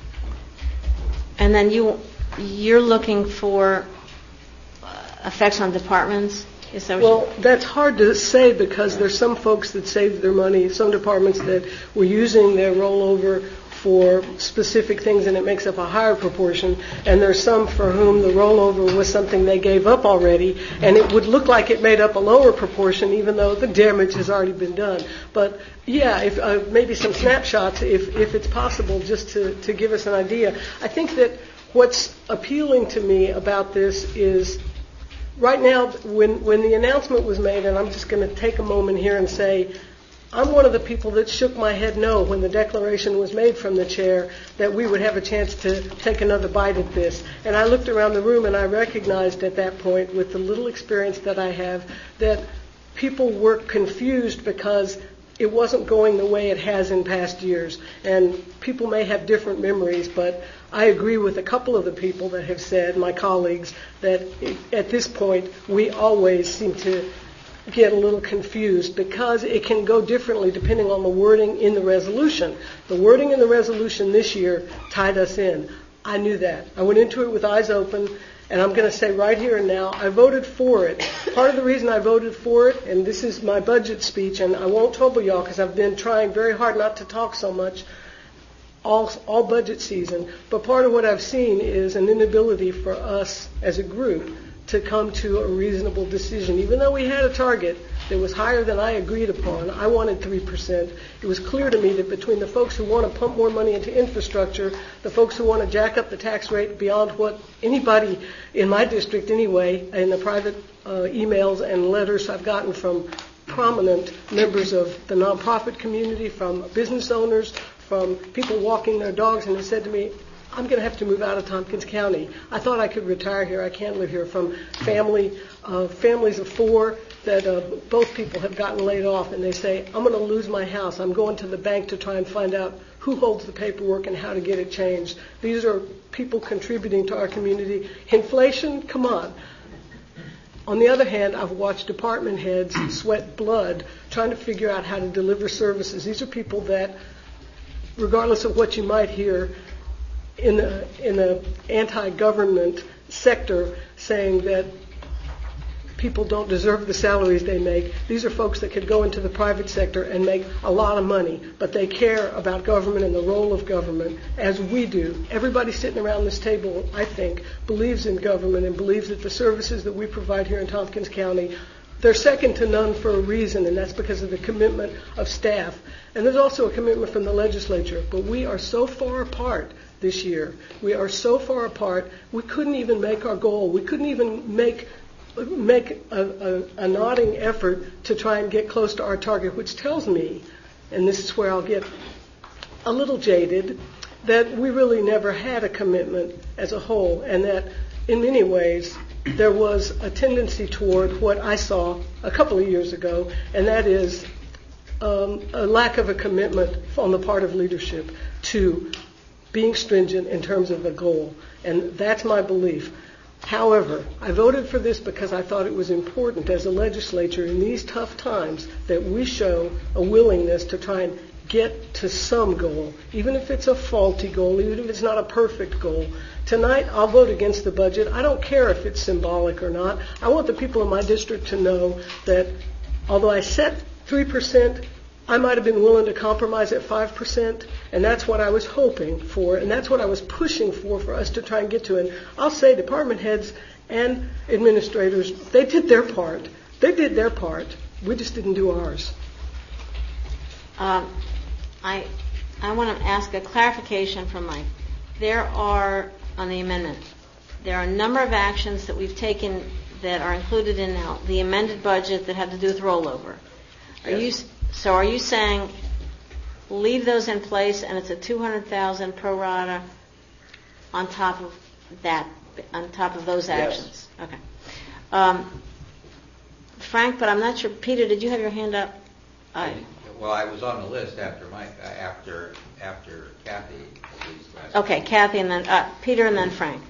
Speaker 1: And then you you're looking for uh, effects on departments. Is that what
Speaker 13: Well, that's hard to say because there's some folks that saved their money, some departments that were using their rollover for specific things and it makes up a higher proportion, and there's some for whom the rollover was something they gave up already, and it would look like it made up a lower proportion even though the damage has already been done. But yeah, if uh, maybe some snapshots, if, if it's possible, just to, to give us an idea. I think that what's appealing to me about this is right now, when, when the announcement was made, and I'm just going to take a moment here and say, I'm one of the people that shook my head no when the declaration was made from the chair that we would have a chance to take another bite at this. And I looked around the room and I recognized at that point, with the little experience that I have, that people were confused because it wasn't going the way it has in past years. And people may have different memories, but I agree with a couple of the people that have said, my colleagues, that at this point we always seem to get a little confused because it can go differently depending on the wording in the resolution. The wording in the resolution this year tied us in. I knew that. I went into it with eyes open, and I'm going to say right here and now, I voted for it. Part of the reason I voted for it, and this is my budget speech, and I won't trouble y'all because I've been trying very hard not to talk so much all, all budget season, but part of what I've seen is an inability for us as a group to come to a reasonable decision. Even though we had a target that was higher than I agreed upon, I wanted three percent. It was clear to me that between the folks who want to pump more money into infrastructure, the folks who want to jack up the tax rate beyond what anybody in my district anyway, in the private uh, emails and letters I've gotten from prominent members of the nonprofit community, from business owners, from people walking their dogs, and they said to me, I'm going to have to move out of Tompkins County. I thought I could retire here. I can't live here. From family, uh, families of four that uh, both people have gotten laid off, and they say, I'm going to lose my house. I'm going to the bank to try and find out who holds the paperwork and how to get it changed. These are people contributing to our community. Inflation, come on. On the other hand, I've watched department heads sweat blood trying to figure out how to deliver services. These are people that, regardless of what you might hear, in the in the anti-government sector saying that people don't deserve the salaries they make. These are folks that could go into the private sector and make a lot of money, but they care about government and the role of government as we do. Everybody sitting around this table, I think, believes in government and believes that the services that we provide here in Tompkins County, they're second to none for a reason, and that's because of the commitment of staff. And there's also a commitment from the legislature, but we are so far apart this year. We are so far apart, we couldn't even make our goal. We couldn't even make make a, a, a nodding effort to try and get close to our target, which tells me, and this is where I'll get a little jaded, that we really never had a commitment as a whole, and that in many ways there was a tendency toward what I saw a couple of years ago, and that is um, a lack of a commitment on the part of leadership to being stringent in terms of a goal. And that's my belief. However, I voted for this because I thought it was important as a legislature in these tough times that we show a willingness to try and get to some goal, even if it's a faulty goal, even if it's not a perfect goal. Tonight, I'll vote against the budget. I don't care if it's symbolic or not. I want the people in my district to know that although I set three percent, I might have been willing to compromise at five percent, and that's what I was hoping for, and that's what I was pushing for, for us to try and get to. And I'll say department heads and administrators, they did their part. They did their part. We just didn't do ours.
Speaker 1: Um, I I want to ask a clarification from Mike. There are, on the amendment, there are a number of actions that we've taken that are included in now the amended budget that have to do with rollover. Are
Speaker 10: Yes.
Speaker 1: you so? Are you saying leave those in place and it's a two hundred thousand pro rata on top of that, on top of those actions?
Speaker 10: Yes.
Speaker 1: Okay. Um, Frank, but I'm not sure. Peter, did you have your hand up? Uh,
Speaker 21: Well, I was on the list after Mike, uh, after after Kathy. At least last
Speaker 1: okay, Kathy, and then uh, Peter, and then Frank.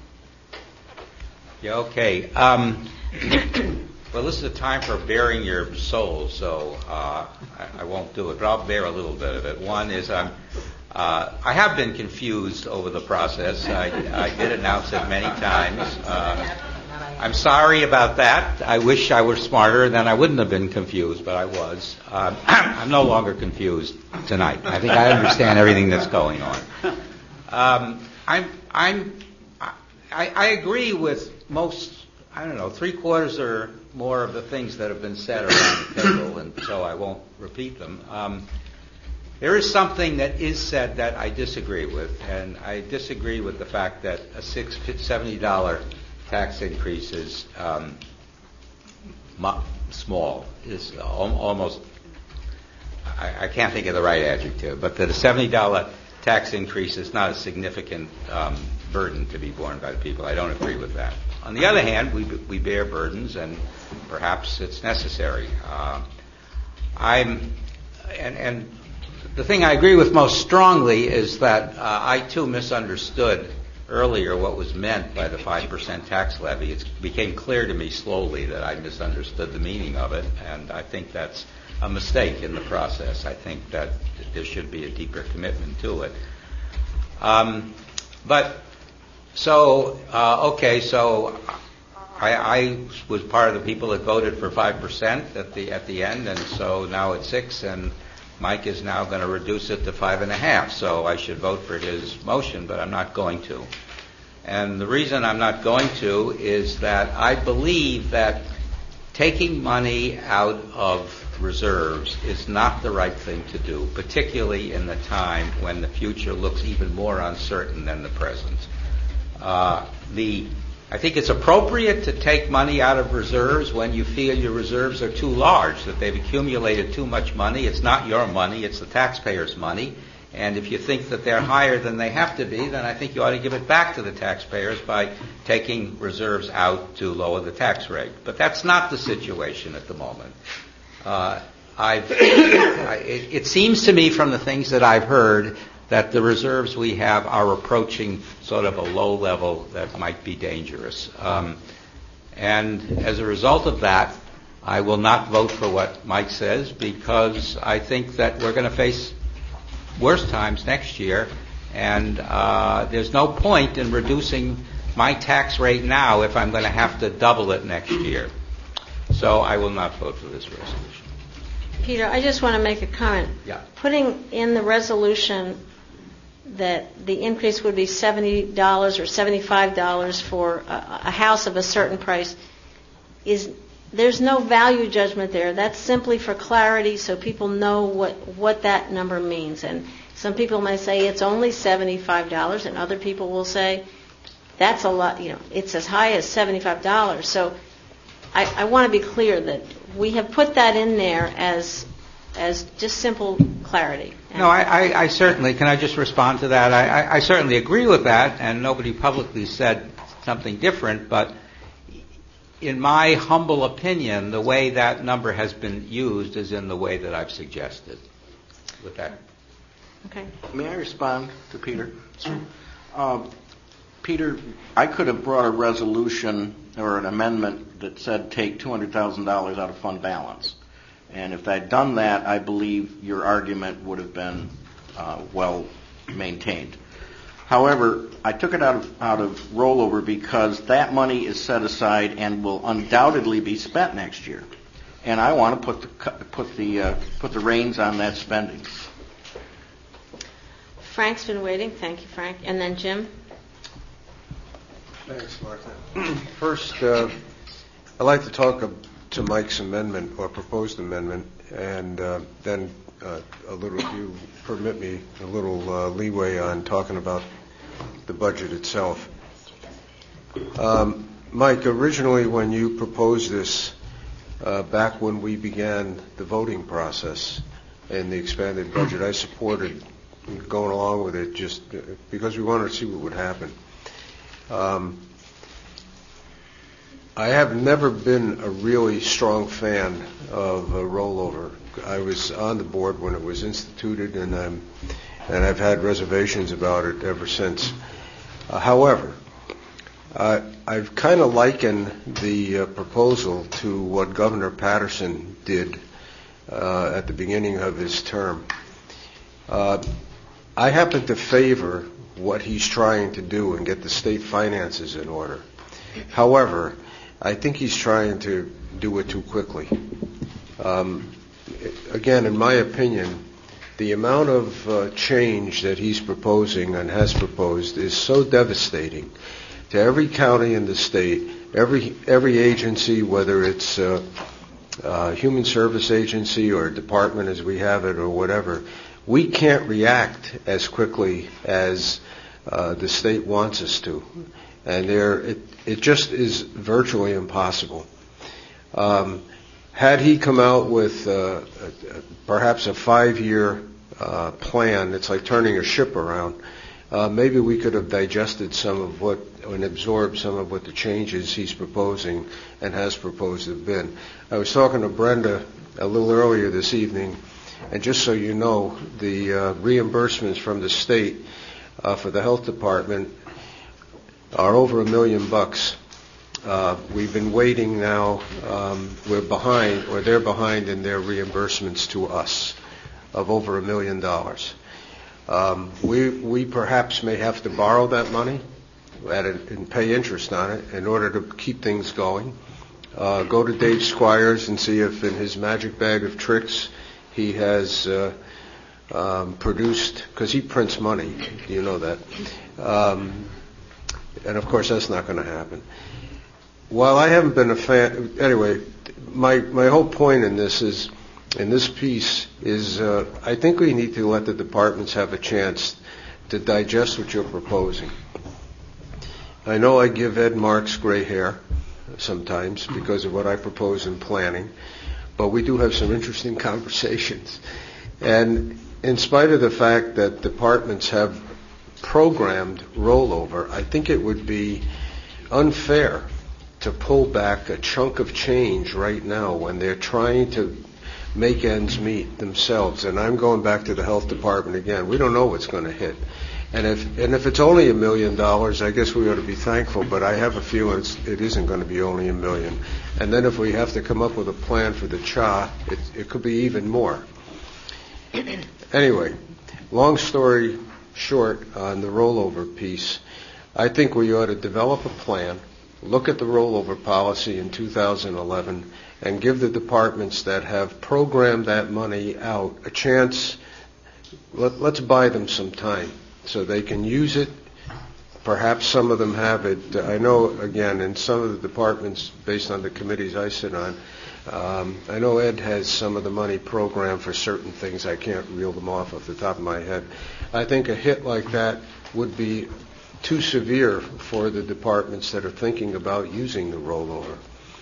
Speaker 21: Yeah, okay. Um, well, this is a time for bearing your soul, so uh, I, I won't do it, but I'll bear a little bit of it. One is I'm, uh, I have been confused over the process. I, I did announce it many times. Uh, I'm sorry about that. I wish I were smarter, then I wouldn't have been confused, but I was. Um, I'm no longer confused tonight. I think I understand everything that's going on. Um, I'm, I'm, I, I agree with most, I don't know, three quarters or more of the things that have been said around the table, and so I won't repeat them. Um, there is something that is said that I disagree with, and I disagree with the fact that a six seventy dollar tax increase is um, mo- small, is al- almost, I, I can't think of the right adjective, but that a seventy dollar tax increase is not a significant um, burden to be borne by the people. I don't agree with that. On the other hand, we we bear burdens, and perhaps it's necessary. Uh, I'm, and, and the thing I agree with most strongly is that uh, I too misunderstood earlier what was meant by the five percent tax levy. It became clear to me slowly that I misunderstood the meaning of it, and I think that's a mistake in the process. I think that there should be a deeper commitment to it. Um, but so, uh, okay, so I, I was part of the people that voted for five percent at the at the end, and so now it's six, and Mike is now going to reduce it to five and a half, so I should vote for his motion, but I'm not going to. And the reason I'm not going to is that I believe that taking money out of reserves is not the right thing to do, particularly in the time when the future looks even more uncertain than the present. Uh, the I think it's appropriate to take money out of reserves when you feel your reserves are too large, that they've accumulated too much money. It's not your money, it's the taxpayers' money. And if you think that they're higher than they have to be, then I think you ought to give it back to the taxpayers by taking reserves out to lower the tax rate. But that's not the situation at the moment. Uh, I've, I, it, it seems to me from the things that I've heard that the reserves we have are approaching sort of a low level that might be dangerous. Um, and as a result of that, I will not vote for what Mike says because I think that we're going to face worse times next year, and uh, there's no point in reducing my tax rate now if I'm going to have to double it next year. So I will not vote for this resolution.
Speaker 1: Peter, I just want to make a comment.
Speaker 21: Yeah.
Speaker 1: Putting in the resolution that the increase would be seventy dollars or seventy-five dollars for a, a house of a certain price is, there's no value judgment there. That's simply for clarity so people know what, what that number means. And some people may say it's only seventy-five dollars, and other people will say that's a lot, you know, it's as high as seventy-five dollars. So I, I want to be clear that we have put that in there as as just simple clarity.
Speaker 21: No, I, I, I certainly, can I just respond to that? I, I, I certainly agree with that, and nobody publicly said something different, but in my humble opinion, the way that number has been used is in the way that I've suggested. With that.
Speaker 1: Okay.
Speaker 10: May I respond to Peter? Sure. Uh, Peter, I could have brought a resolution or an amendment that said take two hundred thousand dollars out of fund balance. And if I'd done that, I believe your argument would have been uh, well maintained. However, I took it out of, out of rollover because that money is set aside and will undoubtedly be spent next year. And I want to put the, put the, uh, put the reins on that spending.
Speaker 1: Frank's been waiting. Thank you, Frank. And then Jim.
Speaker 9: Thanks, Martha. First, uh, I'd like to talk to Mike's amendment or proposed amendment, and uh, then uh, a little, if you permit me, a little uh, leeway on talking about the budget itself. Um, Mike, originally when you proposed this, uh, back when we began the voting process and the expanded budget, I supported going along with it just because we wanted to see what would happen. Um, I have never been a really strong fan of a rollover. I was on the board when it was instituted, and I'm, and I've had reservations about it ever since. Uh, however, uh, I've kind of likened the uh, proposal to what Governor Patterson did uh, at the beginning of his term. Uh, I happen to favor what he's trying to do and get the state finances in order. However, I think he's trying to do it too quickly. Um, again, in my opinion, the amount of uh, change that he's proposing and has proposed is so devastating to every county in the state, every every agency, whether it's a, a human service agency or a department as we have it or whatever. We can't react as quickly as uh, the state wants us to. And there, it, it just is virtually impossible. Um, had he come out with uh, a, a, perhaps a five-year uh, plan, it's like turning a ship around, uh, maybe we could have digested some of what, and absorbed some of what the changes he's proposing and has proposed have been. I was talking to Brenda a little earlier this evening, and just so you know, the uh, reimbursements from the state uh, for the health department are over a million bucks. Uh, we've been waiting now. Um, we're behind, or they're behind in their reimbursements to us of over a million dollars. Um, we we perhaps may have to borrow that money at a, and pay interest on it in order to keep things going. Uh, go to Dave Squires and see if in his magic bag of tricks he has uh, um, produced, because he prints money, you know that. Um, And, of course, that's not going to happen. While I haven't been a fan, anyway, my my whole point in this is, in this piece, is uh, I think we need to let the departments have a chance to digest what you're proposing. I know I give Ed Marks gray hair sometimes because of what I propose in planning, but we do have some interesting conversations. And in spite of the fact that departments have programmed rollover, I think it would be unfair to pull back a chunk of change right now when they're trying to make ends meet themselves. And I'm going back to the health department again. We don't know what's going to hit. And if and if it's only a million dollars, I guess we ought to be thankful, but I have a feeling it's, it isn't going to be only a million. And then if we have to come up with a plan for the C H A, it, it could be even more. Anyway, long story short on the rollover piece, I think we ought to develop a plan, look at the rollover policy in two thousand eleven, and give the departments that have programmed that money out a chance. Let, let's buy them some time so they can use it. Perhaps some of them have it. I know, again, in some of the departments, based on the committees I sit on, um, I know Ed has some of the money programmed for certain things. I can't reel them off off the top of my head. I think a hit like that would be too severe for the departments that are thinking about using the rollover.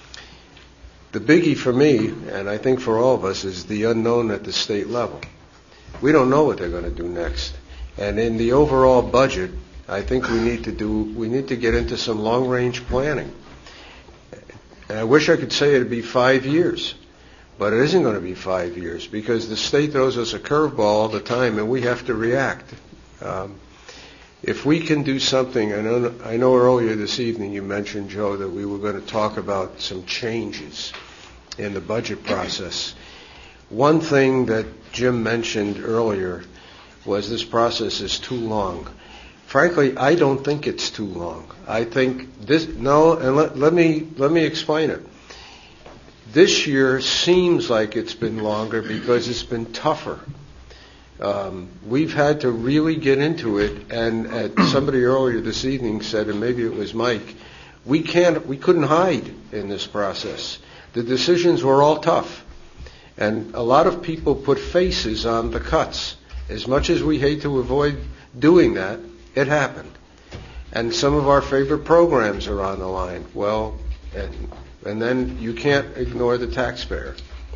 Speaker 9: The biggie for me, and I think for all of us, is the unknown at the state level. We don't know what they're going to do next. And in the overall budget, I think we need to do, we need to get into some long-range planning. And I wish I could say it'd be five years, but it isn't going to be five years because the state throws us a curveball all the time and we have to react. Um, if we can do something, I know, I know earlier this evening you mentioned, Joe, that we were going to talk about some changes in the budget process. One thing that Jim mentioned earlier was this process is too long. Frankly, I don't think it's too long. I think this, no, and let, let me let me explain it. This year seems like it's been longer because it's been tougher. Um, we've had to really get into it, and uh, somebody earlier this evening said, and maybe it was Mike, we can't, we couldn't hide in this process. The decisions were all tough, and a lot of people put faces on the cuts. As much as we hate to avoid doing that, it happened. And some of our favorite programs are on the line. Well, and, and then you can't ignore the taxpayer.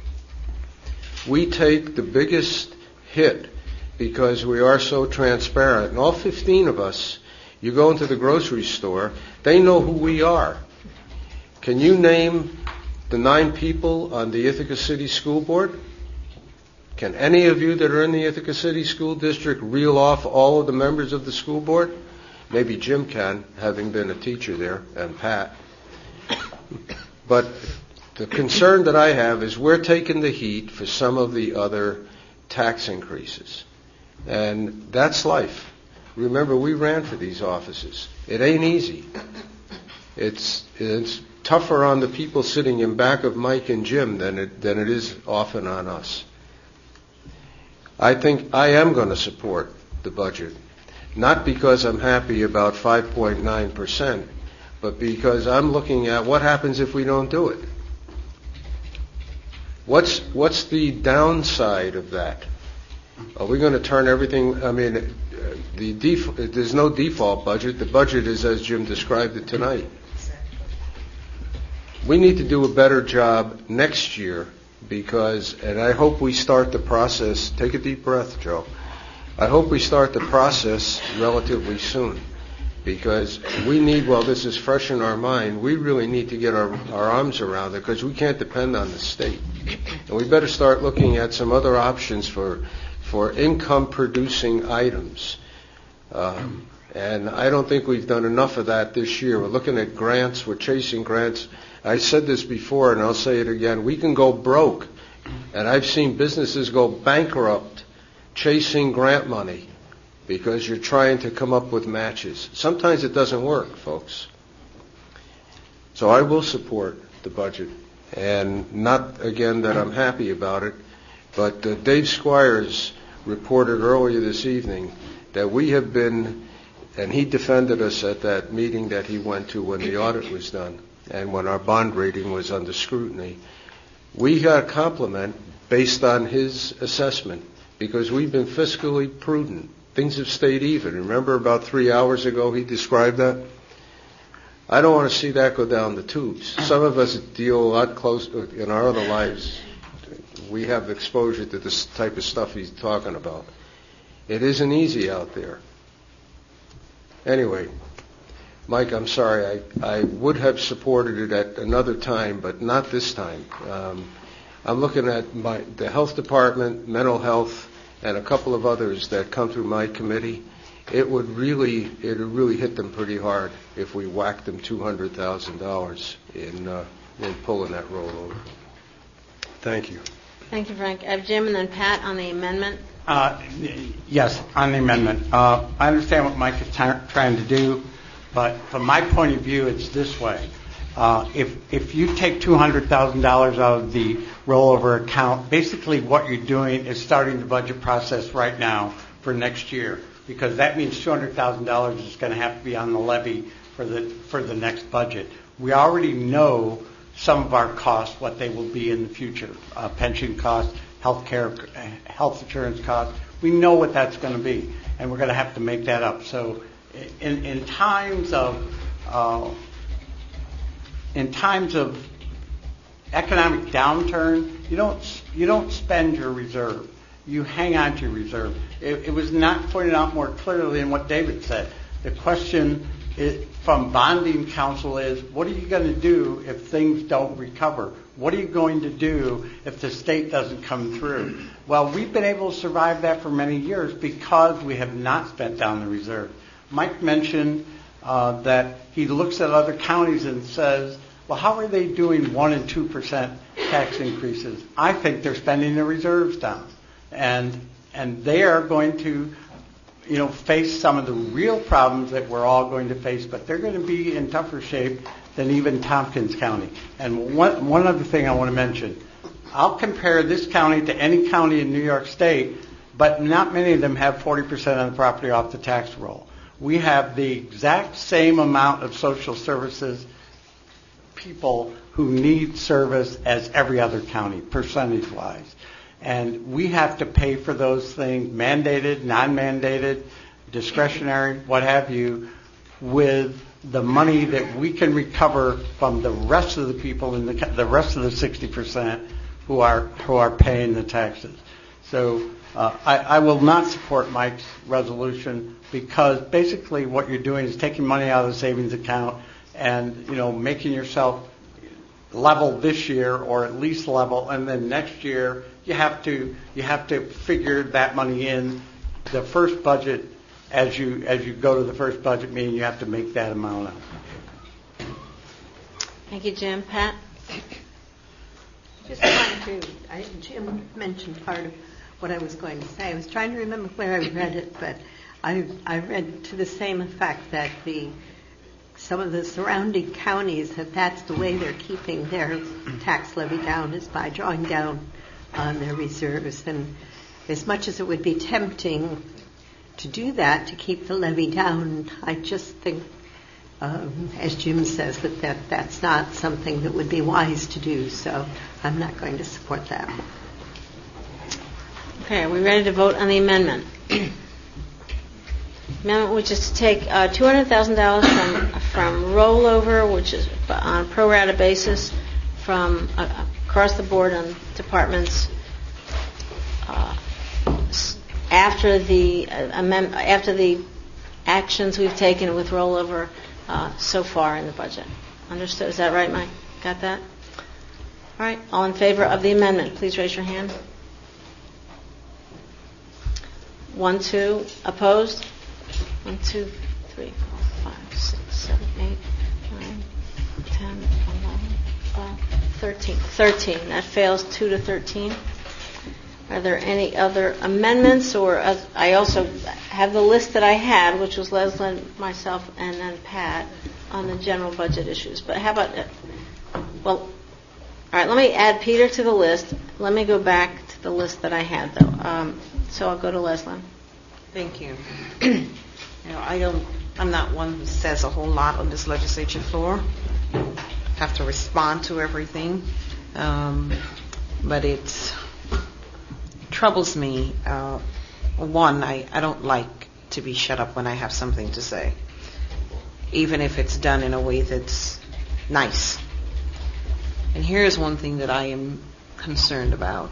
Speaker 9: We take the biggest hit because we are so transparent. And all fifteen of us, you go into the grocery store, they know who we are. Can you name the nine people on the Ithaca City School Board? Can any of you that are in the Ithaca City School District reel off all of the members of the school board? Maybe Jim can, having been a teacher there, and Pat. But the concern that I have is we're taking the heat for some of the other tax increases. And that's life. Remember, we ran for these offices. It ain't easy. It's it's tougher on the people sitting in back of Mike and Jim than it than it is often on us. I think I am going to support the budget, not because I'm happy about five point nine percent, but because I'm looking at what happens if we don't do it. What's what's the downside of that? Are we going to turn everything? I mean, the def, there's no default budget. The budget is as Jim described it tonight. We need to do a better job next year because, and I hope we start the process. Take a deep breath, Joe. I hope we start the process relatively soon because we need, while this is fresh in our mind, we really need to get our, our arms around it because we can't depend on the state. And we better start looking at some other options for for income-producing items. Um, and I don't think we've done enough of that this year. We're looking at grants. We're chasing grants. I said this before, and I'll say it again. We can go broke. And I've seen businesses go bankrupt chasing grant money because you're trying to come up with matches. Sometimes it doesn't work, folks. So I will support the budget. And not, again, that I'm happy about it, but uh, Dave Squires reported earlier this evening that we have been, and he defended us at that meeting that he went to when the audit was done and when our bond rating was under scrutiny. We got a compliment based on his assessment because we've been fiscally prudent. Things have stayed even. Remember about three hours ago he described that? I don't want to see that go down the tubes. Some of us deal a lot closer in our other lives. We have exposure to this type of stuff he's talking about. It isn't easy out there. Anyway, Mike, I'm sorry. I, I would have supported it at another time, but not this time. Um, I'm looking at my, the health department, mental health, and a couple of others that come through my committee. It would really, it would really hit them pretty hard if we whacked them two hundred thousand dollars in uh, in pulling that rollover. Thank you.
Speaker 1: Thank you, Frank. I have Jim and then Pat on the amendment.
Speaker 7: Uh, yes, on the amendment. Uh, I understand what Mike is t- trying to do, but from my point of view, it's this way. Uh, if if you take two hundred thousand dollars out of the rollover account, basically what you're doing is starting the budget process right now for next year, because that means two hundred thousand dollars is going to have to be on the levy for the for the next budget. We already know some of our costs, what they will be in the future, uh, pension costs, health care, health insurance costs. We know what that's going to be, and we're going to have to make that up. So in, in times of uh, in times of economic downturn, you don't you don't spend your reserve. You hang on to your reserve. It, it was not pointed out more clearly in what David said. The question is, from bonding counsel is, what are you going to do if things don't recover? What are you going to do if the state doesn't come through? Well, we've been able to survive that for many years because we have not spent down the reserve. Mike mentioned uh, that he looks at other counties and says, well, how are they doing one and two percent tax increases? I think they're spending their reserves down. And and they are going to, you know, face some of the real problems that we're all going to face, but they're going to be in tougher shape than even Tompkins County. And one one other thing I want to mention, I'll compare this county to any county in New York State, but not many of them have forty percent of the property off the tax roll. We have the exact same amount of social services people who need service as every other county, percentage-wise. And we have to pay for those things, mandated, non-mandated, discretionary, what have you, with the money that we can recover from the rest of the people in the the rest of the sixty percent who are who are paying the taxes. So uh, I, I will not support Mike's resolution because basically what you're doing is taking money out of the savings account and, you know, making yourself level this year or at least level, and then next year you have to you have to figure that money in the first budget as you as you go to the first budget meeting. You have to make that amount up.
Speaker 1: Thank you, Jim. Pat?
Speaker 18: Just wanted to, I, Jim mentioned part of what I was going to say. I was trying to remember where I read it, but I I read to the same effect that the some of the surrounding counties, that that's the way they're keeping their tax levy down, is by drawing down on their reserves. And as much as it would be tempting to do that, to keep the levy down, I just think, um, as Jim says, that, that that's not something that would be wise to do. So I'm not going to support that.
Speaker 1: Okay, are we ready to vote on the amendment? Amendment which is to take uh, two hundred thousand dollars from from rollover, which is on a pro rata basis, from uh, across the board on departments uh, after the uh, amend- after the actions we've taken with rollover uh, so far in the budget. Understood? Is that right, Mike? Got that? All right. All in favor of the amendment, please raise your hand. One, two, opposed? One, two, three, four, five, six, seven, eight, nine, ten, eleven, twelve, thirteen. Thirteen. That fails two to thirteen. Are there any other amendments? Or uh, I also have the list that I had, which was Leslie, myself, and then Pat on the general budget issues. But how about, uh, well, all right, let me add Peter to the list. Let me go back to the list that I had, though. Um, so I'll go to Leslie.
Speaker 12: Thank you. You know, I don't, I'm not one who says a whole lot on this legislature floor. Have to respond to everything. Um, but it troubles me. Uh, one, I, I don't like to be shut up when I have something to say. even if it's done in a way that's nice. And here's one thing that I am concerned about.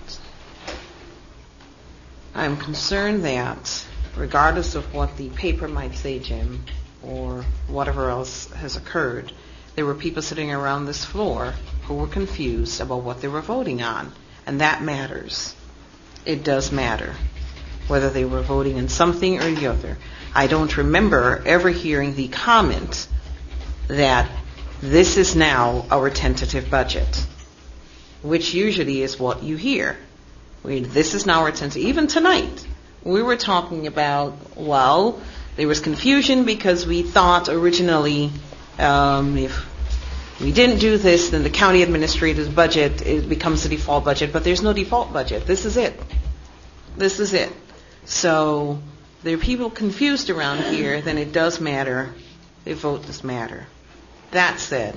Speaker 12: I'm concerned that, regardless of what the paper might say, Jim, or whatever else has occurred, there were people sitting around this floor who were confused about what they were voting on. And that matters. It does matter, whether they were voting on something or the other. I don't remember ever hearing the comment that this is now our tentative budget, which usually is what you hear. We, this is now our tentative. Even tonight, we were talking about, well, there was confusion because we thought originally um, if we didn't do this, then the county administrator's budget it becomes the default budget, but there's no default budget. This is it. This is it. So there are people confused around here, then it does matter. Their vote does matter. That said,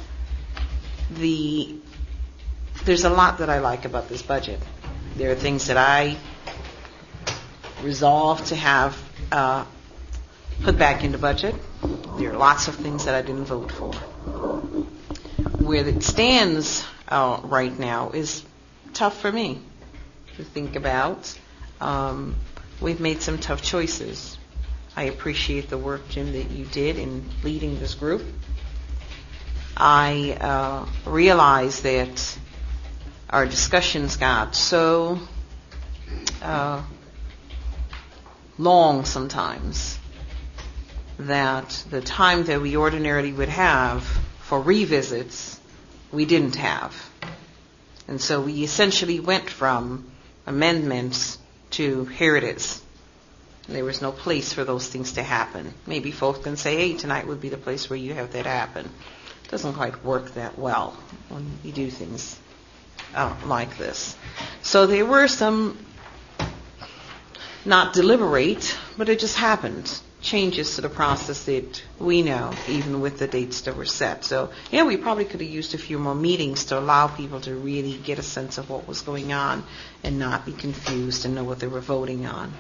Speaker 12: the there's a lot that I like about this budget. There are things that I resolved to have uh, put back in the budget. There are lots of things that I didn't vote for. Where it stands uh, right now is tough for me to think about. Um, we've made some tough choices. I appreciate the work, Jim, that you did in leading this group. I uh, realize that our discussions got so uh, long sometimes that the time that we ordinarily would have for revisits, we didn't have. And so we essentially went from amendments to here it is. And there was no place for those things to happen. Maybe folks can say, hey, tonight would be the place where you have that happen. It doesn't quite work that well when you do things uh, like this. So there were some, not deliberate, but it just happened, changes to the process that we know, even with the dates that were set. So, yeah, we probably could have used a few more meetings to allow people to really get a sense of what was going on and not be confused and know what they were voting on.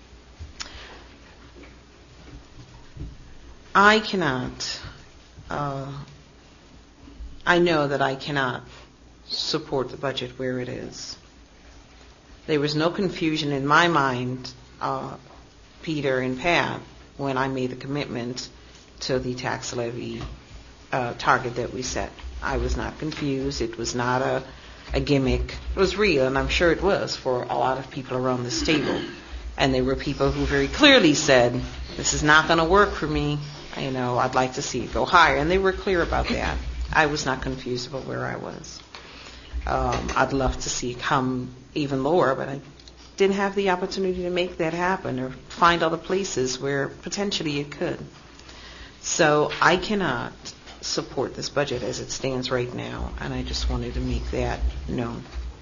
Speaker 12: I cannot, uh, I know that I cannot support the budget where it is. There was no confusion in my mind, uh, Peter and Pat, when I made the commitment to the tax levy uh, target that we set. I was not confused. It was not a, a gimmick. It was real, and I'm sure it was for a lot of people around this table. And there were people who very clearly said, this is not going to work for me. You know, I'd like to see it go higher. And they were clear about that. I was not confused about where I was. Um, I'd love to see it come even lower, but I didn't have the opportunity to make that happen or find other places where potentially it could. So I cannot support this budget as it stands right now, and I just wanted to make that known.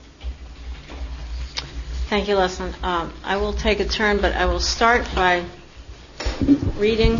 Speaker 1: Thank you, Leslie. Um, I will take a turn, but I will start by reading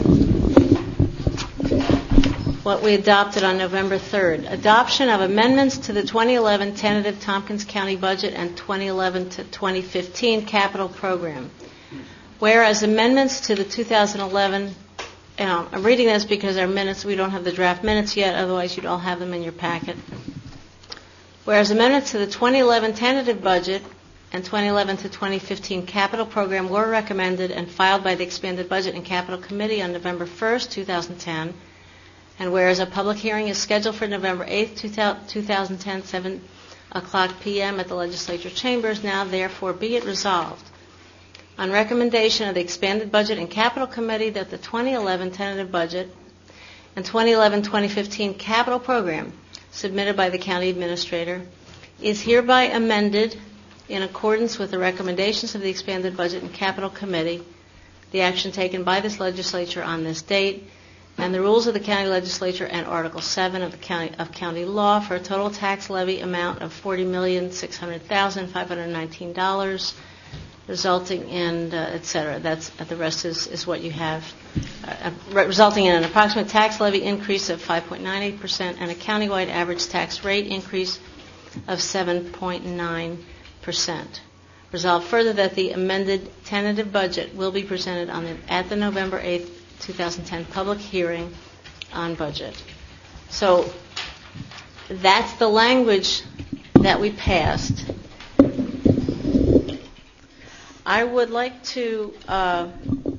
Speaker 1: what we adopted on November third. Adoption of amendments to the twenty eleven tentative Tompkins County budget and twenty eleven to twenty fifteen capital program. Whereas amendments to the two thousand eleven, you know, I'm reading this because our minutes, we don't have the draft minutes yet, otherwise you'd all have them in your packet. Whereas amendments to the twenty eleven tentative budget and twenty eleven to twenty fifteen capital program were recommended and filed by the Expanded Budget and Capital Committee on November first, two thousand ten, and whereas a public hearing is scheduled for November eighth, two thousand ten, seven o'clock p.m. at the Legislature Chambers, now therefore be it resolved on recommendation of the Expanded Budget and Capital Committee that the twenty eleven tentative budget and twenty eleven to twenty fifteen capital program submitted by the County Administrator is hereby amended in accordance with the recommendations of the Expanded Budget and Capital Committee, the action taken by this legislature on this date, and the rules of the county legislature and Article seven of the county of county law for a total tax levy amount of forty million six hundred thousand five hundred nineteen dollars, resulting in uh, et cetera. That's uh, the rest is, is what you have, uh, resulting in an approximate tax levy increase of five point nine eight percent and a countywide average tax rate increase of seven point nine percent. Resolved further that the amended tentative budget will be presented on the, at the November eighth, two thousand ten public hearing on budget. So that's the language that we passed. I would like to uh,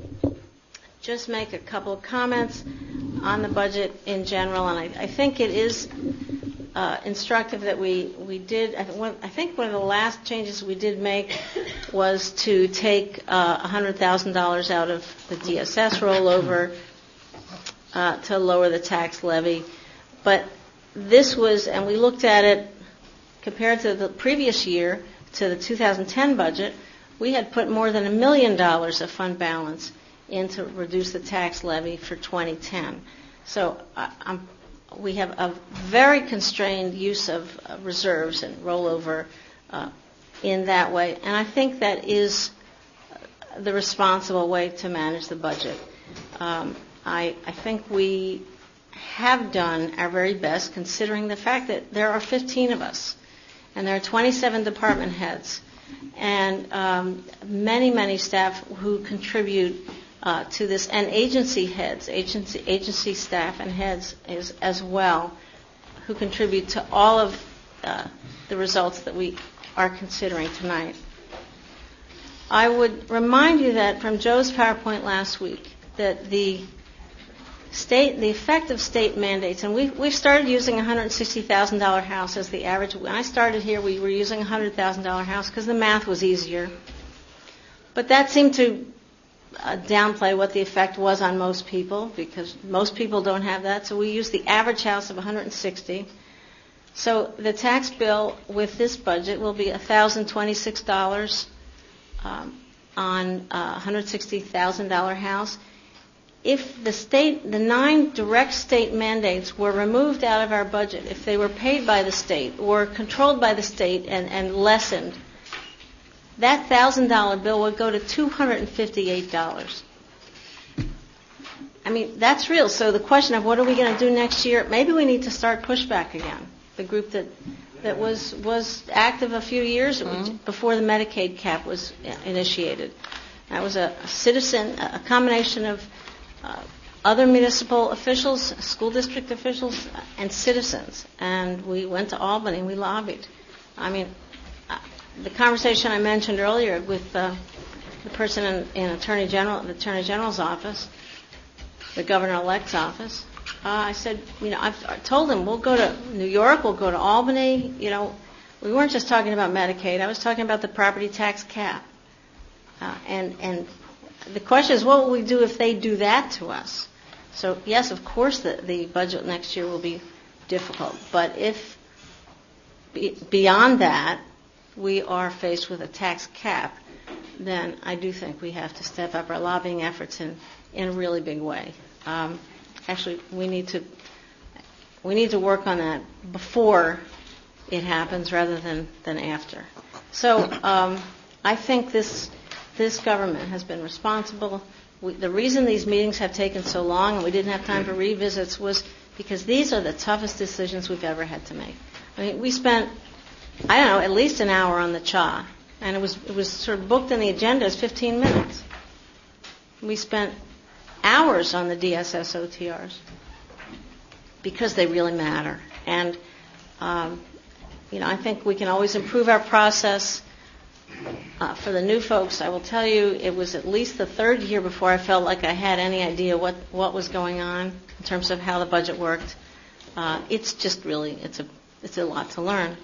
Speaker 1: just make a couple of comments on the budget in general, and I, I think it is uh, instructive that we, we did, I, th- one, I think one of the last changes we did make was to take uh, one hundred thousand dollars out of the D S S rollover uh, to lower the tax levy. But this was, and we looked at it compared to the previous year, to the two thousand ten budget, we had put more than a million dollars of fund balance in to reduce the tax levy for twenty ten. So uh, I'm, we have a very constrained use of uh, reserves and rollover uh, in that way, and I think that is the responsible way to manage the budget. Um, I, I think we have done our very best, considering the fact that there are fifteen of us, and there are twenty-seven department heads, and um, many, many staff who contribute uh, to this, and agency heads, agency agency staff and heads is, as well, who contribute to all of uh, the results that we are considering tonight. I would remind you that from Joe's PowerPoint last week, that the state, the effect of state mandates, and we've, we've started using a one hundred sixty thousand dollars house as the average. When I started here, we were using a one hundred thousand dollars house because the math was easier. But that seemed to uh, downplay what the effect was on most people, because most people don't have that. So we used the average house of one hundred sixty. So the tax bill with this budget will be one thousand twenty-six dollars um, on a one hundred sixty thousand dollars house. If the state, the nine direct state mandates were removed out of our budget, if they were paid by the state or controlled by the state and, and lessened, that one thousand dollars bill would go to two hundred fifty-eight dollars. I mean, that's real. So the question of what are we going to do next year, maybe we need to start pushback again. The group that, that was, was active a few years mm-hmm. before the Medicaid cap was initiated. That was a, a citizen, a combination of Uh, other municipal officials, school district officials, and citizens. And we went to Albany and we lobbied. I mean, uh, the conversation I mentioned earlier with uh, the person in, in Attorney General, the Attorney General's office, the Governor-elect's office, uh, I said, you know, I've I told him we'll go to New York, we'll go to Albany. You know, we weren't just talking about Medicaid. I was talking about the property tax cap. Uh, and and the question is, what will we do if they do that to us? So, yes, of course, the, the budget next year will be difficult. But if be, beyond that we are faced with a tax cap, then I do think we have to step up our lobbying efforts in, in a really big way. Um, actually, we need to we need to work on that before it happens rather than, than after. So um, I think this. This government has been responsible. We, the reason these meetings have taken so long and we didn't have time for revisits was because these are the toughest decisions we've ever had to make. I mean, we spent, I don't know, at least an hour on the C H A, and it was it was sort of booked in the agenda as fifteen minutes. We spent hours on the D S S O T Rs because they really matter. And, um, you know, I think we can always improve our process. Uh, for the new folks, I will tell you, it was at least the third year before I felt like I had any idea what, what was going on in terms of how the budget worked. Uh, it's just really, it's a, it's a lot to learn.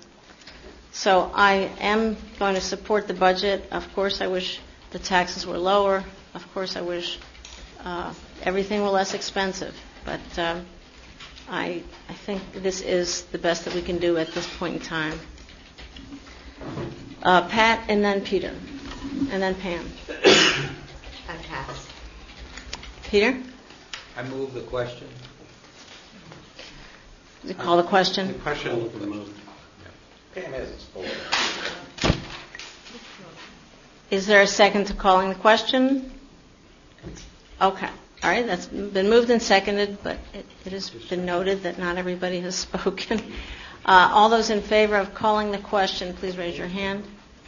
Speaker 1: So I am going to support the budget. Of course, I wish the taxes were lower. Of course, I wish uh, everything were less expensive. But um, I, I think this is the best that we can do at this point in time. Uh, Pat, and then Peter, and then Pam.
Speaker 18: I pass.
Speaker 1: Peter?
Speaker 21: I move the question.
Speaker 1: Did you call the question?
Speaker 7: The question will be moved.
Speaker 21: Pam has its forward.
Speaker 1: Is there a second to calling the question? Okay. All right. That's been moved and seconded, but it, it has been noted that not everybody has spoken. Uh, all those in favor of calling the question, please raise your hand.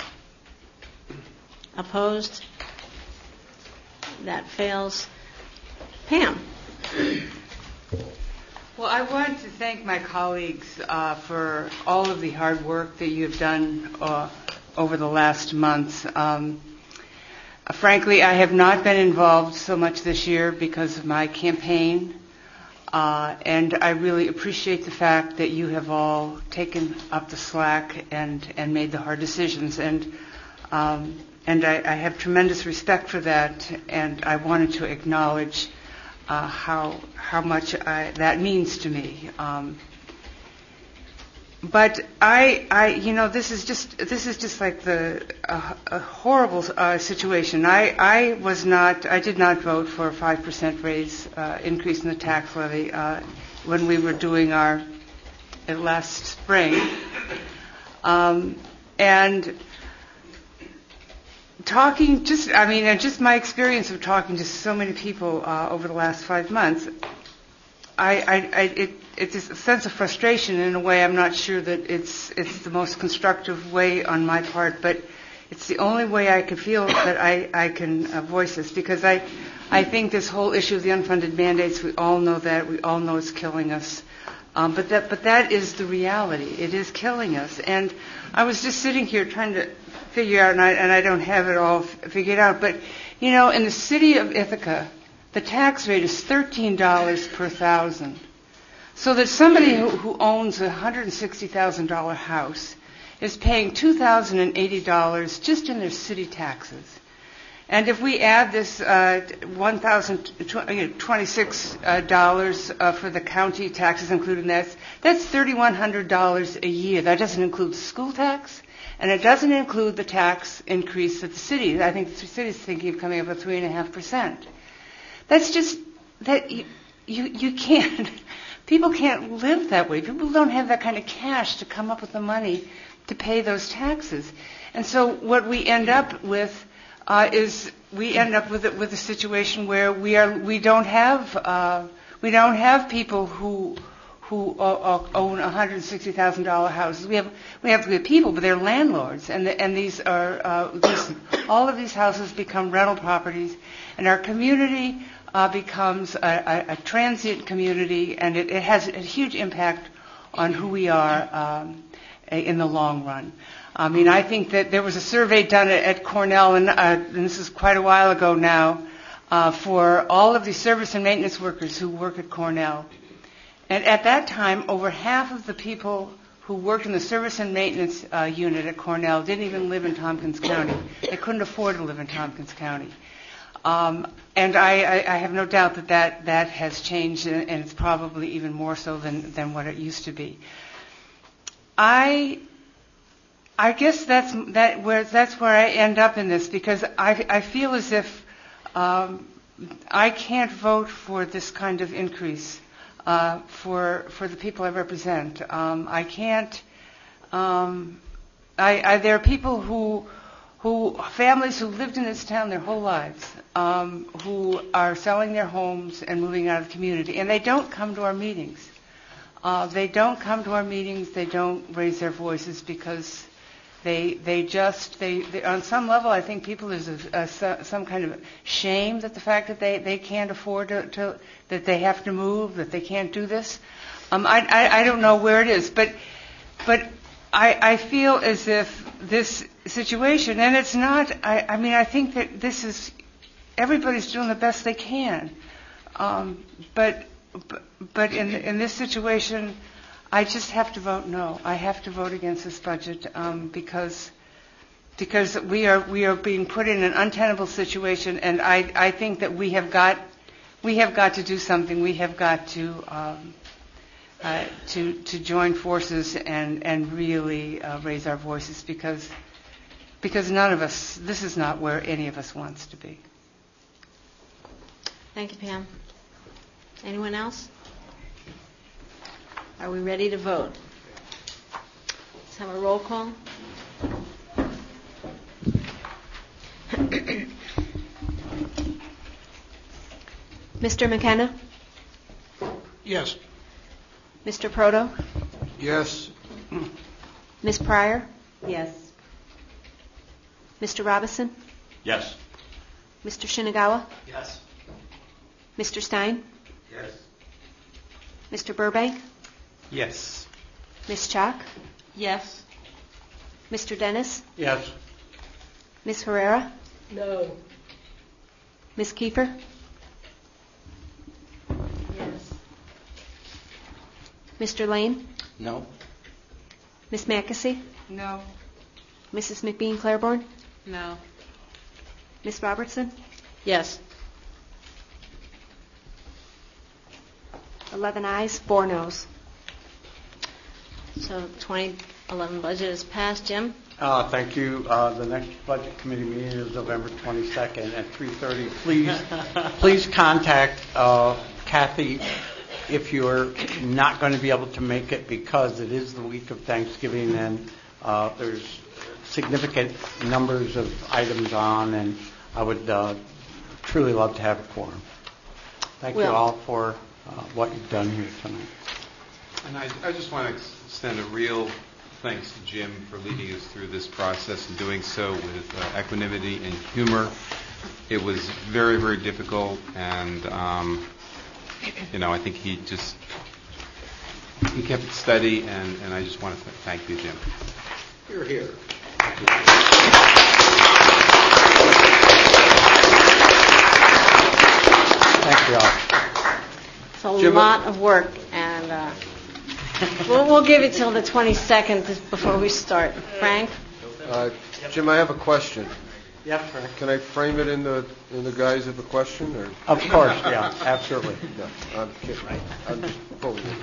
Speaker 1: Opposed? That fails. Pam?
Speaker 11: Well, I want to thank my colleagues uh, for all of the hard work that you have done uh, over the last months. Um, uh, frankly, I have not been involved so much this year because of my campaign, uh, and I really appreciate the fact that you have all taken up the slack and, and made the hard decisions. And um, and I, I have tremendous respect for that, and I wanted to acknowledge Uh, how how much I, that means to me. Um, but I I you know this is just this is just like the uh, a horrible uh, situation. I I was not I did not vote for a five percent raise uh, increase in the tax levy uh, when we were doing our uh, last spring, um, and. Talking, just I mean, uh, just my experience of talking to so many people uh, over the last five months, I, I, I it, it's a sense of frustration in a way. I'm not sure that it's it's the most constructive way on my part, but it's the only way I can feel that I I can uh, voice this, because I I think this whole issue of the unfunded mandates, we all know that, we all know it's killing us, um, but that but that is the reality. It is killing us, and I was just sitting here trying to figure out, and I, and I don't have it all f- figured out, but, you know, in the city of Ithaca, the tax rate is thirteen dollars per thousand. So that somebody who, who owns a one hundred sixty thousand dollars house is paying two thousand eighty dollars just in their city taxes. And if we add this uh, one thousand twenty-six dollars uh, for the county taxes, including that, that's three thousand one hundred dollars a year. That doesn't include the school tax. And it doesn't include the tax increase that the city, I think the city is thinking of coming up with three point five percent. That's just, that you, you, you can't, people can't live that way. People don't have that kind of cash to come up with the money to pay those taxes. And so what we end up with uh, is, we end up with it, with a situation where we are, we don't have, uh, we don't have people who, who own one hundred sixty thousand dollars houses. We have we have good people, but they're landlords, and the, and these are uh, these, all of these houses become rental properties, and our community uh, becomes a, a, a transient community, and it, it has a huge impact on who we are um, in the long run. I mean, I think that there was a survey done at, at Cornell, and, uh, and this is quite a while ago now, uh, for all of the service and maintenance workers who work at Cornell. And at that time, over half of the people who worked in the service and maintenance uh, unit at Cornell didn't even live in Tompkins County. They couldn't afford to live in Tompkins County. Um, and I, I, I have no doubt that that, that has changed, and, and it's probably even more so than, than what it used to be. I I guess that's that where that's where I end up in this, because I, I feel as if um, I can't vote for this kind of increase. Uh, for for the people I represent. Um, I can't. Um, I, I, there are people who, who families who lived in this town their whole lives, um, who are selling their homes and moving out of the community, and they don't come to our meetings. Uh, they don't come to our meetings. They don't raise their voices because they they just they, they on some level I think people there's a, a, some kind of shame that the fact that they, they can't afford to, to that they have to move, that they can't do this. Um, I, I I don't know where it is, but but I I feel as if this situation, and it's not. I I mean I think that this is everybody's doing the best they can, um, but but, but in in this situation, I just have to vote no. I have to vote against this budget um, because because we are we are being put in an untenable situation, and I I think that we have got we have got to do something. We have got to um, uh, to to join forces and and really uh, raise our voices, because because none of us, this is not where any of us wants to be.
Speaker 1: Thank you, Pam. Anyone else? Are we ready to vote? Let's have a roll call. Mister McKenna?
Speaker 9: Yes.
Speaker 1: Mister Proto?
Speaker 9: Yes.
Speaker 1: Miz Pryor?
Speaker 18: Yes.
Speaker 1: Mister Robison?
Speaker 6: Yes.
Speaker 1: Mister Shinagawa?
Speaker 6: Yes.
Speaker 1: Mister Stein?
Speaker 6: Yes.
Speaker 2: Mister Burbank?
Speaker 3: Yes.
Speaker 2: Miz Chalk?
Speaker 4: Yes.
Speaker 2: Mister Dennis?
Speaker 7: Yes.
Speaker 2: Miz Herrera?
Speaker 13: No.
Speaker 2: Miz Kiefer?
Speaker 13: Yes.
Speaker 2: Mister Lane?
Speaker 7: No.
Speaker 2: Miz Mackesy?
Speaker 11: No.
Speaker 2: Missus McBean Claiborne?
Speaker 11: No.
Speaker 2: Miz Robertson?
Speaker 1: Yes.
Speaker 2: eleven ayes, four noes.
Speaker 1: So twenty eleven budget is passed. Jim?
Speaker 7: Uh, thank you. Uh, the next budget committee meeting is November twenty-second at three thirty. Please, please contact uh, Kathy if you're not going to be able to make it, because it is the week of Thanksgiving and uh, there's significant numbers of items on, and I would uh, truly love to have a quorum. Thank
Speaker 1: Well,
Speaker 7: you all for uh, what you've done here tonight.
Speaker 3: And I, I just want to extend a real thanks to Jim for leading us through this process and doing so with uh, equanimity and humor. It was very, very difficult, and um, you know, I think he just he kept it steady, and, and I just want to th- thank you, Jim.
Speaker 7: You're here. Thank you all.
Speaker 1: It's a
Speaker 7: Jim,
Speaker 1: lot of work, and uh, we'll, we'll give you till the twenty-second before we start. Frank?
Speaker 9: Uh, Jim, I have a question.
Speaker 7: Yes, Frank.
Speaker 9: Can I frame it in the in the guise of a question, or?
Speaker 7: Of course, yeah, absolutely.
Speaker 9: No, I'm kidding. I'm just fooling you.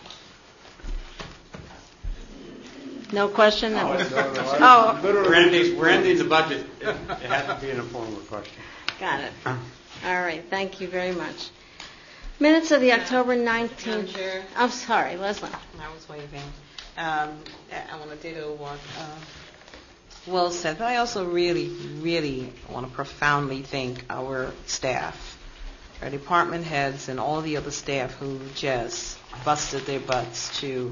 Speaker 1: No question?
Speaker 9: No, no, I-
Speaker 1: Oh,
Speaker 7: We're ending, we're ending the budget. It it has to be in a form of a question.
Speaker 1: got it. All right, thank you very much. Minutes of the October nineteenth.
Speaker 12: Madam Chair.
Speaker 1: I'm sorry, Leslie.
Speaker 12: I was waving. Um, I I want to ditto what uh, Will said, but I also really, really want to profoundly thank our staff, our department heads, and all the other staff who just busted their butts to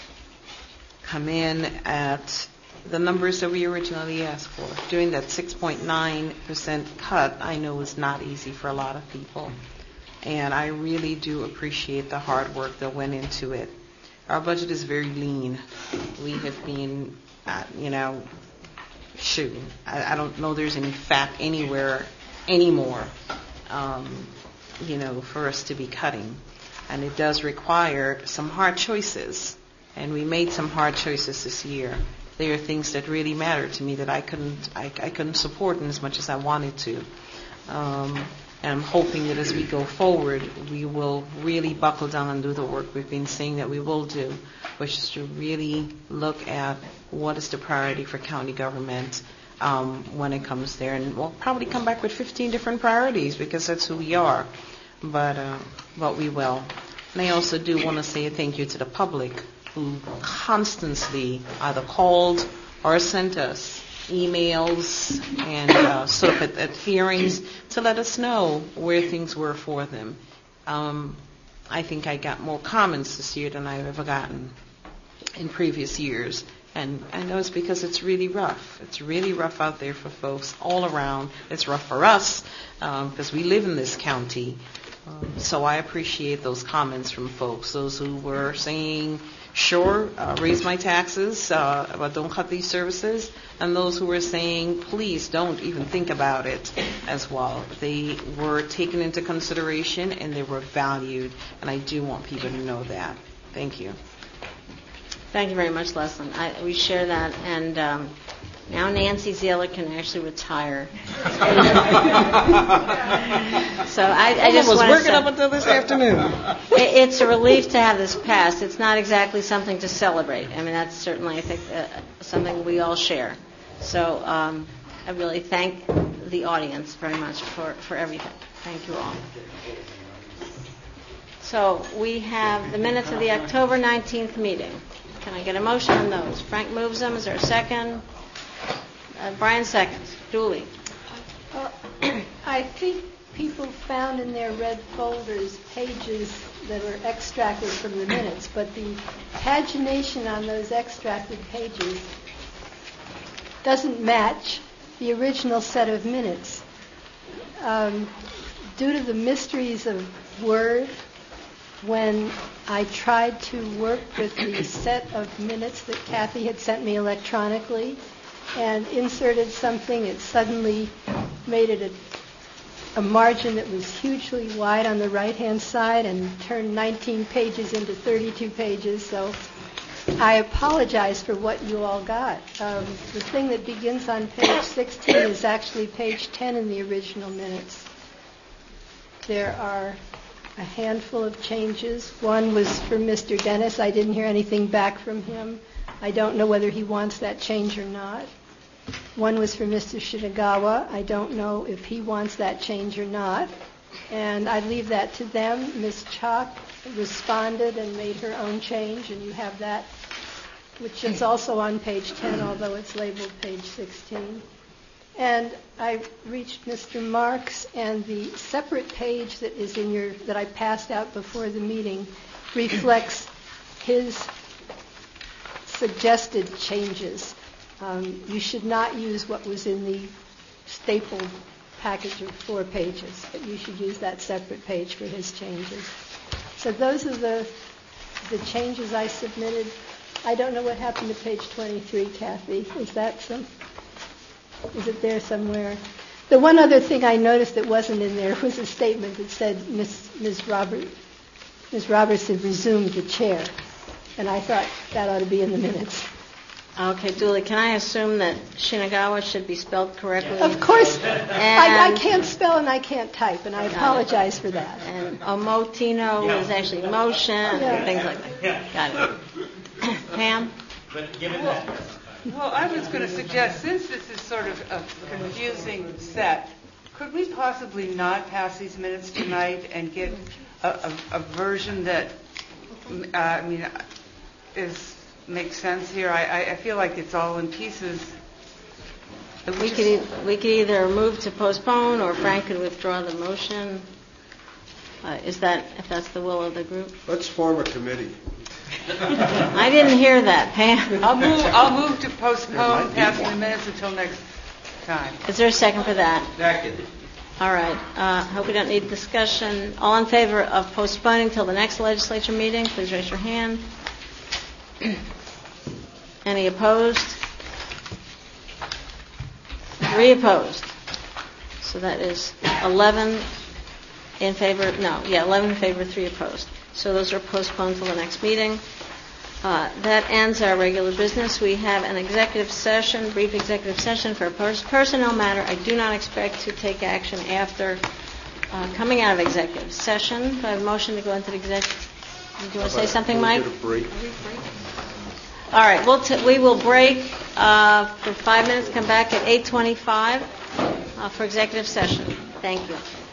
Speaker 12: come in at the numbers that we originally asked for. Doing that six point nine percent cut, I know is not easy for a lot of people. And I really do appreciate the hard work that went into it. Our budget is very lean. We have been, uh, you know, shoot, I, I don't know there's any fat anywhere anymore, um, you know, for us to be cutting. And it does require some hard choices. And we made some hard choices this year. There are things that really matter to me that I couldn't, I, I couldn't support in as much as I wanted to. Um, and I'm hoping that as we go forward, we will really buckle down and do the work we've been saying that we will do, which is to really look at what is the priority for county government um, when it comes there. And we'll probably come back with fifteen different priorities because that's who we are. But, uh, but we will. And I also do want to say a thank you to the public who constantly either called or sent us emails and uh, sort of at, at hearings to let us know where things were for them. Um, I think I got more comments this year than I've ever gotten in previous years. And I know it's because it's really rough. It's really rough out there for folks all around. It's rough for us um, because we live in this county. Um, so I appreciate those comments from folks, those who were saying, sure, uh, raise my taxes, uh, but don't cut these services, and those who were saying, please don't even think about it as well. They were taken into consideration and they were valued, and I do want people to know that. Thank you.
Speaker 1: Thank you very much, Leslie. I, we share that, and um, now Nancy Zeller can actually retire. So I, I just
Speaker 12: was
Speaker 1: want
Speaker 12: working
Speaker 1: to say,
Speaker 12: up until this afternoon.
Speaker 1: it, it's a relief to have this passed. It's not exactly something to celebrate. I mean, that's certainly, I think, uh, something we all share. So um, I really thank the audience very much for, for everything. Thank you all. So we have the minutes of the October nineteenth meeting. Can I get a motion on those? Frank moves them. Is there a second? Uh, Brian seconds. Julie.
Speaker 19: Uh, I think people found in their red folders pages that were extracted from the minutes, but the pagination on those extracted pages doesn't match the original set of minutes. Um, due to the mysteries of Word, when I tried to work with the set of minutes that Kathy had sent me electronically and inserted something, it suddenly made it a, a margin that was hugely wide on the right-hand side and turned nineteen pages into thirty-two pages. So I apologize for what you all got. Um, the thing that begins on page sixteen is actually page ten in the original minutes. There are a handful of changes. One was for Mister Dennis. I didn't hear anything back from him. I don't know whether he wants that change or not. One was for Mister Shinagawa. I don't know if he wants that change or not. And I leave that to them. Miz Chalk responded and made her own change, and you have that, which is also on page ten, although it's labeled page sixteen. And I reached Mister Marks, and the separate page that is in your that I passed out before the meeting reflects his suggested changes. Um, you should not use what was in the stapled package of four pages, but you should use that separate page for his changes. So those are the the changes I submitted. I don't know what happened to page twenty-three, Kathy. Is that some? Is it there somewhere? The one other thing I noticed that wasn't in there was a statement that said Miss Miss Robert Miss Robertson resumed the chair, and I thought that ought to be in the minutes.
Speaker 1: Okay, Julie, can I assume that Shinagawa should be spelled correctly?
Speaker 19: Of course. I, I can't spell and I can't type, and I apologize for that.
Speaker 1: And Omotino yeah. is actually motion
Speaker 19: yeah.
Speaker 1: and things like that. Yeah. Got it. Pam?
Speaker 11: But given that. Well, I was going to suggest, since this is sort of a confusing set, could we possibly not pass these minutes tonight and get a, a, a version that, uh, I mean, is makes sense here? I, I feel like it's all in pieces.
Speaker 1: We could, e- we could either move to postpone, or Frank could withdraw the motion. Uh, is that, if that's the will of the group?
Speaker 9: Let's form a committee.
Speaker 1: I didn't hear that, Pam.
Speaker 11: I'll move. I'll move to postpone passing the minutes until next time.
Speaker 1: Is there a second for that?
Speaker 11: Second.
Speaker 1: All right. Uh, hope we don't need discussion. All in favor of postponing till the next legislature meeting, please raise your hand. Any opposed? Three opposed. So that is eleven in favor. No, yeah, eleven in favor, three opposed. So those are postponed till the next meeting. Uh, that ends our regular business. We have an executive session, brief executive session for a pers- personnel matter. I do not expect to take action after uh, coming out of executive session. Do I have a motion to go into the executive? Do you want to say something, Mike? All right, we'll t- we will break uh, for five minutes, come back at eight twenty-five uh, for executive session. Thank you.